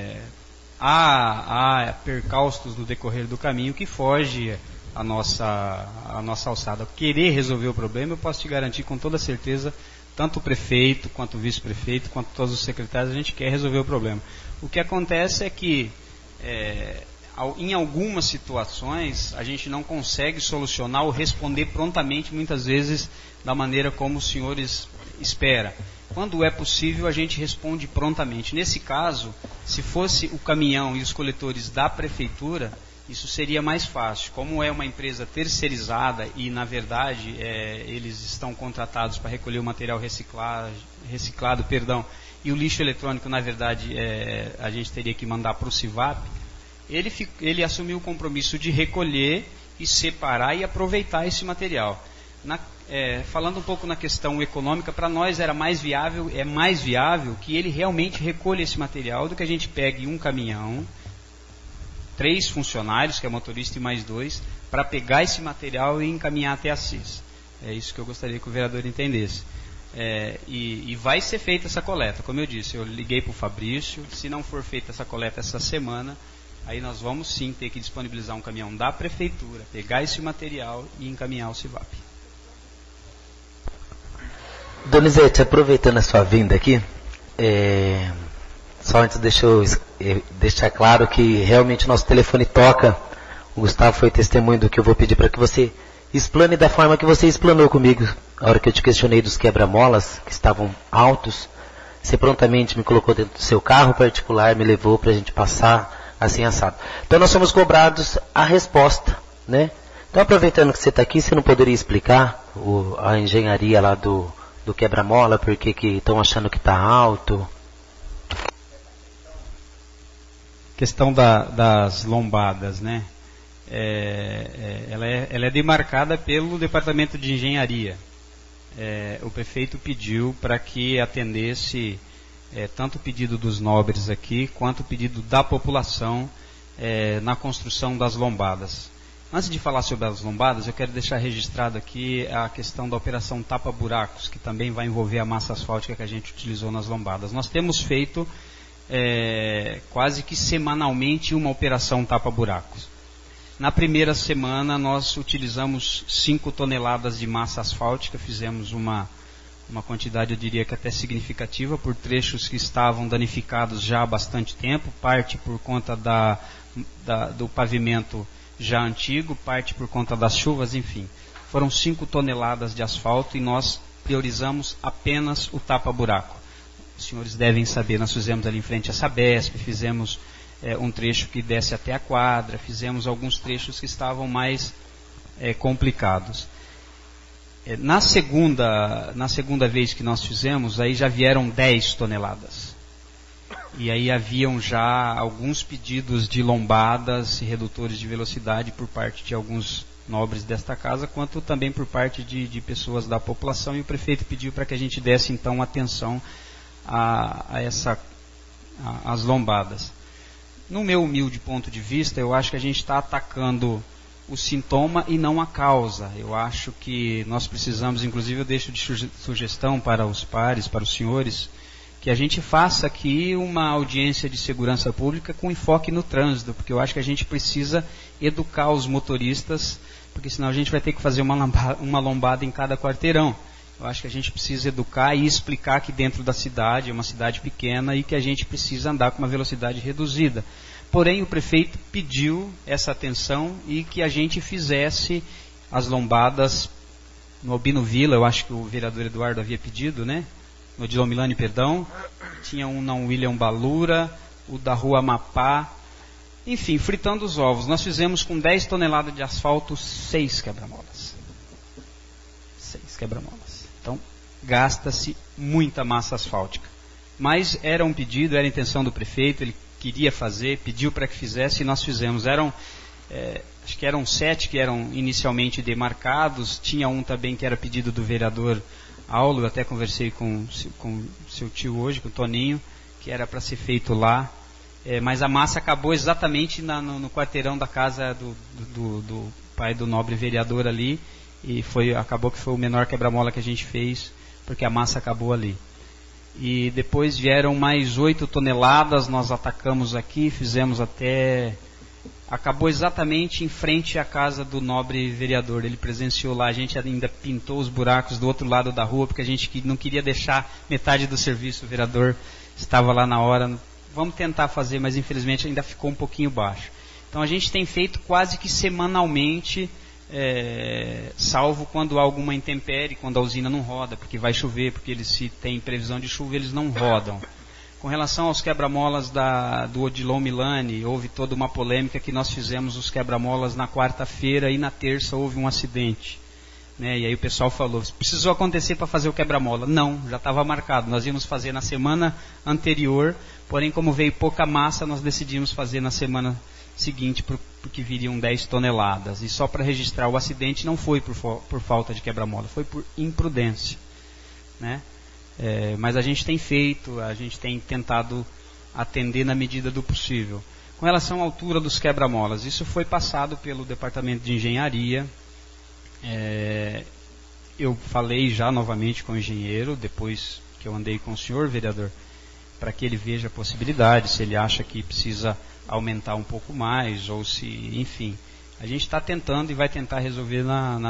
Há percalços no decorrer do caminho que foge a nossa alçada. Querer resolver o problema, eu posso te garantir com toda certeza, tanto o prefeito, quanto o vice-prefeito, quanto todos os secretários, a gente quer resolver o problema. O que acontece é que, em algumas situações, a gente não consegue solucionar ou responder prontamente, muitas vezes, da maneira como os senhores esperam. Quando é possível, a gente responde prontamente. Nesse caso, se fosse o caminhão e os coletores da prefeitura, isso seria mais fácil. Como é uma empresa terceirizada e, na verdade, eles estão contratados para recolher o material reciclado, e o lixo eletrônico, na verdade, a gente teria que mandar para o CIVAP, ele assumiu o compromisso de recolher e separar e aproveitar esse material. Falando um pouco na questão econômica, para nós é mais viável que ele realmente recolha esse material do que a gente pegue um caminhão, 3 funcionários, que é motorista e mais 2, para pegar esse material e encaminhar até a CIS. É isso que eu gostaria que o vereador entendesse. E vai ser feita essa coleta, como eu disse, eu liguei para o Fabrício, se não for feita essa coleta essa semana, aí nós vamos sim ter que disponibilizar um caminhão da prefeitura, pegar esse material e encaminhar ao CIVAP. Donizete, aproveitando a sua vinda aqui, só antes deixa eu deixar claro que realmente nosso telefone toca. O Gustavo foi testemunho do que eu vou pedir para que você explane da forma que você explanou comigo. A hora que eu te questionei dos quebra-molas, que estavam altos, você prontamente me colocou dentro do seu carro particular, me levou para a gente passar assim assado. Então nós somos cobrados a resposta, né? Então aproveitando que você está aqui, você não poderia explicar a engenharia lá do quebra-mola, porque que estão achando que está alto? Questão das lombadas, né? Ela é demarcada pelo Departamento de Engenharia. O prefeito pediu para que atendesse tanto o pedido dos nobres aqui, quanto o pedido da população na construção das lombadas. Antes de falar sobre as lombadas, eu quero deixar registrado aqui a questão da operação tapa-buracos, que também vai envolver a massa asfáltica que a gente utilizou nas lombadas. Nós temos feito quase que semanalmente uma operação tapa-buracos. Na primeira semana nós utilizamos 5 toneladas de massa asfáltica, fizemos uma quantidade, eu diria que até significativa, por trechos que estavam danificados já há bastante tempo, parte por conta do pavimento já antigo, parte por conta das chuvas, enfim. Foram 5 toneladas de asfalto e nós priorizamos apenas o tapa-buraco. Os senhores devem saber, nós fizemos ali em frente à Sabesp, fizemos um trecho que desce até a quadra, fizemos alguns trechos que estavam mais complicados. Na segunda vez que nós fizemos, aí já vieram 10 toneladas. E aí haviam já alguns pedidos de lombadas e redutores de velocidade por parte de alguns nobres desta casa, quanto também por parte de pessoas da população, e o prefeito pediu para que a gente desse então atenção às lombadas. No meu humilde ponto de vista, eu acho que a gente está atacando o sintoma e não a causa. Eu acho que nós precisamos, inclusive eu deixo de sugestão para os pares, para os senhores, que a gente faça aqui uma audiência de segurança pública com enfoque no trânsito, porque eu acho que a gente precisa educar os motoristas, porque senão a gente vai ter que fazer uma lombada em cada quarteirão. Eu acho que a gente precisa educar e explicar que dentro da cidade, é uma cidade pequena, e que a gente precisa andar com uma velocidade reduzida. Porém, o prefeito pediu essa atenção e que a gente fizesse as lombadas no Albino Vila, eu acho que o vereador Eduardo havia pedido, né? No Odilon Milani, perdão. Tinha um na William Balura, o da Rua Amapá. Enfim, fritando os ovos. Nós fizemos com 10 toneladas de asfalto 6 quebra-molas. 6 quebra-molas. Então, gasta-se muita massa asfáltica. mas era um pedido, era a intenção do prefeito, ele queria fazer, pediu para que fizesse e nós fizemos. Acho que eram 7 que eram inicialmente demarcados, tinha um também que era pedido do vereador Aulo, eu até conversei com seu tio hoje, com o Toninho, que era para ser feito lá, mas a massa acabou exatamente no quarteirão da casa do pai do nobre vereador ali, e acabou que foi o menor quebra-mola que a gente fez, porque a massa acabou ali. E depois vieram mais 8 toneladas, nós atacamos aqui, fizemos acabou exatamente em frente à casa do nobre vereador, ele presenciou lá, a gente ainda pintou os buracos do outro lado da rua, porque a gente não queria deixar metade do serviço, o vereador estava lá na hora, vamos tentar fazer, mas infelizmente ainda ficou um pouquinho baixo. Então a gente tem feito quase que semanalmente, salvo quando há alguma intempérie, quando a usina não roda, porque vai chover, porque eles, se tem previsão de chuva, eles não rodam. Com relação aos quebra-molas do Odilon Milani, houve toda uma polêmica que nós fizemos os quebra-molas na quarta-feira e na terça houve um acidente. Né? E aí o pessoal falou, precisou acontecer para fazer o quebra-mola. Não, já estava marcado, nós íamos fazer na semana anterior, porém como veio pouca massa, nós decidimos fazer na semana seguinte, porque viriam 10 toneladas. E só para registrar, o acidente não foi por falta de quebra-mola, foi por imprudência. Né? Mas a gente tem feito, a gente tem tentado atender na medida do possível. Com relação à altura dos quebra-molas, isso foi passado pelo Departamento de Engenharia. Eu falei já novamente com o engenheiro, depois que eu andei com o senhor, vereador, para que ele veja a possibilidade, se ele acha que precisa aumentar um pouco mais, ou se, enfim, a gente está tentando e vai tentar resolver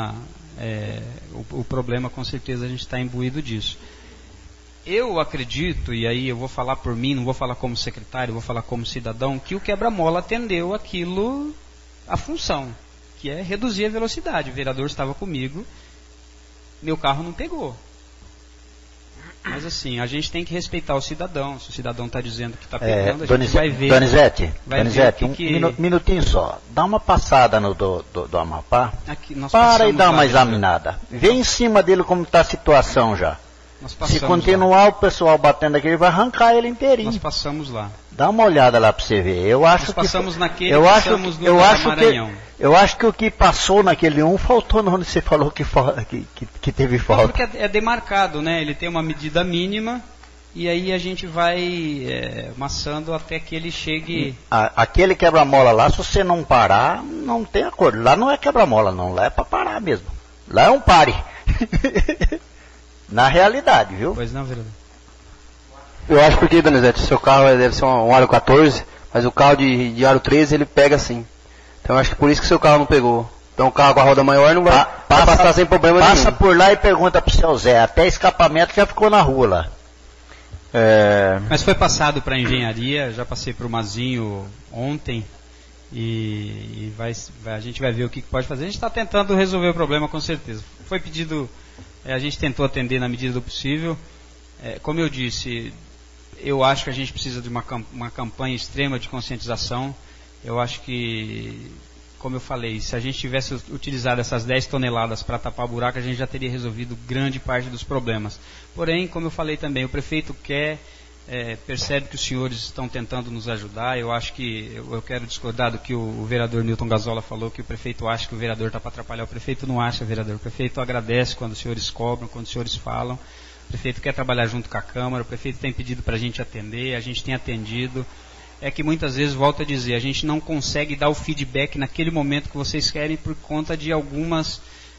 o problema, com certeza a gente está imbuído disso. Eu acredito, e aí eu vou falar por mim, não vou falar como secretário, vou falar como cidadão, que o quebra-mola atendeu a função, que é reduzir a velocidade. O vereador estava comigo, meu carro não pegou. Mas assim, a gente tem que respeitar o cidadão. Se o cidadão está dizendo que está pegando, a gente vai ver. Donizete, minutinho só. Dá uma passada no do Amapá. Para e dá uma examinada. Vê em cima dele como está a situação já. Se continuar o pessoal batendo aqui, ele vai arrancar ele inteirinho. Nós passamos lá. Dá uma olhada lá para você ver. Eu acho que o que passou naquele faltou onde você falou que teve falta. Porque é demarcado, né? Ele tem uma medida mínima e aí a gente vai amassando até que ele chegue. Aquele quebra-mola lá, se você não parar, não tem acordo. Lá não é quebra-mola, não. Lá é para parar mesmo. Lá é um pare. Na realidade, viu? Pois não, vereador. Eu acho porque, Donizete, seu carro deve ser um aro 14, mas o carro de aro 13 ele pega sim. Então eu acho que por isso que seu carro não pegou. Então o carro com a roda maior não vai passar sem problema nenhum. Passa por lá e pergunta pro seu Zé, até escapamento já ficou na rua lá. Mas foi passado para a engenharia, já passei para o Mazinho ontem e a gente vai ver o que pode fazer. A gente está tentando resolver o problema com certeza. Foi pedido, a gente tentou atender na medida do possível. Como eu disse, eu acho que a gente precisa de uma campanha extrema de conscientização. Eu acho que, como eu falei, se a gente tivesse utilizado essas 10 toneladas para tapar buraco, a gente já teria resolvido grande parte dos problemas. Porém, como eu falei também, o prefeito percebe que os senhores estão tentando nos ajudar. Eu acho que, eu quero discordar do que o vereador Newton Gazola falou, que o prefeito acha que o vereador está para atrapalhar. O prefeito não acha, vereador. O prefeito agradece quando os senhores cobram, quando os senhores falam. O prefeito quer trabalhar junto com a Câmara, o prefeito tem pedido para a gente atender, a gente tem atendido. É que muitas vezes, volto a dizer, a gente não consegue dar o feedback naquele momento que vocês querem por conta de algumas,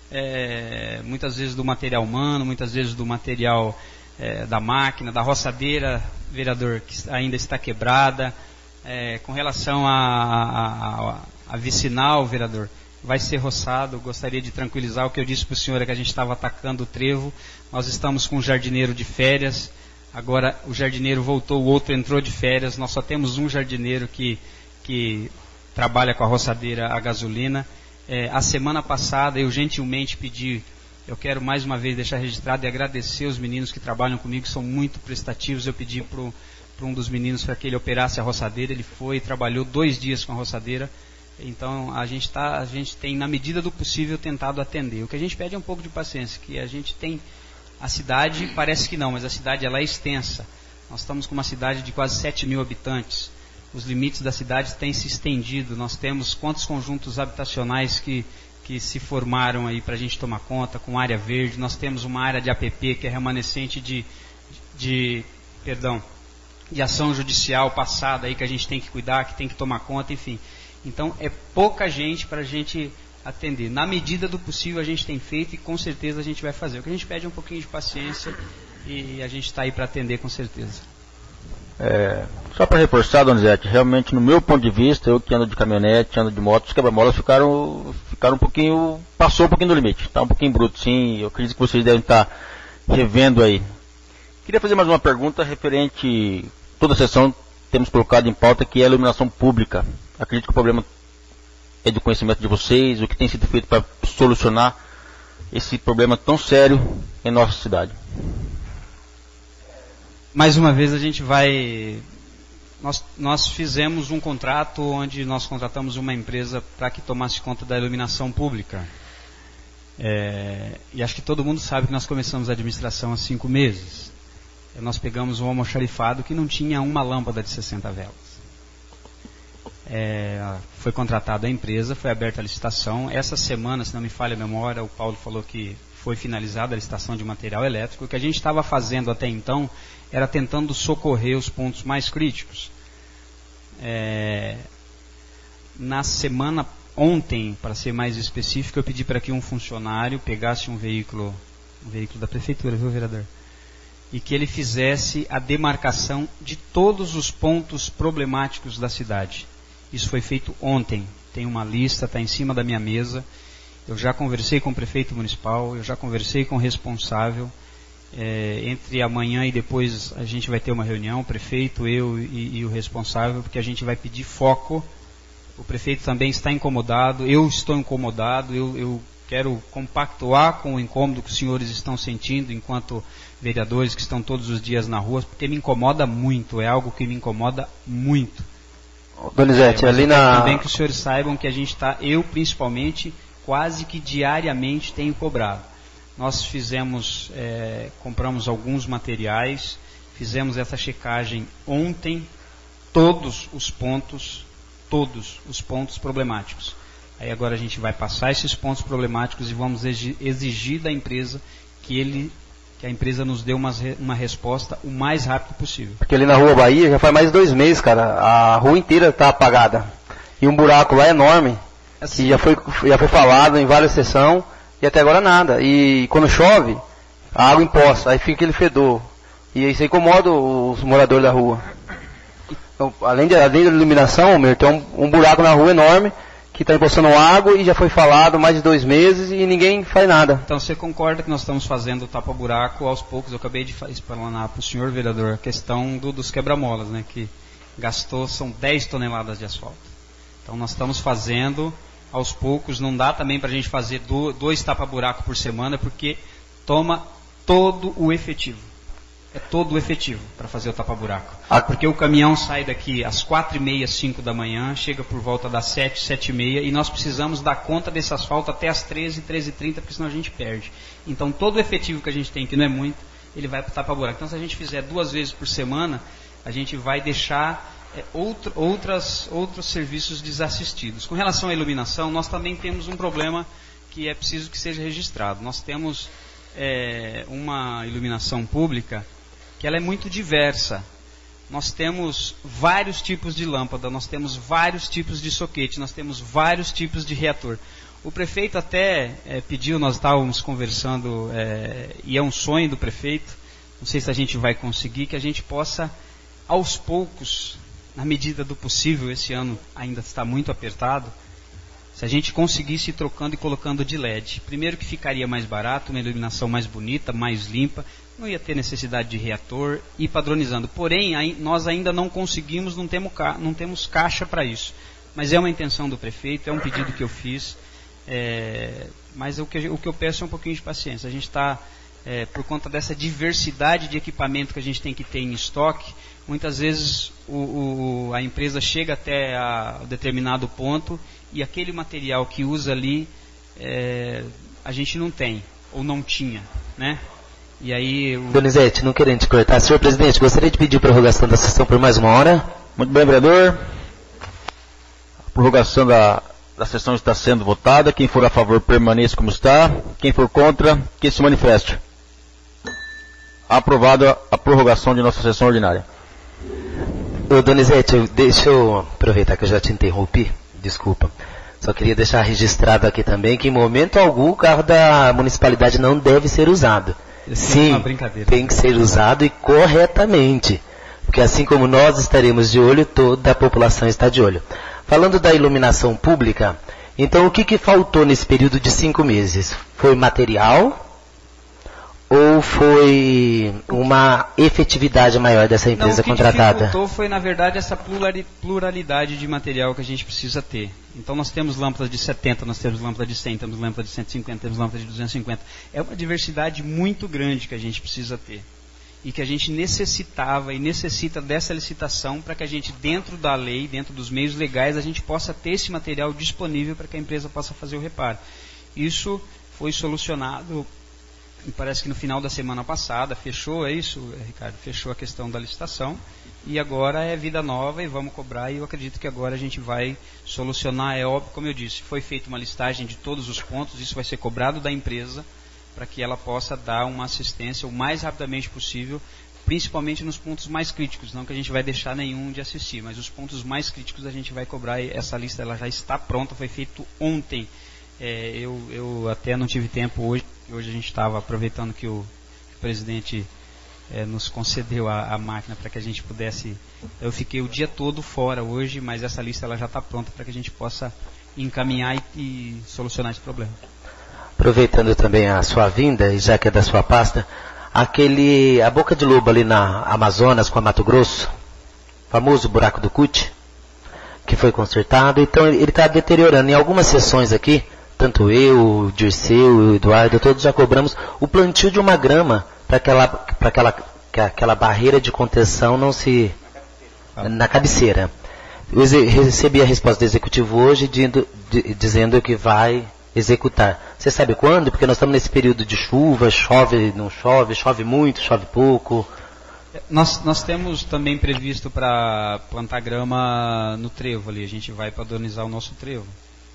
muitas vezes do material humano, muitas vezes do material da máquina, da roçadeira, vereador, que ainda está quebrada. Com relação à vicinal, vereador, vai ser roçado. Gostaria de tranquilizar, o que eu disse para o senhor é que a gente estava atacando o trevo. Nós estamos com um jardineiro de férias, agora o jardineiro voltou, o outro entrou de férias. Nós só temos um jardineiro que trabalha com a roçadeira a gasolina. A semana passada eu gentilmente pedi, eu quero mais uma vez deixar registrado e agradecer os meninos que trabalham comigo, que são muito prestativos. Eu pedi para um dos meninos para que ele operasse a roçadeira, ele foi e trabalhou 2 dias com a roçadeira. Então a gente tem, na medida do possível, tentado atender. O que a gente pede é um pouco de paciência, que a gente tem, a cidade parece que não, mas a cidade ela é extensa. Nós estamos com uma cidade de quase 7 mil habitantes. Os limites da cidade têm se estendido. Nós temos quantos conjuntos habitacionais que se formaram aí para a gente tomar conta, com área verde. Nós temos uma área de APP que é remanescente de ação judicial passada aí que a gente tem que cuidar, que tem que tomar conta, enfim. Então é pouca gente para a gente atender. Na medida do possível a gente tem feito e com certeza a gente vai fazer. O que a gente pede é um pouquinho de paciência e a gente está aí para atender com certeza. Só para reforçar, Donizete, realmente no meu ponto de vista, eu que ando de caminhonete, ando de moto, os quebra-molas ficaram um pouquinho, passou um pouquinho do limite, está um pouquinho bruto, sim, eu acredito que vocês devem estar revendo aí. Queria fazer mais uma pergunta referente, toda a sessão temos colocado em pauta, que é a iluminação pública. Acredito que o problema é do conhecimento de vocês, o que tem sido feito para solucionar esse problema tão sério em nossa cidade. Mais uma vez a gente vai... Nós fizemos um contrato onde nós contratamos uma empresa para que tomasse conta da iluminação pública. E acho que todo mundo sabe que nós começamos a administração há 5 meses. Nós pegamos um almoxarifado que não tinha uma lâmpada de 60 velas. Foi contratada a empresa, foi aberta a licitação. Essa semana, se não me falha a memória, o Paulo falou que foi finalizada a licitação de material elétrico. O que a gente estava fazendo até então era tentando socorrer os pontos mais críticos. Na semana ontem, para ser mais específico, eu pedi para que um funcionário pegasse um veículo da prefeitura, viu, vereador? E que ele fizesse a demarcação de todos os pontos problemáticos da cidade. Isso foi feito ontem. Tem uma lista, está em cima da minha mesa. Eu já conversei com o prefeito municipal, eu já conversei com o responsável. Entre amanhã e depois a gente vai ter uma reunião, o prefeito, eu e o responsável, porque a gente vai pedir foco. O prefeito também está incomodado, eu estou incomodado, eu quero compactuar com o incômodo que os senhores estão sentindo enquanto vereadores que estão todos os dias na rua, porque me incomoda muito, é algo que me incomoda muito. Donizete, ali na... Também que os senhores saibam que a gente está, eu principalmente, quase que diariamente tenho cobrado. Nós compramos alguns materiais, fizemos essa checagem ontem, todos os pontos problemáticos. Aí agora a gente vai passar esses pontos problemáticos e vamos exigir da empresa que a empresa nos dê uma resposta o mais rápido possível. Porque ali na Rua Bahia já faz mais de 2 meses, cara. A rua inteira está apagada. E um buraco lá enorme, assim, que já foi falado em várias sessões, e até agora nada. E quando chove, a água empoça, aí fica aquele fedor. E isso incomoda os moradores da rua. Então, além da iluminação, tem um buraco na rua enorme, que está empoçando água e já foi falado mais de 2 meses e ninguém faz nada. Então você concorda que nós estamos fazendo o tapa-buraco aos poucos? Eu acabei de explanar para o senhor vereador a questão dos quebra-molas, né, que são 10 toneladas de asfalto. Então nós estamos fazendo aos poucos, não dá também para a gente fazer 2 tapa-buraco por semana, porque toma todo o efetivo. É todo o efetivo para fazer o tapa-buraco. Porque o caminhão sai daqui às 4h30, 5 da manhã, chega por volta das 7, 7h30, e nós precisamos dar conta desse asfalto até às 13, 13h30, porque senão a gente perde. Então todo o efetivo que a gente tem, que não é muito, ele vai para o tapa-buraco. Então se a gente fizer 2 vezes por semana, a gente vai deixar outros serviços desassistidos. Com relação à iluminação, nós também temos um problema que é preciso que seja registrado. Nós temos uma iluminação pública que ela é muito diversa. Nós temos vários tipos de lâmpada, nós temos vários tipos de soquete, nós temos vários tipos de reator. O prefeito até pediu, nós estávamos conversando, e é um sonho do prefeito, não sei se a gente vai conseguir, que a gente possa, aos poucos, na medida do possível, esse ano ainda está muito apertado, se a gente conseguisse ir trocando e colocando de LED. Primeiro que ficaria mais barato, uma iluminação mais bonita, mais limpa, não ia ter necessidade de reator e padronizando. Porém, nós ainda não conseguimos, não temos caixa para isso. Mas é uma intenção do prefeito, é um pedido que eu fiz, mas o que eu peço é um pouquinho de paciência. A gente está, por conta dessa diversidade de equipamento que a gente tem que ter em estoque, muitas vezes a empresa chega até um determinado ponto e aquele material que usa ali, a gente não tem, ou não tinha, né? E aí... Donizete, não querendo te cortar. Senhor presidente, gostaria de pedir prorrogação da sessão por mais 1 hora. Muito bem, vereador. A prorrogação da sessão está sendo votada. Quem for a favor, permaneça como está. Quem for contra, que se manifeste. Aprovada a prorrogação de nossa sessão ordinária. Ô Donizete, deixa eu aproveitar que eu já te interrompi. Desculpa. Só queria deixar registrado aqui também que em momento algum o carro da municipalidade não deve ser usado. Sim, tem que ser usado e corretamente. Porque assim como nós estaremos de olho, toda a população está de olho. Falando da iluminação pública, então o que faltou nesse período de 5 meses? Foi material ou foi uma efetividade maior dessa empresa contratada? O que dificultou foi, na verdade, essa pluralidade de material que a gente precisa ter. Então nós temos lâmpadas de 70, nós temos lâmpada de 100, temos lâmpada de 150, temos lâmpada de 250. É uma diversidade muito grande que a gente precisa ter. E que a gente necessitava e necessita dessa licitação para que a gente, dentro da lei, dentro dos meios legais, a gente possa ter esse material disponível para que a empresa possa fazer o reparo. Isso foi solucionado, me parece que no final da semana passada, fechou, é isso, Ricardo? Fechou a questão da licitação e agora é vida nova e vamos cobrar e eu acredito que agora a gente vai solucionar, é óbvio, como eu disse, foi feita uma listagem de todos os pontos, isso vai ser cobrado da empresa, para que ela possa dar uma assistência o mais rapidamente possível, principalmente nos pontos mais críticos, não que a gente vai deixar nenhum de assistir, mas os pontos mais críticos a gente vai cobrar e essa lista ela já está pronta, foi feito ontem. Eu até não tive tempo hoje a gente estava aproveitando que o presidente nos concedeu a máquina para que a gente pudesse, eu fiquei o dia todo fora hoje, mas essa lista ela já está pronta para que a gente possa encaminhar e solucionar esse problema. Aproveitando também a sua vinda, e já que é da sua pasta, a boca de lobo ali na Amazonas com a Mato Grosso, famoso buraco do Cuti, que foi consertado, então ele está deteriorando. Em algumas sessões aqui, tanto eu, o Dirceu, o Eduardo, todos já cobramos o plantio de uma grama para aquela barreira de contenção não se... na cabeceira. Eu recebi a resposta do executivo hoje dizendo que vai executar. Você sabe quando? Porque nós estamos nesse período de chuva, chove, não chove, chove muito, chove pouco. Nós temos também previsto para plantar grama no trevo ali, a gente vai padronizar o nosso trevo.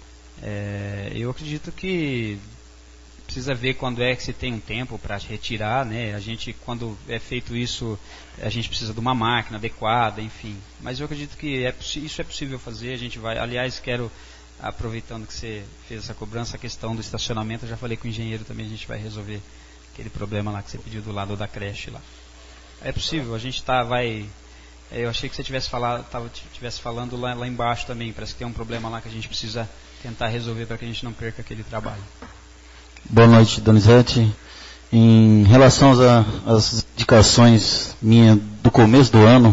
Eu acredito que precisa ver quando é que se tem um tempo para retirar, né? A gente, quando é feito isso, a gente precisa de uma máquina adequada, enfim. Mas eu acredito que isso é possível fazer, a gente vai, aliás, aproveitando que você fez essa cobrança, a questão do estacionamento, eu já falei com o engenheiro também, a gente vai resolver aquele problema lá que você pediu do lado da creche lá. É possível, a gente eu achei que você estivesse falando lá embaixo também, parece que tem um problema lá que a gente precisa tentar resolver para que a gente não perca aquele trabalho. Boa noite, Donizete. Em relação às indicações minhas do começo do ano,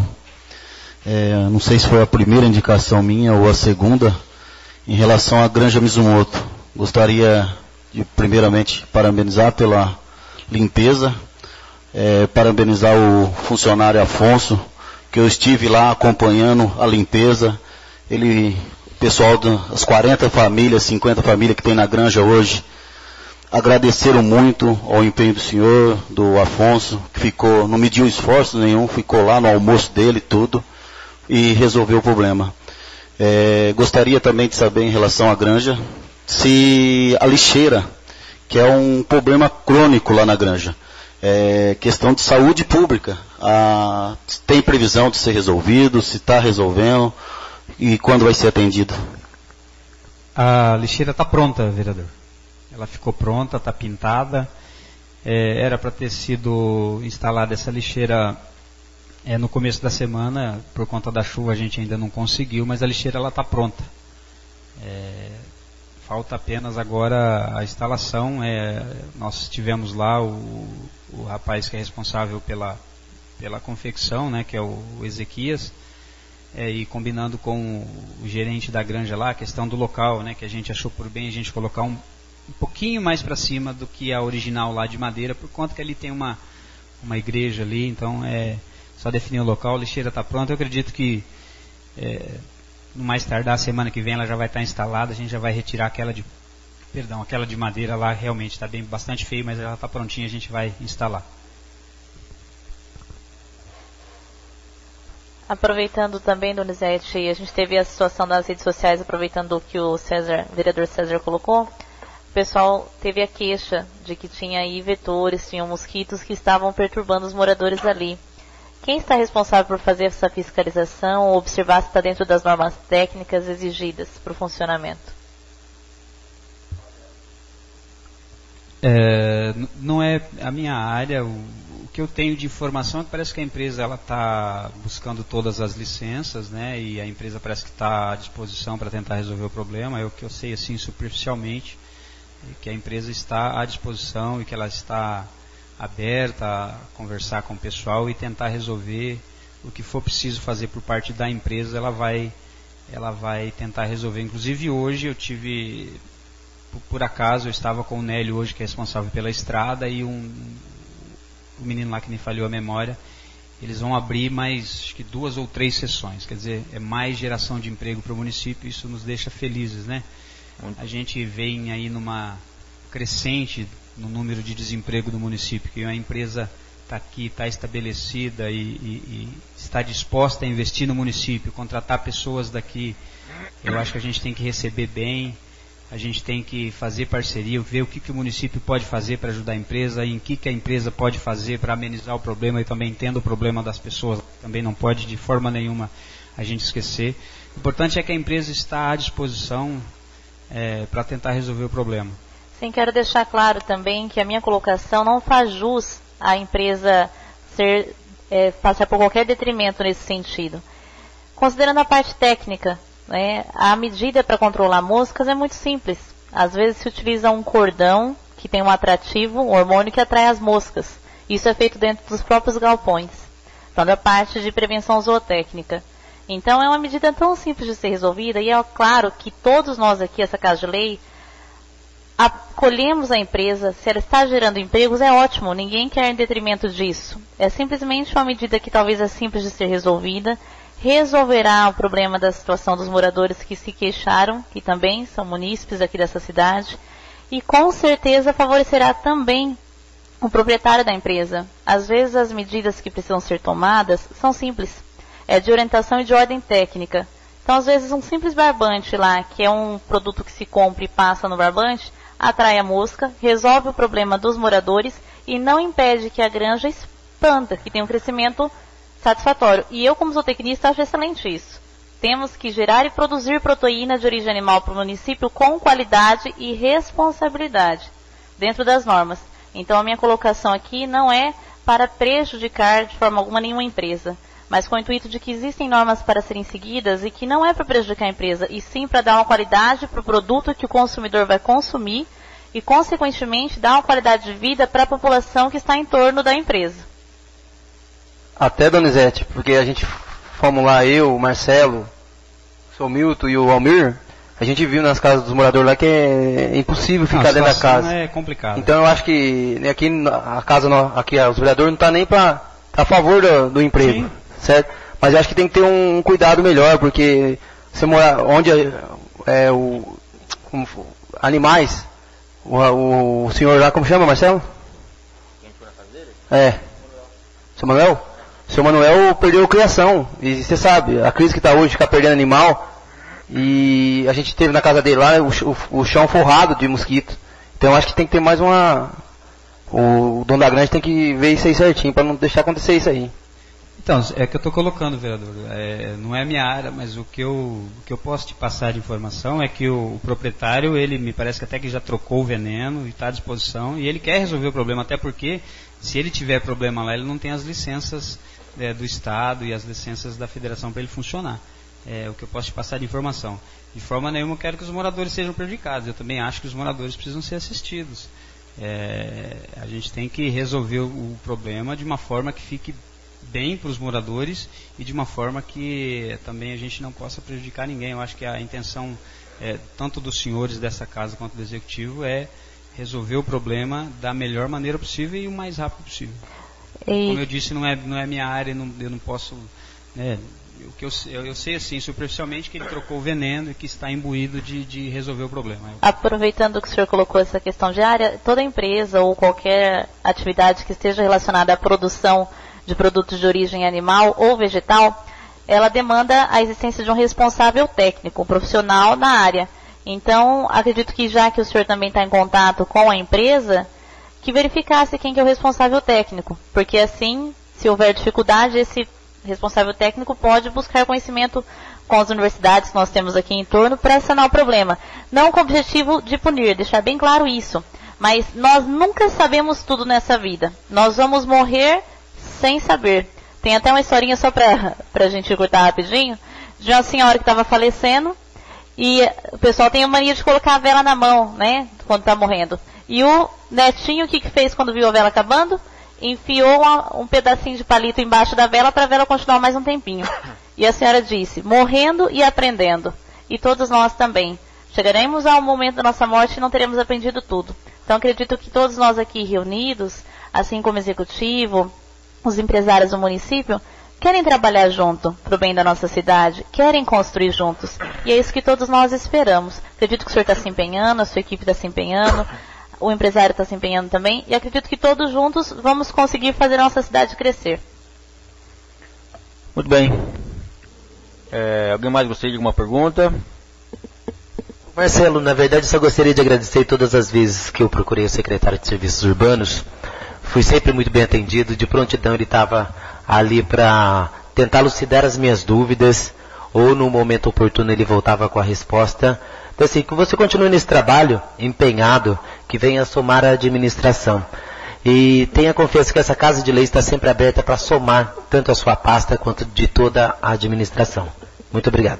não sei se foi a primeira indicação minha ou a segunda, em relação à Granja Mizumoto, gostaria de primeiramente parabenizar pela limpeza, parabenizar o funcionário Afonso, que eu estive lá acompanhando a limpeza, o pessoal das 40 famílias, 50 famílias que tem na granja hoje, agradeceram muito ao empenho do senhor, do Afonso, que não mediu esforço nenhum, ficou lá no almoço dele tudo, e resolveu o problema. Gostaria também de saber em relação à granja, se a lixeira, que é um problema crônico lá na granja, questão de saúde pública, tem previsão de ser resolvido, se está resolvendo e quando vai ser atendido? A lixeira está pronta, vereador. Ela ficou pronta, está pintada. Era para ter sido instalada essa lixeira no começo da semana, por conta da chuva a gente ainda não conseguiu, mas a lixeira ela está pronta. Falta apenas agora a instalação. Nós tivemos lá o rapaz que é responsável pela confecção, né, que é o Ezequias, e combinando com o gerente da granja lá, a questão do local, né, que a gente achou por bem a gente colocar um pouquinho mais para cima do que a original lá de madeira, por conta que ali tem uma igreja ali, então só definir o local, a lixeira está pronta. Eu acredito que no mais tardar a semana que vem ela já vai estar instalada, a gente já vai retirar aquela de madeira lá, realmente está bastante feio, mas ela está prontinha, a gente vai instalar. Aproveitando também, Donizete, a gente teve a situação das redes sociais, aproveitando o que o vereador César colocou, o pessoal teve a queixa de que tinha aí vetores, tinham mosquitos que estavam perturbando os moradores ali. Quem está responsável por fazer essa fiscalização ou observar se está dentro das normas técnicas exigidas para o funcionamento? Não é a minha área. O que eu tenho de informação é que parece que a empresa está buscando todas as licenças, né? E a empresa parece que está à disposição para tentar resolver o problema. É o que eu sei assim superficialmente, que a empresa está à disposição e que ela está aberta a conversar com o pessoal e tentar resolver o que for preciso fazer por parte da empresa. Ela vai tentar resolver. Inclusive hoje eu tive, por acaso, eu estava com o Nélio hoje, que é responsável pela estrada, e o menino lá que me falhou a memória. Eles vão abrir mais, acho que 2 ou 3 sessões, quer dizer, é mais geração de emprego para o município. Isso nos deixa felizes, né? A gente vem aí numa crescente no número de desemprego do município, que a empresa está aqui, está estabelecida e está disposta a investir no município, contratar pessoas daqui. Eu acho que a gente tem que receber bem, a gente tem que fazer parceria, ver o que o município pode fazer para ajudar a empresa, e em que a empresa pode fazer para amenizar o problema. E também entendo o problema das pessoas, também não pode de forma nenhuma a gente esquecer. O importante é que a empresa está à disposição para tentar resolver o problema. Sim, quero deixar claro também que a minha colocação não faz jus à empresa passar por qualquer detrimento nesse sentido. Considerando a parte técnica, né, a medida para controlar moscas é muito simples. Às vezes se utiliza um cordão que tem um atrativo, um hormônio que atrai as moscas. Isso é feito dentro dos próprios galpões. Então, da parte de prevenção zootécnica. Então, é uma medida tão simples de ser resolvida, e é claro que todos nós aqui, essa Casa de Lei, acolhemos a empresa. Se ela está gerando empregos, é ótimo, ninguém quer em detrimento disso. É simplesmente uma medida que talvez é simples de ser resolvida, resolverá o problema da situação dos moradores que se queixaram, que também são munícipes aqui dessa cidade, e com certeza favorecerá também o proprietário da empresa. Às vezes as medidas que precisam ser tomadas são simples, é de orientação e de ordem técnica. Então, às vezes, um simples barbante lá, que é um produto que se compra e passa no barbante, atrai a mosca, resolve o problema dos moradores e não impede que a granja expanda, que tenha um crescimento satisfatório. E eu, como zootecnista, acho excelente isso. Temos que gerar e produzir proteína de origem animal para o município com qualidade e responsabilidade, dentro das normas. Então, a minha colocação aqui não é para prejudicar de forma alguma nenhuma empresa, mas com o intuito de que existem normas para serem seguidas e que não é para prejudicar a empresa, e sim para dar uma qualidade para o produto que o consumidor vai consumir e, consequentemente, dar uma qualidade de vida para a população que está em torno da empresa. Até, Donizete, porque a gente fomos lá, eu, o Marcelo, o seu Milton e o Almir, a gente viu nas casas dos moradores lá que é impossível ficar dentro da casa. É complicado. Então eu acho que aqui a casa, aqui os vereadores não estão nem a favor do emprego. Sim. Certo? Mas eu acho que tem que ter um cuidado melhor, porque você morar onde animais, o senhor lá, como chama, Marcelo? Quem foi na casa dele? Seu Manuel? O seu Manuel perdeu a criação, e você sabe, a crise que está hoje, ficar perdendo animal, e a gente teve na casa dele lá o chão forrado de mosquito. Então eu acho que tem que ter mais o dono da granja tem que ver isso aí certinho, para não deixar acontecer isso aí. Então, é que eu estou colocando, vereador, não é a minha área, mas o que eu posso te passar de informação é que o proprietário, ele me parece que até que já trocou o veneno e está à disposição, e ele quer resolver o problema, até porque se ele tiver problema lá, ele não tem as licenças do Estado e as licenças da Federação para ele funcionar. É o que eu posso te passar de informação. De forma nenhuma eu quero que os moradores sejam prejudicados, eu também acho que os moradores precisam ser assistidos. A gente tem que resolver o problema de uma forma que fique bem para os moradores e de uma forma que também a gente não possa prejudicar ninguém. Eu acho que a intenção tanto dos senhores dessa casa quanto do executivo é resolver o problema da melhor maneira possível e o mais rápido possível. Como eu disse, não é minha área, eu não posso... Eu sei assim, superficialmente, que ele trocou o veneno e que está imbuído de resolver o problema. Aproveitando que o senhor colocou essa questão de área, toda empresa ou qualquer atividade que esteja relacionada à produção de produtos de origem animal ou vegetal, ela demanda a existência de um responsável técnico, um profissional na área. Então, acredito que já que o senhor também está em contato com a empresa, que verificasse quem que é o responsável técnico, porque assim, se houver dificuldade, esse responsável técnico pode buscar conhecimento com as universidades que nós temos aqui em torno para sanar o problema. Não com o objetivo de punir, deixar bem claro isso. Mas nós nunca sabemos tudo nessa vida. Nós vamos morrer sem saber. Tem até uma historinha só para a gente cortar rapidinho, de uma senhora que estava falecendo, e o pessoal tem a mania de colocar a vela na mão, né, quando está morrendo. E o netinho, o que fez quando viu a vela acabando? Enfiou um pedacinho de palito embaixo da vela para a vela continuar mais um tempinho. E a senhora disse, morrendo e aprendendo. E todos nós também. Chegaremos ao momento da nossa morte e não teremos aprendido tudo. Então acredito que todos nós aqui reunidos, assim como o executivo, os empresários do município, querem trabalhar junto para o bem da nossa cidade, querem construir juntos. E é isso que todos nós esperamos. Acredito que o senhor está se empenhando, a sua equipe está se empenhando, o empresário está se empenhando também, e acredito que todos juntos vamos conseguir fazer a nossa cidade crescer. Muito bem. Alguém mais gostaria de alguma pergunta? Marcelo, na verdade só gostaria de agradecer todas as vezes que eu procurei o secretário de Serviços Urbanos. Fui sempre muito bem atendido, de prontidão ele estava ali para tentar elucidar as minhas dúvidas, ou no momento oportuno ele voltava com a resposta. Então assim, que você continue nesse trabalho empenhado, que venha somar a administração. E tenha confiança que essa Casa de Lei está sempre aberta para somar tanto a sua pasta quanto de toda a administração. Muito obrigado.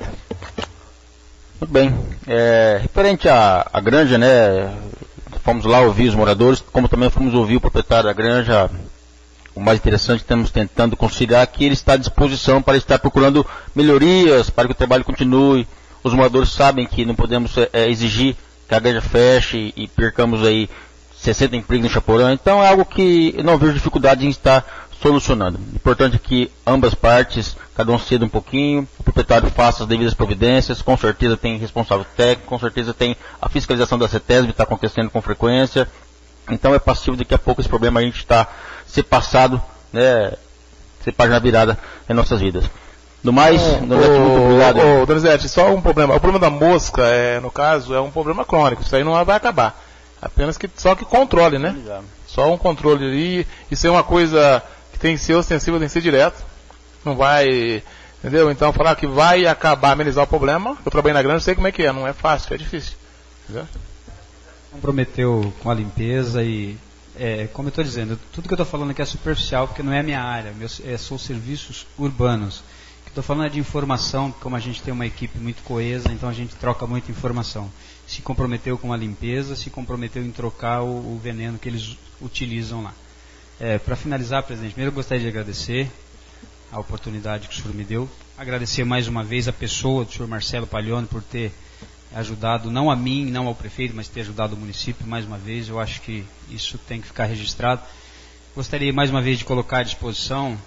Muito bem. Referente à granja, né, fomos lá ouvir os moradores, como também fomos ouvir o proprietário da granja. O mais interessante, estamos tentando conciliar que ele está à disposição para estar procurando melhorias, para que o trabalho continue. Os moradores sabem que não podemos exigir que a granja feche e percamos aí 60 empregos no Chaporã. Então é algo que eu não vejo dificuldade em estar solucionando. Importante é que ambas partes, cada um ceda um pouquinho, o proprietário faça as devidas providências, com certeza tem responsável técnico, com certeza tem a fiscalização da CETESB, está acontecendo com frequência. Então é passível daqui a pouco esse problema a gente está ser passado, né, ser página virada em nossas vidas. Do mais, Donizete, muito obrigado. Donizete, só um problema. O problema da mosca, no caso, é um problema crônico. Isso aí não vai acabar. Apenas só que controle, né? Só um controle ali. Isso é uma coisa que tem que ser ostensiva, tem que ser direto. Não vai, entendeu? Então falar que vai acabar, amenizar o problema. Eu trabalhei na granja, sei como é que é. Não é fácil, é difícil. Entendeu? Comprometeu com a limpeza e, como eu estou dizendo, tudo que eu estou falando aqui é superficial, porque não é a minha área. São serviços urbanos. Estou falando de informação, como a gente tem uma equipe muito coesa, então a gente troca muita informação. Se comprometeu com a limpeza, se comprometeu em trocar o veneno que eles utilizam lá. Para finalizar, presidente, primeiro eu gostaria de agradecer a oportunidade que o senhor me deu. Agradecer mais uma vez a pessoa do senhor Marcelo Paglione por ter ajudado, não a mim, não ao prefeito, mas ter ajudado o município mais uma vez. Eu acho que isso tem que ficar registrado. Gostaria mais uma vez de colocar à disposição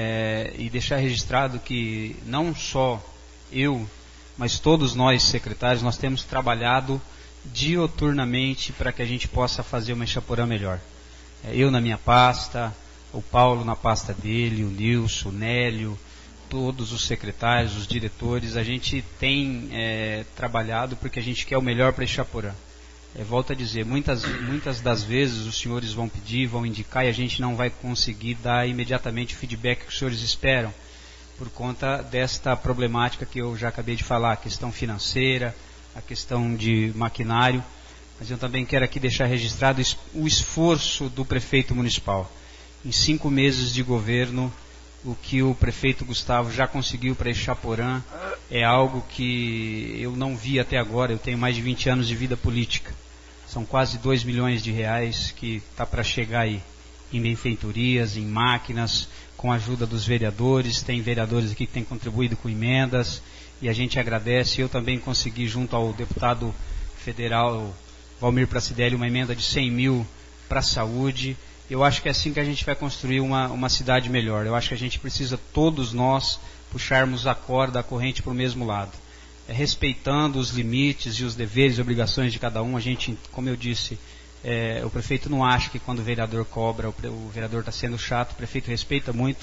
e deixar registrado que não só eu, mas todos nós secretários, nós temos trabalhado dioturnamente para que a gente possa fazer uma Chaporã melhor. Eu na minha pasta, o Paulo na pasta dele, o Nilson, o Nélio, todos os secretários, os diretores, a gente tem trabalhado porque a gente quer o melhor para Chaporã. Volto a dizer, muitas das vezes os senhores vão pedir, vão indicar e a gente não vai conseguir dar imediatamente o feedback que os senhores esperam, por conta desta problemática que eu já acabei de falar, a questão financeira, a questão de maquinário. Mas eu também quero aqui deixar registrado o esforço do prefeito municipal. Em 5 meses de governo, o que o prefeito Gustavo já conseguiu para Chaporã é algo que eu não vi até agora. Eu tenho mais de 20 anos de vida política. São quase 2 milhões de reais que está para chegar aí, em benfeitorias, em máquinas, com a ajuda dos vereadores. Tem vereadores aqui que têm contribuído com emendas, e a gente agradece. Eu também consegui, junto ao deputado federal Valmir Pracidelli, uma emenda de 100 mil para a saúde. Eu acho que é assim que a gente vai construir uma cidade melhor. Eu acho que a gente precisa, todos nós, puxarmos a corda, a corrente para o mesmo lado. Respeitando os limites e os deveres e obrigações de cada um. A gente, como eu disse, o prefeito não acha que quando o vereador cobra, o vereador está sendo chato. O prefeito respeita muito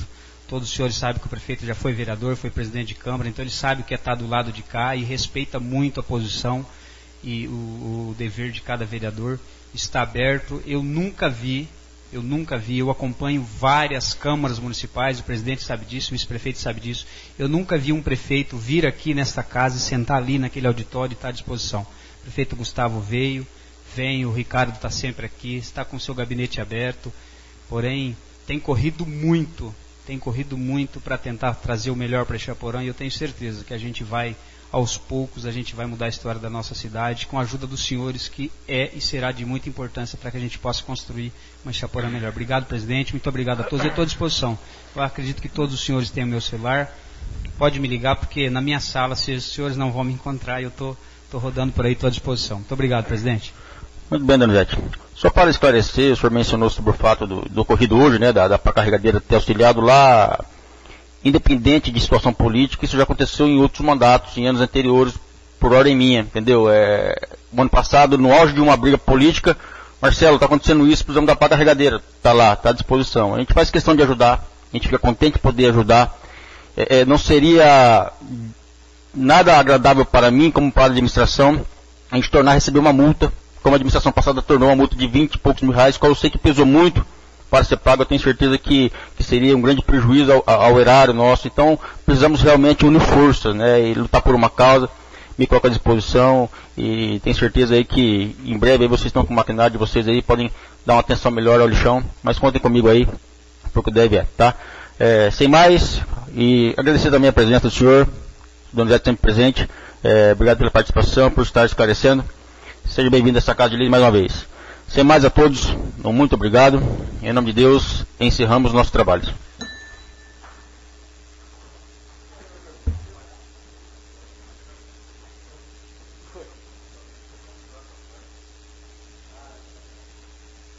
Todos os senhores sabem que o prefeito já foi vereador, foi presidente de Câmara, então ele sabe o que é estar do lado de cá e respeita muito a posição e o dever de cada vereador. Está aberto. Eu nunca vi, eu acompanho várias câmaras municipais, o presidente sabe disso, o vice-prefeito sabe disso. Eu nunca vi um prefeito vir aqui nesta casa e sentar ali naquele auditório e estar à disposição. O prefeito Gustavo vem, o Ricardo está sempre aqui, está com o seu gabinete aberto, porém tem corrido muito para tentar trazer o melhor para Chaporã, e eu tenho certeza que a gente vai, aos poucos, a gente vai mudar a história da nossa cidade, com a ajuda dos senhores, que é e será de muita importância para que a gente possa construir uma Chaporã melhor. Obrigado, presidente, muito obrigado a todos, eu estou à disposição. Eu acredito que todos os senhores têm o meu celular, pode me ligar, porque na minha sala, se os senhores não vão me encontrar, eu estou rodando por aí, estou à disposição. Muito obrigado, presidente. Muito bem, Donizete. Só para esclarecer, o senhor mencionou sobre o fato do ocorrido hoje, né, da carregadeira ter auxiliado lá, independente de situação política, isso já aconteceu em outros mandatos, em anos anteriores, por ordem minha, entendeu? No ano passado, no auge de uma briga política, Marcelo, está acontecendo isso, precisamos da pá carregadeira, está lá, está à disposição. A gente faz questão de ajudar, a gente fica contente de poder ajudar. Não seria nada agradável para mim, como para a administração, a gente receber uma multa, como a administração passada tornou uma multa de 20 e poucos mil reais, qual eu sei que pesou muito para ser pago. Eu tenho certeza que seria um grande prejuízo ao erário nosso. Então, precisamos realmente unir forças, né, e lutar por uma causa. Me coloco à disposição e tenho certeza aí que em breve aí vocês estão com o maquinário de vocês aí, podem dar uma atenção melhor ao lixão, mas contem comigo aí, porque deve tá? Sem mais, e agradecer também a presença do senhor, Donizete sempre presente, obrigado pela participação, por estar esclarecendo. Seja bem-vindo a essa casa de lei mais uma vez. Sem mais a todos, muito obrigado. Em nome de Deus, encerramos nossos trabalhos.